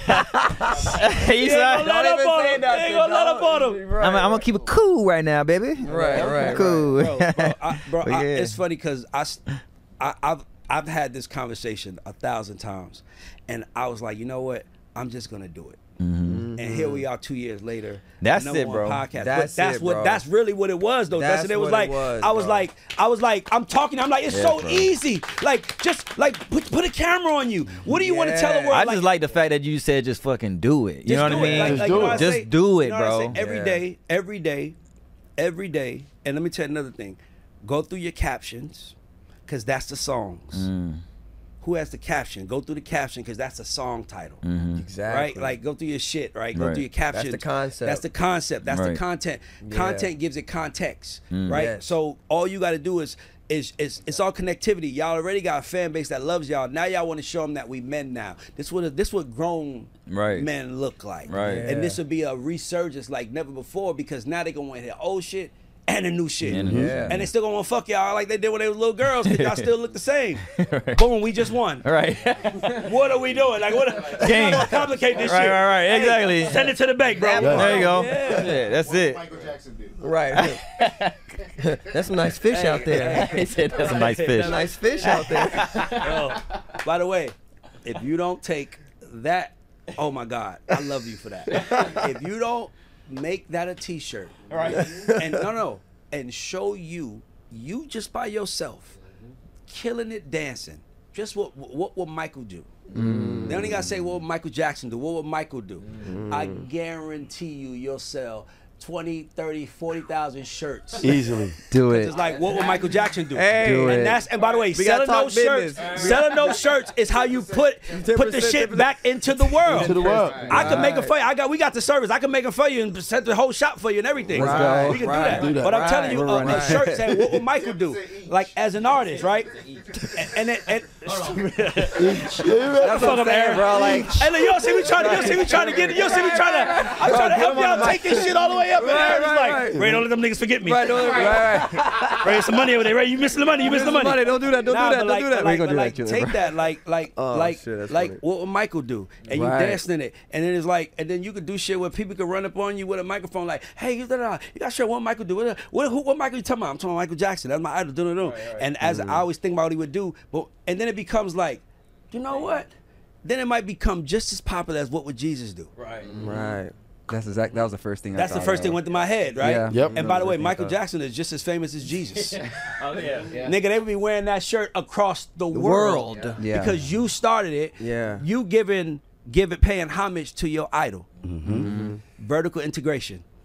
S1: ain't gonna let up on him. He ain't gonna let up on him.
S4: I'm, I'm gonna keep it cool right now, baby.
S3: Right, right,
S4: Cool.
S1: Bro, bro, I, bro
S4: But
S1: I,
S4: yeah.
S1: it's funny because I, s- I, have I've had this conversation a thousand times, and I was like, you know what? I'm just gonna do it. And here we are, two years later.
S4: That's
S1: number
S4: it,
S1: one
S4: bro.
S1: Podcast.
S3: That's
S1: but that's
S3: it,
S1: what.
S3: bro.
S1: That's really what it was, though.
S3: That's
S1: Dustin. It was
S3: what it
S1: like
S3: was,
S1: I was
S3: bro.
S1: like I was like I'm talking. I'm like it's
S4: Yeah,
S1: so
S4: bro.
S1: easy. Like just like put put a camera on you. What do you want to tell the
S3: Yeah.
S1: world?
S4: I just like the fact that you said just fucking do it. You
S1: Just
S4: know what
S1: do
S4: I
S1: it.
S4: mean?
S1: Like-
S8: Just
S1: like,
S8: do
S1: you know
S8: it.
S1: what I
S4: Just
S1: say?
S4: do it,
S1: You know what I
S4: bro.
S1: say? Every
S3: Yeah.
S1: day, every day, every day. And let me tell you another thing. Go through your captions, cause that's the songs.
S4: Mm.
S1: Who has the caption? Go through the caption, cause that's a song title.
S4: Mm-hmm.
S3: Exactly.
S1: Right? Like go through your shit, right? Go
S4: Right.
S1: through your captions.
S3: That's the concept.
S1: That's the concept. That's the
S4: Right.
S1: content.
S3: Yeah.
S1: Content gives it context,
S4: Mm.
S1: right?
S3: Yes.
S1: So all you got to do is is is it's all connectivity. Y'all already got a fan base that loves y'all. Now y'all want to show them that we men now. This what this what grown
S4: Right.
S1: men look like.
S4: Right.
S1: And this
S3: Yeah.
S1: would be a resurgence like never before because now they gonna want to hear old shit and the new shit.
S4: And the new
S3: Yeah.
S1: And they still gonna want to fuck y'all like they did when they were little girls because y'all still look the same. Boom, we just won.
S4: All right.
S1: What are we doing? Like, what? Let's
S4: Game.
S1: not complicate this
S4: Right,
S1: shit.
S4: right, right.
S1: Hey,
S4: Exactly.
S1: Send it to the bank, bro.
S8: Yeah.
S4: There you go.
S1: Yeah.
S4: Yeah, that's
S2: What did
S4: it.
S2: Michael Jackson do?
S3: Right. That's some nice fish out there.
S4: He said that's a nice fish.
S3: That's nice fish out there.
S1: Yo, by the way, if you don't take that, oh my God, I love you for that. If you don't make that a T-shirt, right? And no, no, and show you, you just by yourself, killing it dancing. Just what what would Michael do? They only gotta say what would Michael Jackson do? What would Michael do? I guarantee you, you'll sell twenty, thirty, forty thousand shirts.
S8: Easily.
S4: Do
S1: It's like, what would Michael Jackson do?
S3: Hey. Do
S1: and
S4: it.
S1: that's and by the way,
S3: We gotta
S1: selling
S3: talk
S1: those shirts,
S3: business.
S1: selling those shirts is how you put put the shit back into the world.
S8: To the world.
S1: I can make it for you. I got we got the service. I can make it for you and set the whole shop for you and everything.
S3: Let's go.
S1: We can
S3: Right.
S1: do that.
S8: Do that.
S1: But I'm telling you,
S3: Right.
S1: a, a
S3: Right.
S1: shirt saying what would Michael do, like as an artist, right? And and, and, and
S3: That's what I'm saying, bro. Like,
S1: Hey, look, you don't see me trying to, you don't see me trying to get it. You don't see me trying to, I'm trying to help
S3: get him on
S1: y'all
S3: the
S1: take this shit all the way up in there.
S3: Right,
S1: It's
S3: right,
S1: like,
S3: right.
S1: Ray, don't let them niggas forget me.
S3: right, don't, right, right.
S1: Ray, some money over there. Ray, you missing the money. You missing the money.
S3: money. Don't do that. Don't
S1: Nah,
S3: do that.
S1: but
S3: Don't
S1: like,
S3: do that.
S1: but
S3: We ain't
S1: Like,
S3: gonna do
S1: but
S3: that,
S1: like,
S3: Julie,
S1: take
S3: bro.
S1: that, like, like,
S3: Oh,
S1: like,
S3: shit, that's
S1: like,
S3: funny.
S1: what would Michael do? And you
S3: Right.
S1: dancing in it, and then it's like, and then you could do shit where people could run up on you with a microphone, like, hey, you, da-da, you got to show what Michael do. What, what, who, what Michael you talking about? I'm talking about Michael Jackson. That's my idol. Do, do, do. And as I always think about what he would do, but and then it becomes like, you know what? Then it might become just as popular as what would Jesus do.
S6: Right.
S3: Right. That's exact. That was the first thing. I
S1: That's the
S3: thought
S1: first
S3: of.
S1: thing went to my head, right?
S3: Yeah.
S8: Yep.
S1: And by the way,
S3: That's what
S1: Michael
S3: I thought.
S1: Jackson is just as famous as Jesus.
S6: Oh yeah. Yeah.
S1: Nigga, they would be wearing that shirt across the,
S3: The
S1: world.
S3: world. Yeah.
S1: Because you started it.
S3: Yeah.
S1: You giving giving paying homage to your idol. Vertical integration.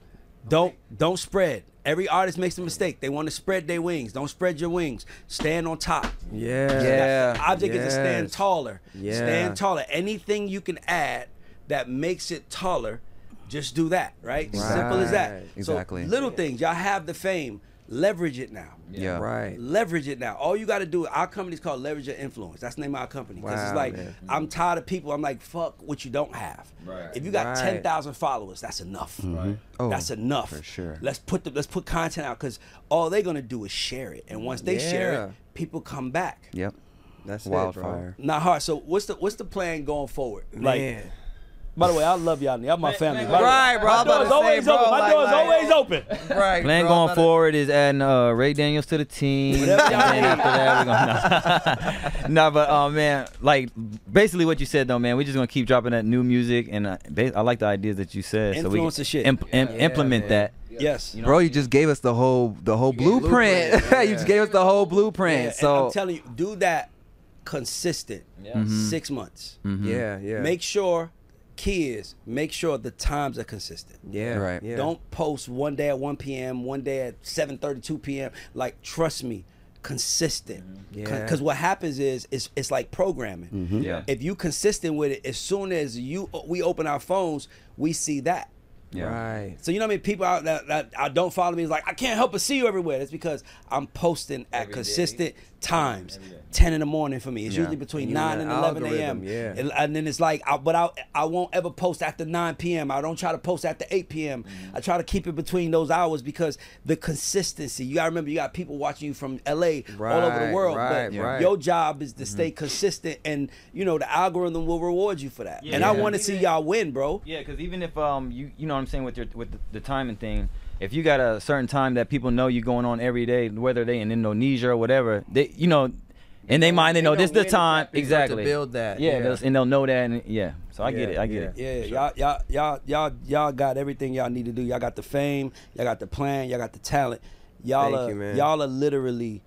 S1: Don't don't spread. Every artist makes a mistake. They want to spread their wings. Don't spread your wings. Stand on top.
S3: Yeah.
S7: Yeah.
S1: The object is to stand
S3: Yes.
S1: taller.
S3: Yeah.
S1: Stand taller. Anything you can add that makes it taller, just do that, right? Simple as that.
S3: Right.
S7: Exactly.
S1: So little things. Y'all have the fame. Leverage it now.
S7: Yeah.
S3: Right.
S1: Leverage it now. All you got to do, our company's called Leverage Your Influence. That's the name of our company. Because it's
S3: Wow,
S1: like,
S3: man.
S1: I'm tired of people. I'm like, fuck what you don't have.
S4: Right.
S1: If you got
S3: Right.
S1: ten thousand followers, that's enough.
S4: Right.
S7: Oh,
S1: That's enough.
S7: for sure.
S1: Let's put the, let's put content out because all they're gonna do is share it, and once they share
S3: Yeah.
S1: it, people come back.
S7: Yep.
S3: That's
S7: Wildfire.
S1: Not hard. So what's the what's the plan going forward?
S3: it, bro.
S1: Like,
S3: Man.
S1: by the way, I love y'all. Y'all my family.
S4: man,
S1: By the way,
S3: right, bro.
S1: My
S3: I'm about
S1: door's
S3: to say,
S1: always
S3: bro,
S1: open. My
S3: like-
S1: door's
S3: like-
S1: always open.
S3: Right.
S4: Plan
S3: bro,
S4: going
S3: I'm about
S4: forward is adding uh, Ray Daniels to the team.
S1: Whatever
S4: and
S1: y'all
S4: then
S1: need.
S4: after that, we're gonna nah, but uh, man, like basically what you said though, man. We're just gonna keep dropping that new music, and uh, ba- I like the ideas that you said. so we
S1: Influence
S4: can
S1: the shit.
S4: imp- im-
S3: Yeah,
S4: implement
S3: man.
S4: that.
S1: Yes.
S4: You know?
S7: Bro, you just gave us the whole the whole
S6: gave the
S7: blueprint.
S6: blueprint,
S7: you
S6: yeah.
S7: just gave us the whole
S1: Yeah,
S7: blueprint.
S1: and
S7: so
S1: I'm telling you, do that consistent.
S4: Yeah.
S1: Six months.
S7: Mhm.
S3: Yeah, yeah.
S1: Make sure, key is, make sure the times are consistent.
S3: yeah,
S7: Right.
S3: Yeah.
S1: Don't post one day at one p.m., one day at seven thirty-two p.m. Like, trust me, consistent.
S3: Yeah.
S1: Because what happens is, it's, it's like programming.
S4: Yeah.
S1: If you consistent with it, as soon as you we open our phones, we see that.
S4: Yeah.
S3: Right.
S1: So you know what I mean? People out that, that I don't follow me is like, I can't help but see you everywhere. That's because I'm posting at
S4: Every day.
S1: consistent times.
S4: Every day.
S1: ten in the morning for me. It's
S7: Yeah.
S1: usually between
S3: You
S1: nine
S3: that
S1: and eleven a.m.
S3: algorithm, yeah.
S1: And, and then it's like, I, but I I won't ever post after nine p.m. I don't try to post after eight p.m.
S3: Mm-hmm.
S1: I try to keep it between those hours because the consistency. You gotta remember, you got people watching you from L A all over
S3: Right,
S1: the world.
S3: right,
S1: but
S3: right.
S1: your job is to
S3: Mm-hmm.
S1: stay consistent, and you know the algorithm will reward you for that.
S4: Yeah.
S1: and I
S4: Yeah.
S1: want to see y'all win, bro.
S4: Yeah, because even if um you you know what I'm saying with your with the, the timing thing, if you got a certain time that people know you going on every day, whether they in Indonesia or whatever, they you know, in their mind they know this the time exactly.
S3: To build that.
S4: Yeah,
S3: Yeah.
S4: they'll- and they'll know that, and yeah. So I get
S3: Yeah,
S4: it, I get
S3: yeah.
S4: it.
S1: Yeah, y'all, y'all, y'all, y'all, y'all got everything y'all need to do. Y'all got the fame, y'all got the plan, y'all got the talent. Y'all
S3: Thank
S1: are,
S3: you, man.
S1: y'all are literally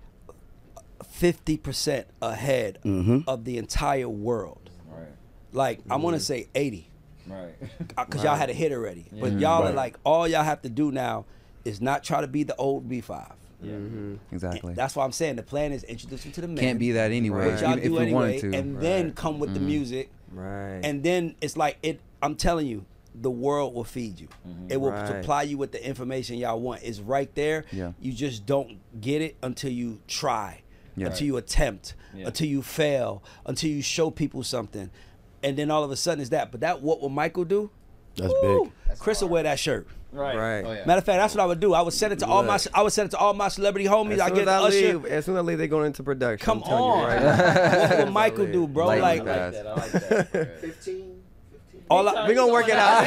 S1: fifty percent ahead
S8: Mhm.
S1: of the entire world.
S4: Right,
S1: Like I
S3: Mm-hmm.
S1: want to say eighty,
S4: right.
S1: because y'all had a hit already. But
S4: Yeah.
S1: y'all are
S8: Right.
S1: like, all y'all have to do now is not try to be the old B five.
S4: Yeah.
S3: Mm-hmm.
S7: exactly.
S1: That's why I'm saying the plan is introduce them to the man.
S7: Can't be that anyway.
S1: Which y'all
S7: Even if
S1: do
S7: we
S1: anyway,
S7: wanted to.
S1: and then come with the music.
S3: Right.
S1: And then it's like it. I'm telling you, the world will feed you. It will
S3: Right.
S1: supply you with the information y'all want. It's right there.
S7: Yeah.
S1: You just don't get it until you try,
S7: Yeah.
S1: until you attempt,
S4: Yeah.
S1: until you fail, until you show people something, and then all of a sudden it's that. But that what will Michael do?
S8: That's
S1: Woo!
S8: big.
S6: That's
S1: Chris will
S6: hard.
S1: wear that shirt.
S4: Right.
S3: Right.
S6: Oh, yeah.
S1: Matter of fact, that's what I would do. I would send it to all my.
S3: Look.
S1: I would send it to all my celebrity homies.
S3: As
S1: I
S3: soon
S1: get
S3: as I
S1: Usher.
S3: leave, as soon as I leave, they going into production.
S1: Come
S3: I'm telling
S1: on,
S3: you right now.
S1: what will Michael do, bro?
S7: Lightning
S1: Like,
S7: fast.
S4: I like that.
S2: fifteen, fifteen.
S1: all I,
S3: We gonna work it out.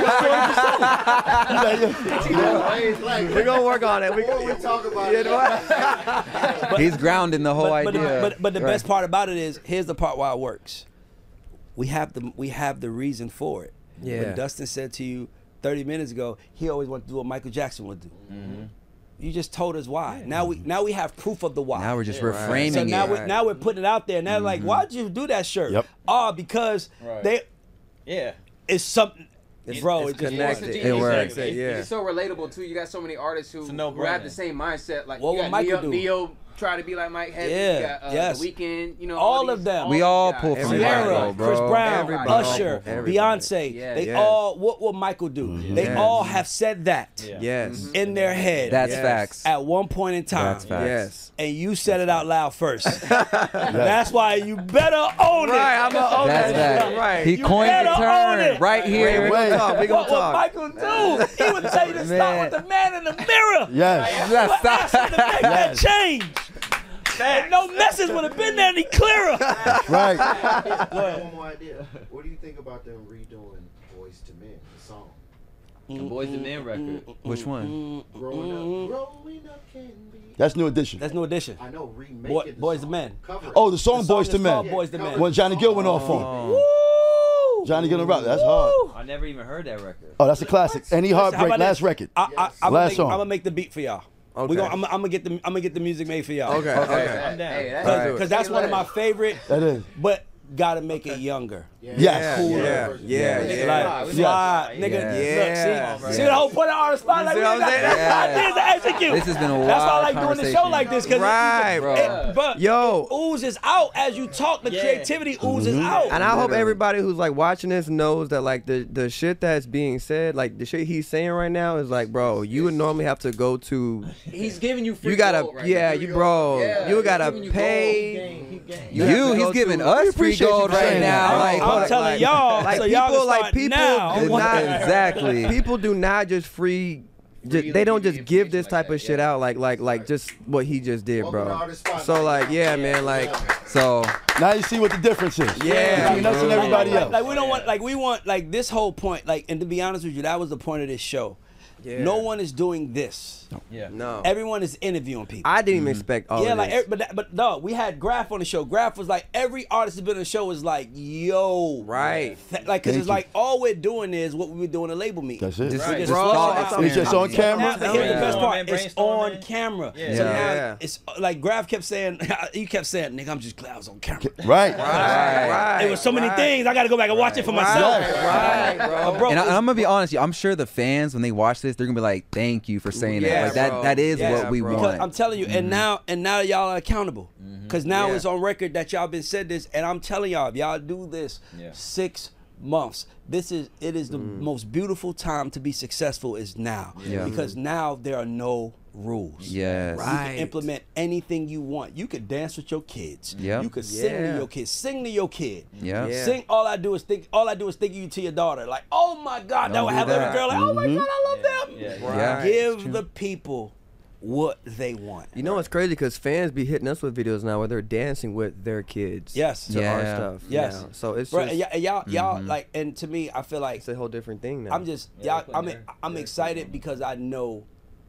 S3: We gonna work on it. We,
S2: Before we talk about
S3: You
S2: it,
S3: know what?
S7: He's grounding the whole
S1: but, but,
S7: idea.
S1: but, but the
S7: Right.
S1: best part about it is, here's the part why it works. We have the we have the reason for it.
S3: Yeah.
S1: When Dustin said to you thirty minutes ago, he always wanted to do what Michael Jackson would do.
S4: Mm-hmm.
S1: You just told us why. Now we now we have proof of the why.
S7: Now we're just
S3: Right.
S7: reframing
S1: so
S7: it.
S1: now we
S3: Right.
S1: now we're putting it out there. Now like, why'd you do that shirt?
S8: Yep.
S1: Oh, because
S4: Right.
S1: they
S4: Yeah.
S1: it's something.
S3: It's-
S1: bro,
S3: it's
S1: it just
S3: connected.
S1: works.
S3: It
S6: It's-
S7: works.
S6: it's- it's-
S3: Yeah.
S6: It's so relatable too. You got so many artists who,
S4: It's a
S6: who
S4: no-brainer.
S6: have the same mindset. Like
S1: What
S6: you
S1: would
S6: got
S1: Michael
S6: Neo,
S1: do?
S6: Neo try to be like Mike Heavy.
S1: Yeah,
S6: You got, uh,
S1: yes.
S6: The Weeknd. You know,
S1: All
S6: all
S1: of
S6: these-
S1: them.
S7: We
S6: these
S7: all
S6: guys.
S7: pull from
S3: Everybody.
S1: Sierra,
S7: Michael, bro.
S1: Chris Brown,
S3: Everybody.
S1: Usher,
S3: Everybody.
S1: Beyonce.
S6: Yeah.
S1: They
S3: Yes.
S1: all. What will Michael do? They
S3: Yes.
S1: all have said that
S4: Yeah.
S3: Yes.
S1: in their head.
S7: That's
S3: Yes.
S7: facts.
S1: at one point in time.
S7: That's facts.
S3: Yes.
S1: And you said it out loud first. That's why you better own it.
S3: Right, I'm gonna own
S7: That's
S3: that.
S7: facts.
S3: Right.
S7: He
S1: You
S7: coined the
S1: better own
S7: term
S1: it.
S7: right here.
S3: Wait, we gonna talk. We gonna
S1: What would
S3: talk.
S1: Michael do? He would tell you to start
S7: Man.
S1: with the man in the mirror.
S8: Yes.
S1: But ask him to make that change. And no message would have been there any clearer.
S8: Right.
S2: One more idea. What do you think about them redoing Boys to Men, the song?
S4: The Boys to Men record.
S7: Which one?
S2: Growing up, growing up can be.
S8: That's new edition.
S1: That's no addition.
S2: I know, remake
S1: Boy-
S2: it. the
S1: Boys to
S2: song.
S1: Men.
S2: Cover it.
S8: Oh, the song
S1: The song
S8: Boys to
S1: is
S8: Men.
S1: called Boys to Men.
S8: When Johnny Gill went off on.
S1: Woo!
S8: Johnny Gill and Rock. That's hard.
S4: I never even heard that record.
S8: Oh, that's a classic. Any
S1: How
S8: Heartbreak,
S1: about
S8: last
S1: this?
S8: record.
S1: I, I, I'm,
S8: Last
S1: gonna make,
S8: song.
S1: I'm gonna make the beat for y'all.
S3: Okay.
S1: We gonna, I'm, I'm gonna get the I'm gonna get the music made for y'all.
S3: Okay. Okay.
S4: I'm down.
S6: Hey, that's
S3: Let's do it.
S1: Because that's one of my favorite.
S8: That is.
S1: But gotta make it younger.
S8: Yes.
S3: Yeah,
S1: Cooler.
S3: yeah, yeah, yeah.
S1: Like, fly, nigga.
S3: Yeah.
S1: Look, see, see the whole point of the spot. Like,
S3: You
S1: we
S3: see what
S1: got
S3: I'm saying?
S1: that's ideas to execute.
S5: This has been a
S1: That's why I
S5: wild
S1: like doing the show
S5: conversation.
S1: like this, because
S3: Right,
S5: bro.
S1: it, but
S3: Yo.
S1: it oozes out as you talk. The creativity oozes out.
S3: And I hope everybody who's like watching this knows that like the the shit that's being said, like the shit he's saying right now is like, bro, you would normally have to go to.
S6: He's giving you free
S3: You gotta,
S6: gold right
S3: yeah,
S6: now.
S3: you bro,
S6: Yeah,
S3: you
S6: he's
S3: gotta
S6: giving you
S3: pay.
S6: gold. He gained.
S3: You,
S5: You,
S3: have to
S5: he's
S3: go
S5: giving
S3: to-
S5: us
S3: We
S5: free
S3: appreciate you
S5: gold
S3: for
S5: right
S3: saying
S5: now.
S3: that.
S5: Like,
S1: I'm
S3: like-
S1: telling
S3: like-
S1: y'all,
S3: like
S1: so y'all
S3: people,
S1: can
S3: like
S1: start
S3: people,
S1: now.
S3: do not
S5: Exactly.
S3: People do not just free. Just,
S6: Freely
S3: they don't
S6: give
S3: just
S6: you
S3: give
S6: information
S3: this
S6: like
S3: type
S6: that,
S3: of shit
S6: yeah.
S3: out like like like just what he just did,
S2: Welcome to
S3: bro.
S2: Artist Spotlight.
S3: So like, yeah, man, like,
S5: So
S8: Now you see what the difference is.
S3: Yeah,
S8: Between us and
S3: bro.
S8: everybody
S1: like,
S8: else.
S1: Like we don't want, like we want, like this whole point, like, and to be honest with you, that was the point of this show.
S3: yeah.
S1: No one is doing this.
S4: Yeah.
S3: no.
S1: Everyone is interviewing people.
S3: I didn't even expect all
S1: yeah,
S3: of
S1: like,
S3: this.
S1: every, but that, but no, we had Graph on the show. Graph was like, every artist that's been on the show is like, yo,
S3: Right.
S1: th- like, cause
S8: Thank
S1: it's
S8: you.
S1: like all we're doing is what we were doing at label meeting.
S8: That's it.
S5: Just-
S1: We
S5: just
S1: just
S3: Bro,
S1: flush
S3: it's
S1: out.
S3: on-
S8: It's just on
S1: Now,
S8: camera.
S1: but here's the best part:
S4: Brainstorming,
S1: it's on
S4: brainstorming.
S1: camera.
S4: Yeah.
S1: So
S3: Yeah.
S1: now it's like Graph kept saying, he kept saying, "Nigga, I'm just glad I was on camera."
S8: Right.
S3: Right, right.
S1: It was so many
S3: right.
S1: things. I got to go back and watch it for myself.
S3: Right, right, bro.
S1: But bro,
S5: and, I,
S1: it's-
S5: and I'm gonna be honest, with you, I'm sure the fans when they watch this, they're gonna be like, "Thank you for saying
S3: Yeah,
S5: that." Like that,
S3: bro.
S5: that is
S1: Yeah,
S5: what we
S3: bro.
S5: want.
S1: because I'm telling you, and now and now y'all are accountable, because now
S3: Yeah.
S1: it's on record that y'all been said this, and I'm telling y'all, if y'all do this
S4: Yeah.
S1: six months, this is it is the most beautiful time to be successful is now,
S5: Yeah.
S1: because now there are no rules.
S5: Yes.
S1: You
S3: Right.
S1: can implement anything you want. You could dance with your kids.
S5: Yep.
S1: You could sing
S3: Yeah.
S1: to your kids. Sing to your kid.
S5: Yeah.
S3: Yeah.
S1: Sing. All I do is think. All I do is think you to your daughter. Like, oh my God, that
S5: Don't
S1: would
S5: do
S1: have
S5: that.
S1: every girl like, oh my God, I love them.
S4: Yeah, yeah.
S3: Right.
S5: Yeah.
S1: Give the people what they want.
S3: You know what's crazy? Because fans be hitting us with videos now where they're dancing with their kids.
S1: Yes.
S3: To our
S5: Yeah.
S3: stuff.
S1: Yes.
S3: now. So it's
S1: Right,
S3: just,
S1: and y'all, and y'all, y'all like, and to me, I feel like
S3: it's a whole different thing now.
S1: I'm just,
S4: Yeah,
S1: y'all, I'm,
S4: there.
S1: I'm
S4: Yeah,
S1: excited because I know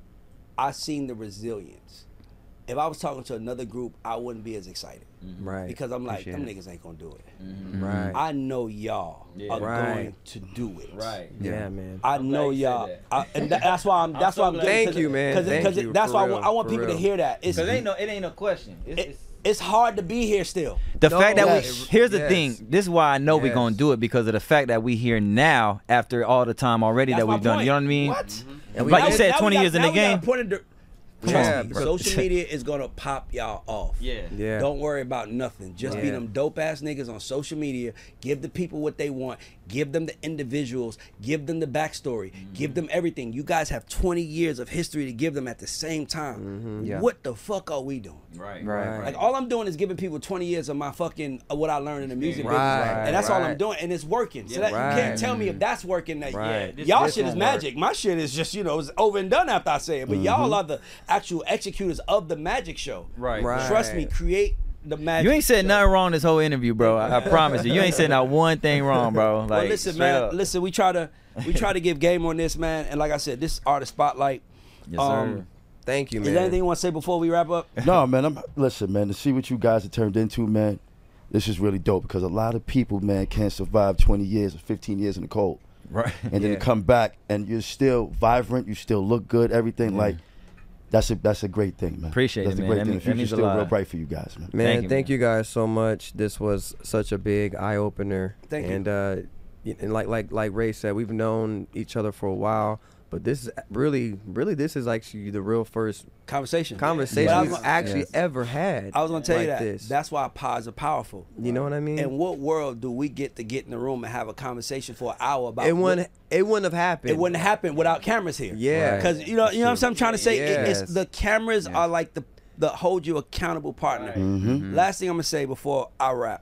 S1: I seen the resilience. If I was talking to another group, I wouldn't be as excited
S3: right.
S1: because I'm like, them
S3: Appreciate
S1: niggas ain't gonna do it.
S3: Right.
S1: I know y'all
S4: Yeah.
S1: are
S3: Right.
S1: going to do it.
S4: Right.
S3: yeah, man.
S1: I
S4: I'm
S1: know
S4: glad you said
S1: y'all,
S4: that.
S1: I, and tha- that's why I'm. That's
S4: so
S1: why I'm.
S4: glad.
S1: getting-
S3: Thank you, man.
S1: Cause, it-
S3: Thank
S1: cause it-
S3: you,
S1: that's
S3: for
S1: why I
S3: real,
S1: want, I want
S3: for
S1: people to
S3: real.
S1: hear that. It's
S4: Because ain't no, it ain't no question. It's,
S1: it,
S4: it's,
S1: it's hard to be here still.
S4: the
S3: No,
S4: fact that
S3: yes.
S4: we here's the
S3: Yes.
S4: thing. This is why I know we're gonna
S3: Yes.
S4: do it because of the fact that we here now after all the time already
S1: That's
S4: that
S1: my
S4: we've done.
S1: point.
S4: You know what I mean?
S1: What?
S3: And we-
S4: Like
S1: Now
S4: you
S1: we-
S4: said,
S1: now we
S4: twenty
S1: got-
S4: years in
S1: now
S4: the
S1: we got
S4: game.
S1: a point of di-
S3: Yeah,
S1: Trust me,
S3: bro.
S1: social media is gonna pop y'all off.
S4: Yeah.
S3: Yeah.
S1: Don't worry about nothing. Just be
S3: Yeah.
S1: them dope ass niggas on social media. Give the people what they want. Give them the individuals. Give them the backstory. Give them everything. You guys have twenty years of history to give them at the same time.
S5: Yeah.
S1: What the fuck are we doing?
S4: Right.
S5: Right.
S1: Like all I'm doing is giving people twenty years of my fucking of what I learned in the music
S3: Right,
S1: business, and that's all I'm
S3: right.
S1: doing, and it's working. So
S4: Yeah.
S1: that, you
S3: Right.
S1: can't tell me if that's working. That
S3: Right.
S1: yeah,
S4: This-
S1: y'all
S4: this
S1: shit is
S4: won't work.
S1: magic. My shit is just you know it's over and done after I say it. But y'all are the actual executors of the magic show.
S4: Right.
S3: Right.
S1: Trust me, create the magic.
S4: You ain't said
S1: show.
S4: nothing wrong this whole interview, bro. I, I promise you. You ain't said not one thing wrong, bro. Like,
S1: Well, listen,
S4: straight
S1: man.
S4: up.
S1: Listen, we try to we try to give game on this, man. And like I said, this is Artist Spotlight.
S4: Yes,
S1: Um,
S4: sir.
S3: Thank you,
S1: Is
S3: man.
S1: there anything you want to say before we wrap up?
S8: No, man. I'm listen, man. To see what you guys have turned into, man. This is really dope because a lot of people, man, can't survive twenty years or fifteen years in the cold,
S4: Right.
S8: and then
S3: Yeah.
S8: to come back and you're still vibrant, you still look good, everything like. That's a that's a great thing, man.
S4: Appreciate
S8: that's
S4: it,
S8: a
S4: man.
S8: great
S4: That
S8: thing.
S4: mean-
S8: The
S4: that
S8: future's
S4: means a
S8: still real
S4: lot.
S8: bright for you guys, man.
S3: Man,
S4: Thank
S3: thank
S4: you,
S3: you,
S4: man.
S3: guys so much. This was such a big eye opener.
S1: Thank you.
S3: and, uh, y- and like like like Ray said, we've known each other for a while, but this is really really this is actually the real first
S1: Conversation.
S3: conversation
S1: But I
S3: we've
S1: was-
S3: actually
S5: Yes.
S3: ever had.
S1: I was gonna tell you
S3: like
S1: that.
S3: This.
S1: That's why pods are powerful.
S3: You know what I mean?
S1: In what world do we get to get in the room and have a conversation for an hour about
S3: it
S1: what-
S3: wouldn't it wouldn't have happened.
S1: it wouldn't happen without cameras here.
S3: Yeah.
S1: Because you know, you know what I'm trying to say? It- it's
S3: Yes.
S1: the cameras are like the the hold you accountable partner. Last thing I'm gonna say before I wrap.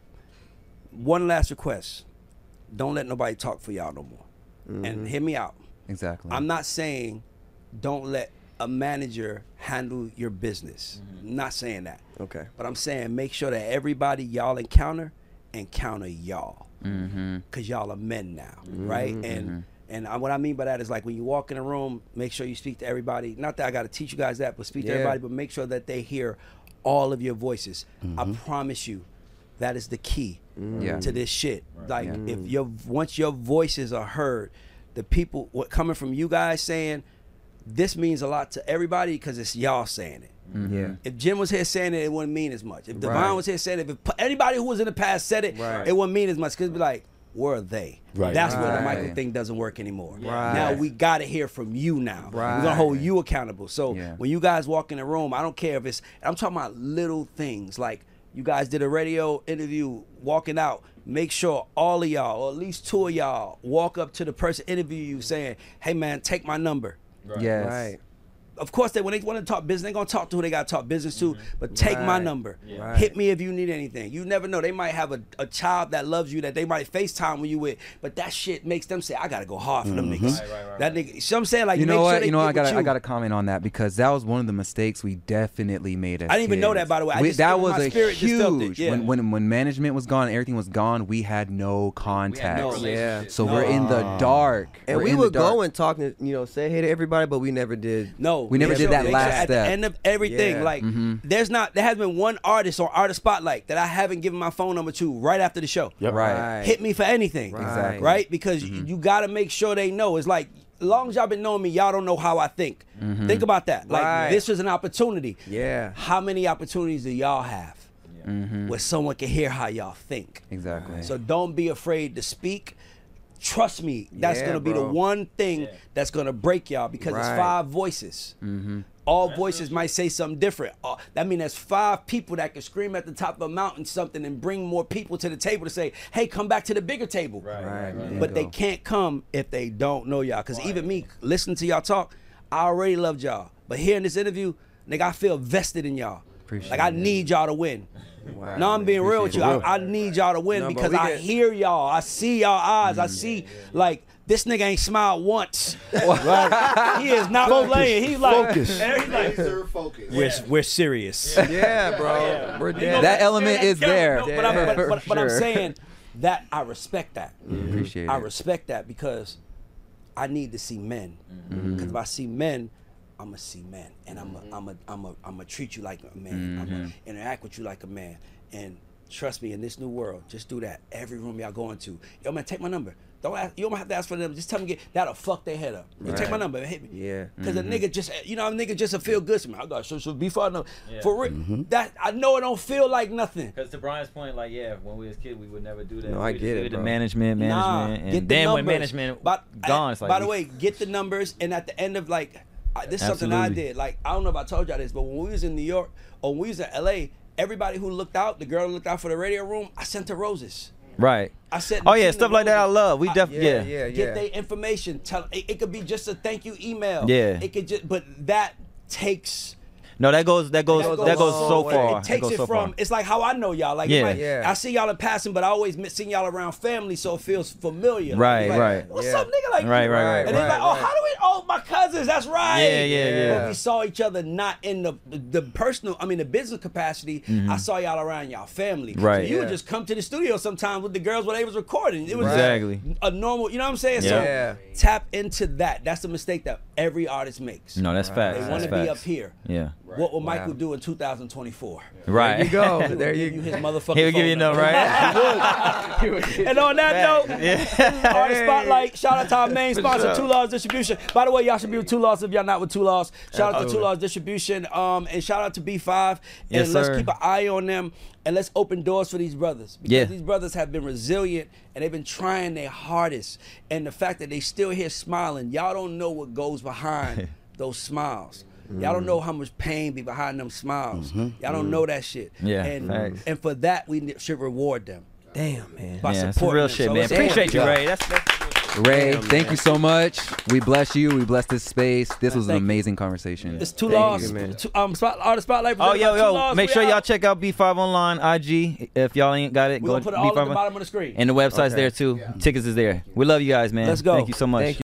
S1: One last request. Don't let nobody talk for y'all no more. And hear me out.
S5: Exactly.
S1: I'm not saying don't let a manager handle your business. I'm not saying that.
S3: Okay.
S1: But I'm saying make sure that everybody y'all encounter encounter y'all.
S5: Mm-hmm.
S1: Cause y'all are men now, right? And and I, what I mean by that is like when you walk in a room, make sure you speak to everybody. Not that I got to teach you guys that, but speak to
S3: Yeah.
S1: everybody. But make sure that they hear all of your voices. I promise you, that is the key
S5: Yeah.
S1: to this shit. Like
S5: Yeah.
S1: if your once your voices are heard, the people what coming from you guys saying this means a lot to everybody because it's y'all saying it.
S3: Mm-hmm. Yeah.
S1: If Jim was here saying it, it wouldn't mean as much. If Divine
S3: Right.
S1: was here saying it, if it, anybody who was in the past said it,
S3: Right.
S1: it wouldn't mean as much. Because it'd be like, where are they?
S8: Right.
S1: That's where the
S3: Right.
S1: Michael thing doesn't work anymore.
S3: Right.
S1: Now we got to hear from you now.
S3: Right.
S1: We're going to hold you accountable. So
S7: Yeah.
S1: when you guys walk in the room, I don't care if it's, I'm talking about little things. Like you guys did a radio interview walking out. Make sure all of y'all, or at least two of y'all, walk up to the person interviewing you saying, hey man, take my number.
S3: Yes. Right.
S1: Of course, they when they want to talk business, they're gonna talk to who they gotta talk business to. But take my
S3: Right.
S1: number.
S3: Right.
S1: Hit me if you need anything. You never know. They might have a, a child that loves you that they might FaceTime when you with. But that shit makes them say, I gotta go hard for them niggas. That nigga. You know what I'm saying? Like
S7: You know
S1: make
S7: what?
S1: Sure they
S7: you know
S1: get
S7: I
S1: with
S7: got
S1: you.
S7: I got to comment on that because that was one of the mistakes we definitely made as
S1: I didn't even know
S7: kids.
S1: that, by the way. I
S7: We-
S1: just-
S7: that
S1: my
S7: was a
S1: spirit just felt it,
S7: huge
S1: yeah.
S7: when when when management was gone, everything was gone. We had no contact.
S1: no
S3: relationship.
S7: So
S1: No.
S7: we're in the dark.
S3: And
S7: We're
S3: we
S7: in the
S3: would
S7: dark.
S3: go and talk, and you know, say hey to everybody, but we never did.
S1: No,
S7: We never
S1: yeah,
S7: did that
S1: yeah,
S7: last
S1: At
S7: step.
S1: the end of everything,
S3: Yeah.
S1: like
S7: Mhm.
S1: there's not, there has been one artist on Artist Spotlight that I haven't given my phone number to right after the show.
S8: Yep.
S7: Right.
S1: Hit me for anything.
S3: Right.
S7: Exactly.
S1: Right? Because you, you got to make sure they know. It's like, as long as y'all been knowing me, y'all don't know how I think. Think about that. Like,
S3: Right.
S1: this is an opportunity.
S3: Yeah.
S1: How many opportunities do y'all have
S7: Mhm.
S1: where someone can hear how y'all think?
S7: Exactly.
S1: So don't be afraid to speak. Trust me, that's
S3: Yeah,
S1: gonna be
S3: bro.
S1: the one thing that's gonna break y'all because it's
S3: Right.
S1: five voices.
S7: Mm-hmm.
S1: All voices might say something different. Uh, that means there's five people that can scream at the top of a mountain something and bring more people to the table to say, hey, come back to the bigger table.
S6: Right.
S3: Right.
S7: There you
S1: But they
S7: go.
S1: can't come if they don't know y'all. Because even me, listening to y'all talk, I already loved y'all. But hearing this interview, nigga, I feel vested in y'all.
S7: Appreciate
S1: like I
S7: it.
S1: need y'all to win.
S3: Wow.
S1: No, I'm being real with you.
S8: Appreciate
S1: I, I need y'all to win
S3: No, but
S1: because
S3: we
S1: I
S3: get-
S1: hear y'all. I see y'all eyes. I see like this nigga ain't smiled once. Right? He is not
S8: Focus.
S1: playing. He's like,
S8: Focus.
S1: and he's like,
S2: Laser focus.
S1: we're we're serious.
S3: Yeah, bro. We're dead.
S7: That element is
S1: Yeah,
S7: there.
S1: no, but, I'm, but,
S7: For
S1: but, but I'm
S7: sure.
S1: saying that I respect that.
S7: Appreciate
S1: I
S7: it.
S1: respect that because I need to see men. Because if I see men, I'm gonna see men, and I'm gonna I'm I'm I'm gonna treat you like a man. I'm gonna interact with you like a man. And trust me, in this new world, just do that. Every room y'all go into, yo man, take my number. Don't ask, you don't have to ask for them. Just tell them get that'll fuck their head up. You take my
S3: Right.
S1: number and hit me.
S3: Yeah.
S1: Cause a nigga just, you know, a nigga just a feel good to me. I got social beef. I know for real. That I know it don't feel like nothing.
S4: Because to Brian's point, like, yeah, when we was kids, we would never do that.
S3: No,
S4: we
S3: I
S4: would
S3: get
S4: just
S3: it,
S4: leave the
S3: bro.
S4: management,
S1: Nah,
S4: management,
S1: get
S4: and
S1: the
S4: then when
S1: numbers.
S4: management
S1: But,
S4: gone, it's like,
S1: by the
S4: we-
S1: way, get the numbers, and at the end of like, I, this is something I
S4: Absolutely.
S1: did. Like, I don't know if I told y'all this, but when we was in New York or when we was in L A, everybody who looked out, the girl who looked out for the radio room, I sent her roses.
S4: right.
S1: I said,
S4: Oh yeah,
S1: send
S4: stuff
S1: the
S4: like that I
S1: roses.
S4: love. We
S1: I-
S4: definitely
S3: Yeah,
S4: yeah.
S3: yeah,
S1: Get
S3: yeah.
S1: their information. Tell it, it could be just a thank you email.
S4: Yeah.
S1: It could just, but that takes.
S4: No, that goes that goes
S1: That
S4: that
S1: goes
S4: goes,
S1: a
S4: so
S1: long way.
S4: far.
S1: It takes
S4: goes
S1: it
S4: so
S1: from.
S4: far.
S1: It's like how I know y'all. Like, it
S4: Yeah.
S1: might-
S3: Yeah.
S1: I see y'all in passing, but I always miss seeing y'all around family, so it feels familiar. Like,
S4: Right,
S1: it's like,
S4: right.
S1: What's
S3: Yeah.
S1: up, nigga? Like,
S4: Right, right, right,
S1: And it's
S3: right,
S1: like, oh,
S3: right.
S1: how do we? Oh, my cousins. That's right.
S4: Yeah, yeah, yeah.
S1: But we saw each other not in the the personal. I mean, the business capacity. I saw y'all around y'all family.
S4: Mm-hmm. Right.
S1: So you would
S3: Yeah.
S1: just come to the studio sometimes with the girls when they was recording. It was just
S4: Exactly.
S1: a normal. You know what I'm saying?
S4: Yeah.
S1: So
S3: Yeah.
S1: tap into that. That's the mistake that every artist makes.
S4: No, that's facts.
S1: They want
S4: That's
S1: to be
S4: facts.
S1: up here.
S4: Yeah.
S1: What will Michael
S3: Wow.
S1: do in two thousand twenty-four?
S4: Right.
S3: There you go.
S1: He will
S3: There
S1: give
S3: you
S1: his motherfucking
S4: He would give you
S1: phone
S4: no
S1: number.
S4: right.
S1: And on that note, Artist Spotlight, shout out to our main sponsor,
S3: sure.
S1: Two Laws Distribution. By the way, y'all should be with Two Laws if y'all not with Two Laws. Shout out to
S3: Absolutely.
S1: Two Laws Distribution, um, and shout out to B five. And
S4: Yes,
S1: let's
S4: sir.
S1: keep an eye on them, and let's open doors for these brothers. Because
S4: Yeah.
S1: these brothers have been resilient, and they've been trying their hardest. And the fact that they still here smiling, y'all don't know what goes behind those smiles. Y'all don't know how much pain be behind them smiles. Y'all don't know that shit.
S4: Yeah,
S1: and,
S4: facts.
S1: and for that, we ne- should reward them.
S3: Damn, man.
S1: By
S4: Yeah, some
S1: supporting
S4: real
S1: them.
S4: shit,
S1: So
S4: man.
S1: let's-
S4: Appreciate you,
S3: Damn.
S4: Ray. That's, that's
S7: Ray,
S3: Damn,
S7: thank
S3: man.
S7: you so much. We bless you. We bless this space. This was an
S1: Thank you.
S7: amazing conversation.
S1: It's Two
S3: Thank
S1: Laws.
S3: you, man.
S1: Two, um, spot, Artist Spotlight.
S4: Oh,
S1: presented
S4: yo,
S1: by Two
S4: yo,
S1: Laws.
S4: make
S1: We
S4: sure
S1: out.
S4: y'all check out B five online, I G. If y'all ain't got it,
S1: We're
S4: go
S1: going to
S4: to
S1: put it
S4: B
S1: all
S4: five.
S1: at the bottom of the screen.
S4: And the website's
S3: Okay.
S4: there too. Tickets is there. We love you guys, man.
S1: Let's go.
S4: Thank you so much.
S3: Thank you.